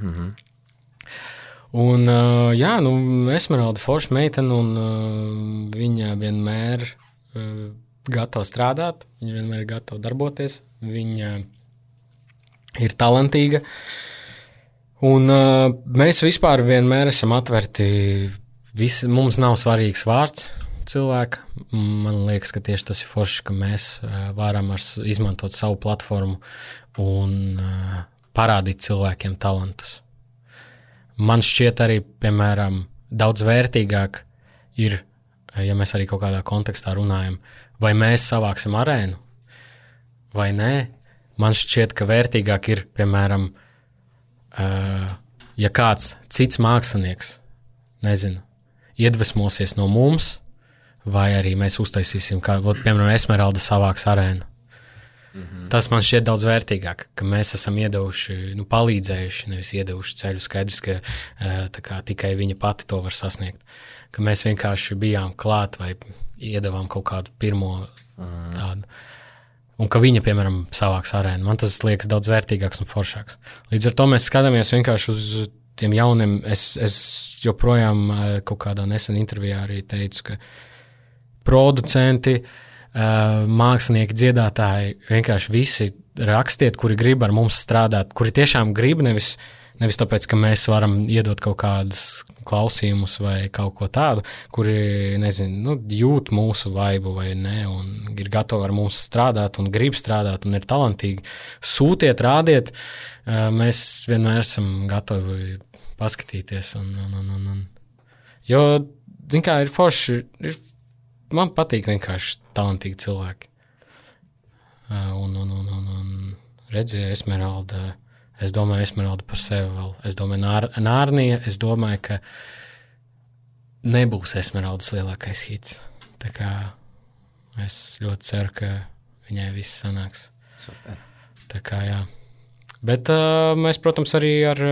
Un, Esmeralda forša meitene, un viņa vienmēr gatava strādāt, viņa vienmēr ir gatava darboties, viņa ir talantīga, un mēs vispār vienmēr esam atverti, mums nav svarīgs vārds, cilvēka. Man liekas, ka tieši tas ir forši, ka mēs varam izmantot savu platformu un parādīt cilvēkiem talantus. Man šķiet arī, piemēram, daudz vērtīgāk ir, ja mēs arī kaut kādā kontekstā runājam, vai mēs savāksim arēnu, vai nē. Man šķiet, ka vērtīgāk ir, piemēram, ja kāds cits mākslinieks, iedvesmosies no mums, vai arī mēs uztaisīsim, piemēram, Esmeralda savāks arēnu. Tas man šķiet daudz vērtīgāk, ka mēs esam iedevuši, palīdzējuši, nevis iedevuši ceļu. Skaidrs, ka tā kā tikai viņa pati to var sasniegt. Ka mēs vienkārši bijām klāt vai iedevām kaut kādu pirmo tādu. Un ka viņa, piemēram, savāks arēnu. Man tas liekas daudz vērtīgāks un foršāks. Līdz ar to mēs skatāmies vienkārši uz tiem jauniem. Es joprojām kaut kādā nesen intervijā arī teicu, ka producenti, mākslinieki, dziedātāji, vienkārši visi rakstiet, kuri grib ar mums strādāt, kuri tiešām grib, nevis tāpēc, ka mēs varam iedot kaut kādus klausījumus vai kaut ko tādu, kuri, jūt mūsu vaibu vai ne, un ir gatavi ar mums strādāt un grib strādāt un ir talantīgi. Sūtiet, rādiet, mēs vienmēr esam gatavi paskatīties. Jo, ir forši, man patīk vienkārši talantīgi cilvēki. Un redzēju Esmeralda. Es domāju, Esmeralda par sevi vēl. Es domāju, Nārnija. Es domāju, ka nebūs Esmeraldas lielākais hits. Tā kā es ļoti ceru, ka viņai viss sanāks. Super. Tā kā jā. Bet mēs, protams, arī ar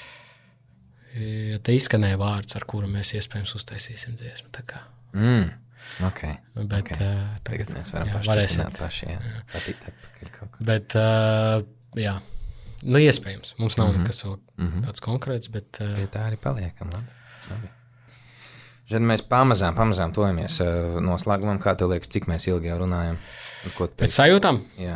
te izskanēja vārds, ar kuru mēs iespējams uztaisīsim dziesmu. Tā kā. Okay. Bet tagad mēs varam pašķitināt paši, jā. Patīt atpakaļ kaut ko. Bet jā. Nu, iespējams. Mums nav nekas tāds konkrēts, bet... Pie tā arī paliekam, labi. Žad mēs pamazām tojamies noslēgumam. Kā tev liekas, cik mēs ilgi jau runājam? Pēc sajūtām? Jā.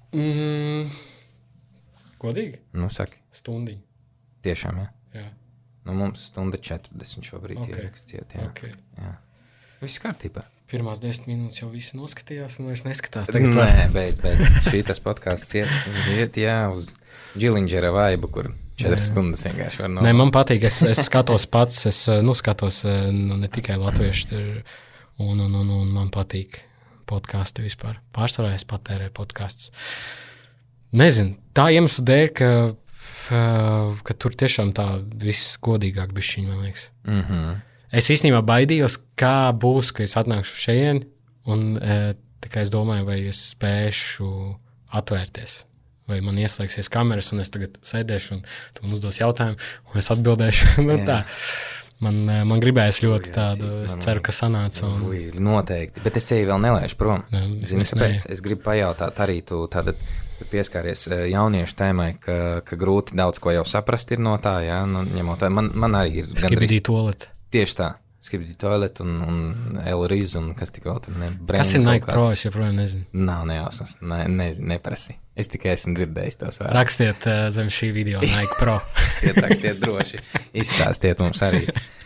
Godīgi? Nu, saki. Stundiņu. Tiešām, jā? Jā. Nu, mums stunda 40 šobrīd ierakstiet, jā. Okay. Jā. Viss kārtībā. Pirmās 10 minūtes jau visi noskatījās, un vairs neskatās. Nē, beidz. Šī tas podcasts iet, jā, uz Džilindžera vaibu, kur 4 stundas vienkārši var Nē, man patīk, es skatos pats, skatos ne tikai latviešu, un man patīk podkasti vispār. Pārsvarā es patērēju podkastus. Nezinu, tā iemesla dēļ, ka tur tiešām tā viss godīgāk bišķiņ, man liekas. Es īstenībā baidījos, kā būs, ka es atnākšu šeit, un tikai es domāju, vai es spēšu atvērties, vai man ieslēgsies kameras, un es tagad sēdēšu, un tu man uzdos jautājumu, un es atbildēšu. Tā. Man gribējās ļoti tādu, es ceru, ka sanāca. Noteikti, bet es tevi vēl nelaišu prom. Zini, kāpēc? Es gribu pajautāt arī tu pieskāries jauniešu tēmai, ka grūti daudz ko jau saprast ir no tā, jā, ņemot. Man arī ir Skibidi toaleti. Tieši tā. Skibidi toaleti un Elriz un kas tik vēl tur Kas ir Nike Pro, es joprojām nezinu. Nav nejausmas, neprasi. Es tikai esmu dzirdējis tos vārds. Rakstiet zem šī video Nike Pro. Rakstiet droši. Izstāstiet mums arī.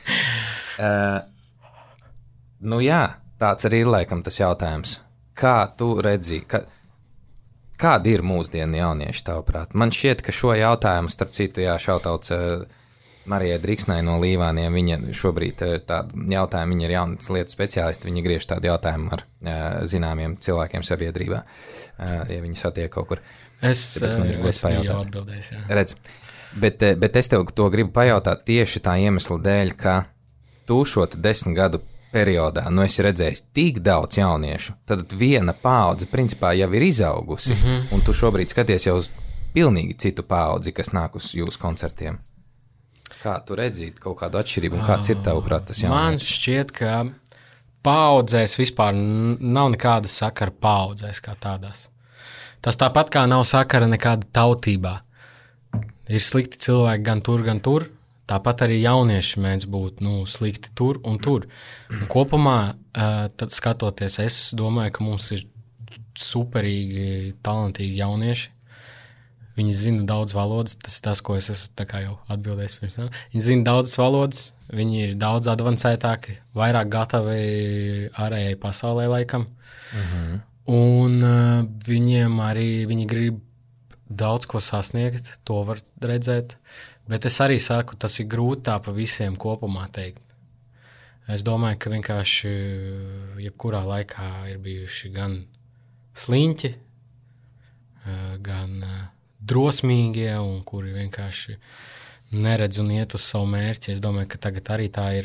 Nu jā, tāds arī ir laikam tas jautājums. Kā tu redzi, kādi ir mūsdienu jaunieši tavuprāt? Man šķiet, ka šo jautājumu, starp citu, jā, šautauts Marijai Driksnai no Līvāniem, viņa šobrīd tādu jautājumu, viņa ir jaunas lietu speciālisti, viņa griež tādu jautājumu ar zināmiem cilvēkiem sabiedrībā, ja viņi satiek kaut kur. Es jau atbildēju, jā. Redz, bet es tev to gribu pajautāt tieši tā iemesla dēļ, ka tu šo 10 gadu periodā, esi redzējis tik daudz jauniešu, tad viena paudze principā jau ir izaugusi, un tu šobrīd skaties jau uz pilnīgi citu paudzi, kas nāk uz jūsu koncertiem. Kā tu redzīt kaut kādu atšķirību un kāds ir tavuprāt tas jaunieks? Man šķiet, ka paudzēs vispār nav nekāda sakara paudzēs kā tādās. Tas tāpat kā nav sakara nekāda tautībā. Ir slikti cilvēki gan tur, tāpat arī jaunieši mēdz būt slikti tur un tur. Un kopumā, tad skatoties, es domāju, ka mums ir superīgi, talantīgi jaunieši. Viņi zina daudz valodas, tas ir tas, ko es esmu tā kā jau atbildējis pirms tam. Viņi zina daudzas valodas, viņi ir daudz advancētāki, vairāk gatavi ārējai pasaulē laikam. Un viņiem arī, viņi grib daudz ko sasniegt, to var redzēt. Bet es arī saku, tas ir grūti tā pa visiem kopumā teikt. Es domāju, ka vienkārši jebkurā laikā ir bijuši gan sliņķi, gan drosmīgie, un kuri vienkārši neredz un iet uz savu mērķi. Es domāju, ka tagad arī tā ir.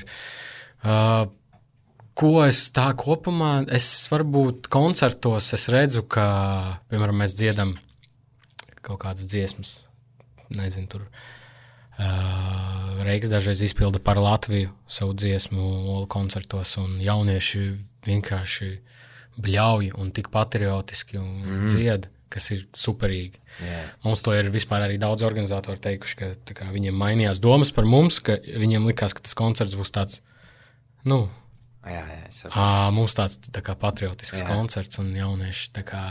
Ko es tā kopumā, es varbūt koncertos es redzu, ka, piemēram, mēs dziedam kaut kādas dziesmas, nezinu, tur Reiks dažreiz izpilda par Latviju savu dziesmu koncertos, un jaunieši vienkārši bļauj un tik patriotiski un dzied, kas ir superīgi. Mums to ir vispār arī daudz organizatori teikuši, ka tā kā viņiem mainījās domas par mums, ka viņiem likās, ka tas koncerts būs tāds, mums tāds tā kā patriotisks koncerts un jaunieši tā kā,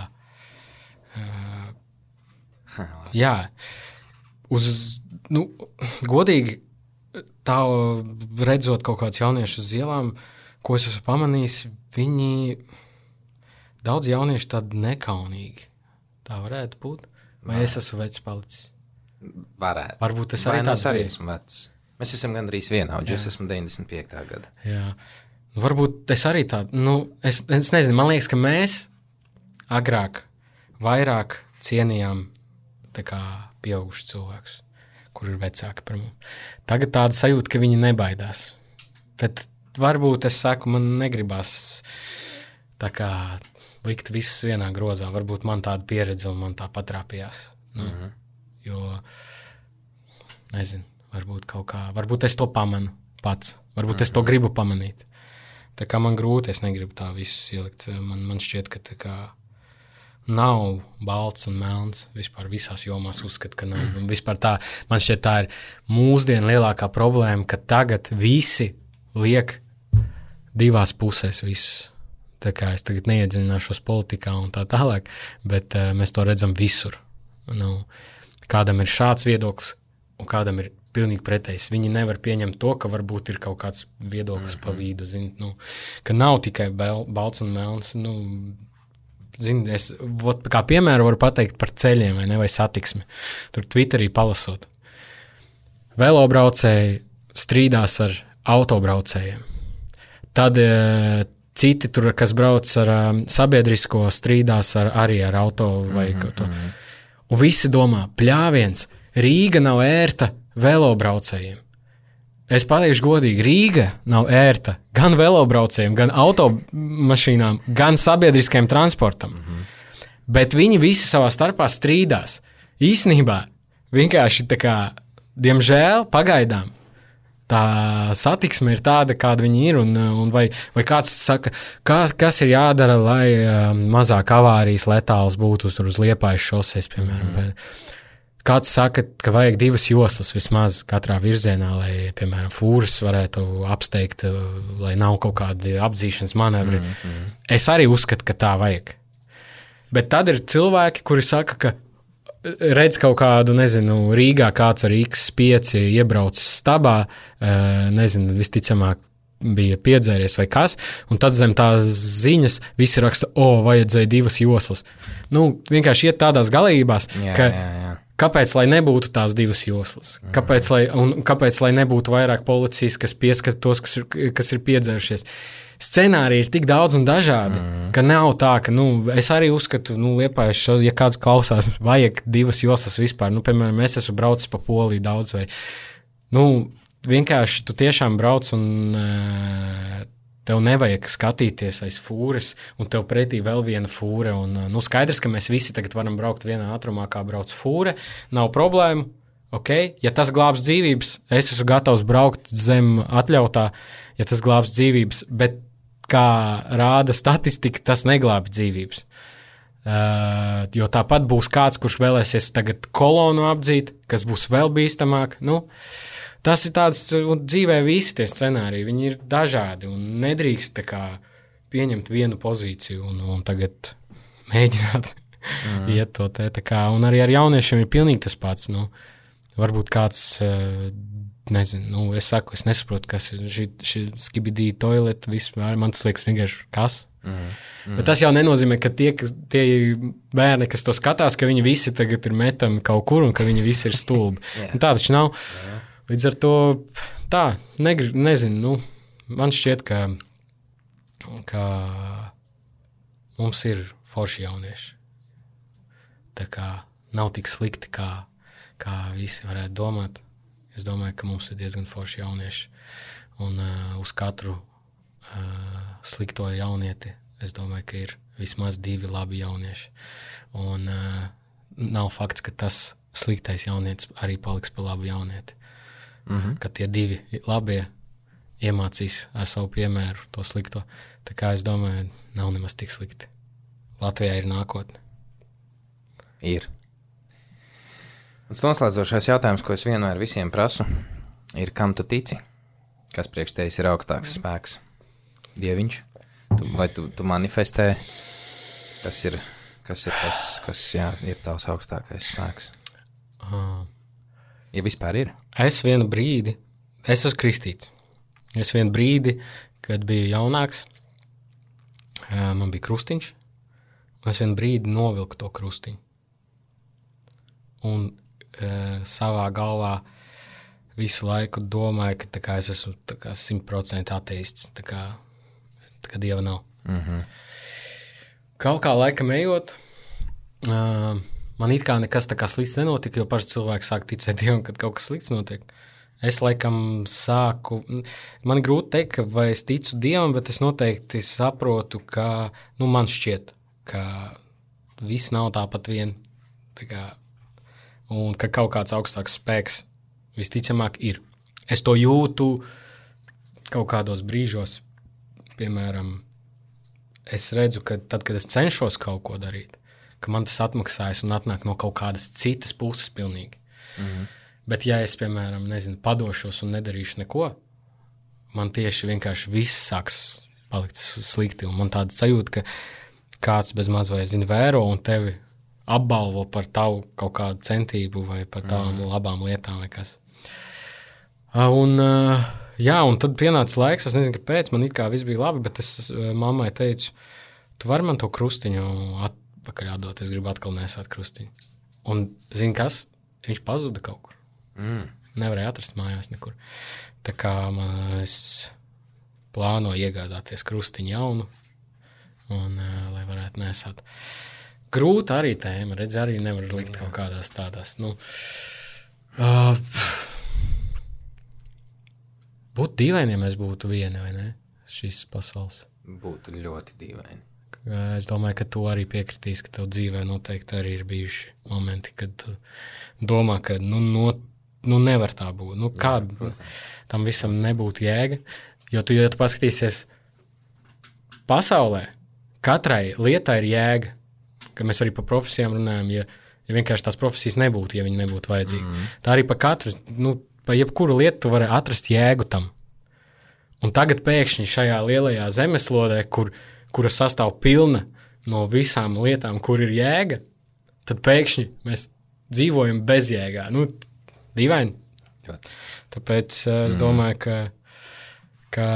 godīgi tā redzot kaut kādus jauniešus uz ielām, ko es esmu pamanījis, viņi daudz jaunieši tādi nekaunīgi. Tā varētu būt? Vai es esmu vecs palicis? Varētu. Varbūt es arī tāds arī esmu vecs. Mēs esam gandrīz vienaudži, es esmu 95. gada. Jā. Varbūt es arī tādu, es nezinu, man liekas, ka mēs agrāk vairāk cienījām tā kā pieaugušus cilvēkus, kur ir vecāki par mums. Tagad tāda sajūta, ka viņi nebaidās. Bet varbūt es saku, man negribas tā kā likt visus vienā grozā. Varbūt man tāda pieredze un man tā patrāpījās. Jo, nezinu, varbūt es to pamanu pats. Varbūt es to gribu pamanīt. Tā kā man grūti, es negribu tā visus ielikt. Man šķiet, ka tā kā nav balts un melns vispār visās jomās uzskata, ka nav. Vispār tā, man šķiet, tā ir mūsdienu lielākā problēma, ka tagad visi liek divās pusēs visus. Tā kā es tagad neiedziļināšos politikā un tā tālāk, bet mēs to redzam visur. Kādam ir šāds viedoklis un kādam ir pilnīgi pretējs. Viņi nevar pieņemt to, ka varbūt ir kaut kāds viedoklis pa vidu, ka nav tikai balts un melns. Es kā piemēru varu pateikt par ceļiem vai satiksmi. Tur Twitterī palasot. Velobraucēji strīdās ar autobraucējiem. Tad citi tur, kas brauc ar sabiedrisko, strīdās arī ar auto vai kaut to. Un visi domā, pļāviens, Rīga nav ērta velobraucējiem. Es pateikšu godīgi, Rīga nav ērta gan velobraucējiem, gan automašīnām, gan sabiedriskajam transportam. Bet viņi visi savā starpā strīdās. Īsnībā vienkārši tā kā, diemžēl, pagaidām, tā satiksme ir tāda, kāda viņi ir, un vai kāds saka, kas ir jādara, lai mazāk avārijas letāls būtu uz Liepājas šoseis, piemēram. Kāds saka, ka vajag 2 joslas vismaz katrā virzienā, lai, piemēram, fūras varētu apsteigt, lai nav kaut kādi apdzīšanas manevri. Es arī uzskatu, ka tā vajag. Bet tad ir cilvēki, kuri saka, ka redz kaut kādu, nezinu, Rīgā kāds ar X5 iebraucis stabā, nezinu, visticamāk bija piedzēries vai kas, un tad zem tās ziņas visi raksta, vajadzēja 2 joslas. Vienkārši iet tādās galībās, ka kāpēc, lai nebūtu tās 2 joslas? Kāpēc, lai nebūtu vairāk policijas, kas pieskata tos, kas ir piedzērušies? Scenāriji ir tik daudz un dažādi, ka nav tā, ka, es arī uzskatu, Liepājas šo, ja kāds klausās, vajag 2 joslas vispār. Piemēram, es esmu braucis pa Poliju daudz vai, vienkārši tu tiešām brauc un tev nevajag skatīties aiz fūres, un tev pretī vēl viena fūre. Skaidrs, ka mēs visi tagad varam braukt vienā ātrumā, kā brauc fūre. Nav problēmu. Okay? Ja tas glābs dzīvības, es esmu gatavs braukt zem atļautā, ja tas glābs dzīvības, bet kā rāda statistika, tas neglābj dzīvības. Jo tāpat būs kāds, kurš vēlēsies tagad kolonu apdzīt, kas būs vēl bīstamāk. Tas ir tāds, un dzīvē visi tie scenāriji, viņi ir dažādi, un nedrīkst tā kā pieņemt vienu pozīciju un tagad mēģināt iet to te tā kā, un arī ar jauniešiem ir pilnīgi tas pats, varbūt kāds, nezinu, es saku, es nesaprotu, kas ir šī skibidī toilet, vispār, man tas liekas vienkārši kas. Bet tas jau nenozīmē, ka tie bērni, kas to skatās, ka viņi visi tagad ir metami kaut kur un ka viņi visi ir stulbi. Un tā taču nav. Līdz ar to tā, nezinu, man šķiet, ka mums ir forši jaunieši. Tā kā nav tik slikti, kā visi varētu domāt. Es domāju, ka mums ir diezgan forši jaunieši. Un uz katru slikto jaunieti, es domāju, ka ir vismaz 2 labi jaunieši. Un nav fakts, ka tas sliktais jaunietis arī paliks par labu jaunieti. Ka tie 2 labie iemācīs ar savu piemēru to slikto. Tā kā es domāju, nav nemaz tik slikti. Latvijā ir nākotne. Ir. Un noslēdzošais jautājums, ko es vienmēr visiem prasu, ir, kam tu tici? Kas priekš tevis ir augstāks spēks? Dieviņš? Vai tu manifestē? Kas ir tavs augstākais spēks? Ja vispār ir? Es esmu kristīts. Es vienu brīdi, kad biju jaunāks, man bija krustiņš, un es vienu brīdi novilku to krustiņu. Un savā galvā visu laiku domāju, ka tā kā es esmu 100% ateists, tā kā Dieva nav. Kaut kā laikam ejot, Man it kā nekas tā kā slikts nenotika, jo parasti cilvēki sāk ticēt Dievam, kad kaut kas slikts notiek. Es laikam sāku, man grūti teikt, ka vai es ticu Dievam, bet es noteikti saprotu, ka, man šķiet, ka viss nav tāpat vien, tā kā, un ka kaut kāds augstāks spēks visticamāk ir. Es to jūtu kaut kādos brīžos, piemēram, es redzu, ka tad, kad es cenšos kaut ko darīt, ka man tas atmaksājas un atnāk no kaut kādas citas puses pilnīgi. Bet ja es, piemēram, padošos un nedarīšu neko, man tieši vienkārši viss sāks palikt slikti. Un man tāda sajūta, ka kāds bez maz vai vēro un tevi apbalvo par tavu kaut kādu centību vai par tavām labām lietām vai kas. Un tad pienāca laiks, es nezinu, kāpēc, man it kā viss bija labi, bet es mammai teicu, tu vari man to krustiņu atpakaļ atdot, es gribu atkal nesāt krustiņu. Un zini kas? Viņš pazuda kaut kur. Nevarēja atrast mājās nekur. Tā kā es plānoju iegādāties krustiņu jaunu, un lai varētu nesāt. Grūta arī tēma, redz, arī nevar likt kaut kādās tādās, būtu dīvaini, ja mēs būtu vieni, vai ne? Šīs pasaules. Būtu ļoti dīvaini. Es domāju, ka tu arī piekritīs, ka tev dzīvē noteikti arī ir bijuši momenti, kad tu domā, ka nevar tā būt. Kāda tam visam nebūtu jēga? Jo tu paskatīsies pasaulē, katrai lietai ir jēga, ka mēs arī par profesijām runājam, ja vienkārši tās profesijas nebūtu, ja viņi nebūtu vajadzīgi. Tā arī pa katru, pa jebkuru lietu tu vari atrast jēgu tam. Un tagad pēkšņi šajā lielajā zemeslodē, kura sastāv pilna no visām lietām, kur ir jēga, tad pēkšņi mēs dzīvojam bezjēgā. Dīvaini. Tāpēc es domāju, ka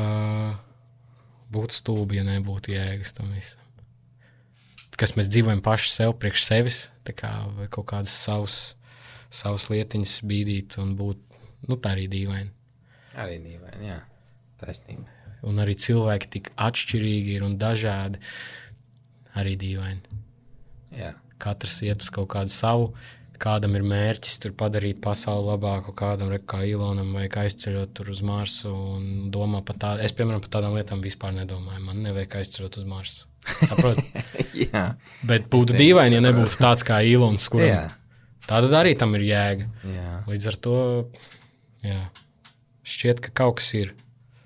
būtu stulbi, ja nebūtu jēgas tam visam. Kas mēs dzīvojam paši sev, priekš sevis, tā kā vai kaut kādas savas lietiņas bīdīt un būt, tā arī dīvaini. Arī dīvaini, jā, taisnība. Un arī cilvēki tik atšķirīgi ir un dažādi, arī dīvaini. Jā. Katrs iet uz kaut kādu savu, kādam ir mērķis tur padarīt pasauli labāku, kādam kā Ilonam vajag aizceļot tur uz Marsu un domā par tādu. Es, piemēram, par tādām lietām vispār nedomāju. Man nevajag aizceļot uz Marsu. Saprot? Jā. Bet būtu dīvaini, ja nebūtu tāds kā Ilons, kuram tāda arī tam ir jēga. Jā. Līdz ar to, šķiet, ka kaut kas ir.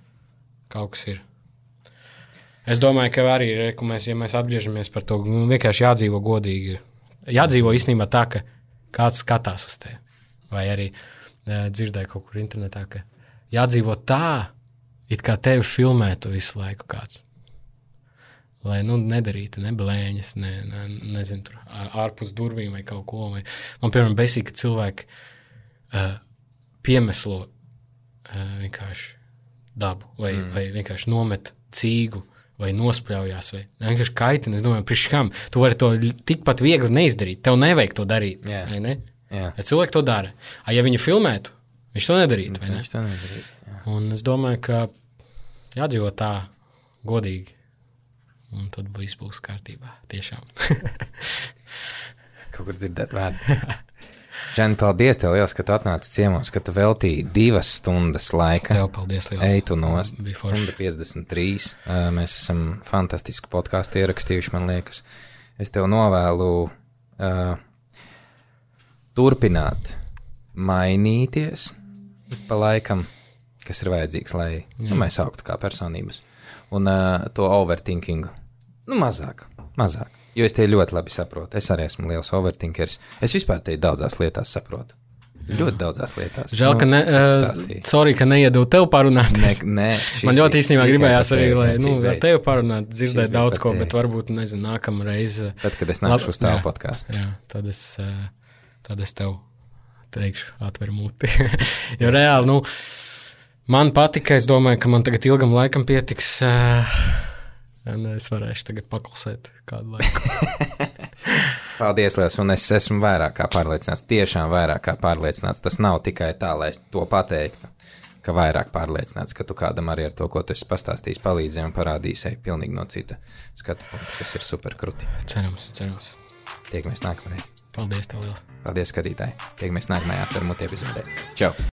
Es domāju, ka arī, ja mēs atgriežamies par to, vienkārši jādzīvo godīgi. Jādzīvo īstenībā tā, ka kāds skatās uz tevi. Vai arī dzirdēju kaut kur internetā, ka jādzīvo tā, it kā tevi filmētu visu laiku kāds. Lai nedarītu ne blēņas, nezinu, tur ārpus durvīm vai kaut ko. Man, piemēram, besīgi, ka cilvēki piemeslo vienkārši dabu vai vienkārši nomet cīgu vai nospļaujās vai vienkārši kaitina. Es domāju, priekš kam? Tu vari to tikpat viegli neizdarīt. Tev nevajag to darīt. Vai ne? Jā. Ja cilvēki to dara. Ja viņu filmētu, viņš to nedarītu. Vai ne? Viņš to nedarītu, jā. Un es domāju, ka jādzīvo tā godīgi. Un tad viss būs kārtībā. Tiešām. Kaut kur dzirdēt vārdu. Žani, paldies tev liels, ka tu atnāci ciemos, ka tu veltīji 2 stundas laika. Tev paldies liels. Ej tu nost. 1:53. Mēs esam fantastisku podcastu ierakstījuši, man liekas. Es tev novēlu turpināt mainīties pa laikam, kas ir vajadzīgs, lai mēs augtu kā personības. Un to overthinkingu, mazāk. Jo es te ļoti labi saprotu. Es arī esmu liels overthinkers. Es vispār te daudzās lietās saprotu. Ļoti daudzās lietās. Žēl, ka neiedevu tev parunāt. Nē, man ļoti īstenībā gribējās arī, lai tev parunāt, dzirdēt daudz ko, bet varbūt, nezinu, nākamreiz. Tad, kad es nākšu uz tavu podcastu. Jā, tad es tev teikšu, atver muti. Jo reāli, man patika, es domāju, ka man tagad ilgam laikam pietiks. Es varēšu tagad paklusēt kādu laiku. Paldies, liels, un es esmu vairāk kā pārliecināts, tiešām vairāk kā pārliecināts. Tas nav tikai tā, lai es to pateiktu, ka vairāk pārliecināts, ka tu kādam arī ar to, ko tu esi pastāstījis, palīdzēji un parādīsi pilnīgi no cita skatu punkta, kas ir super kruti. Cerams. Tiekamies nākamreiz. Paldies, tev liels! Paldies, skatītāji! Tiekamies nākamajā Turmuti epizodē. Čau!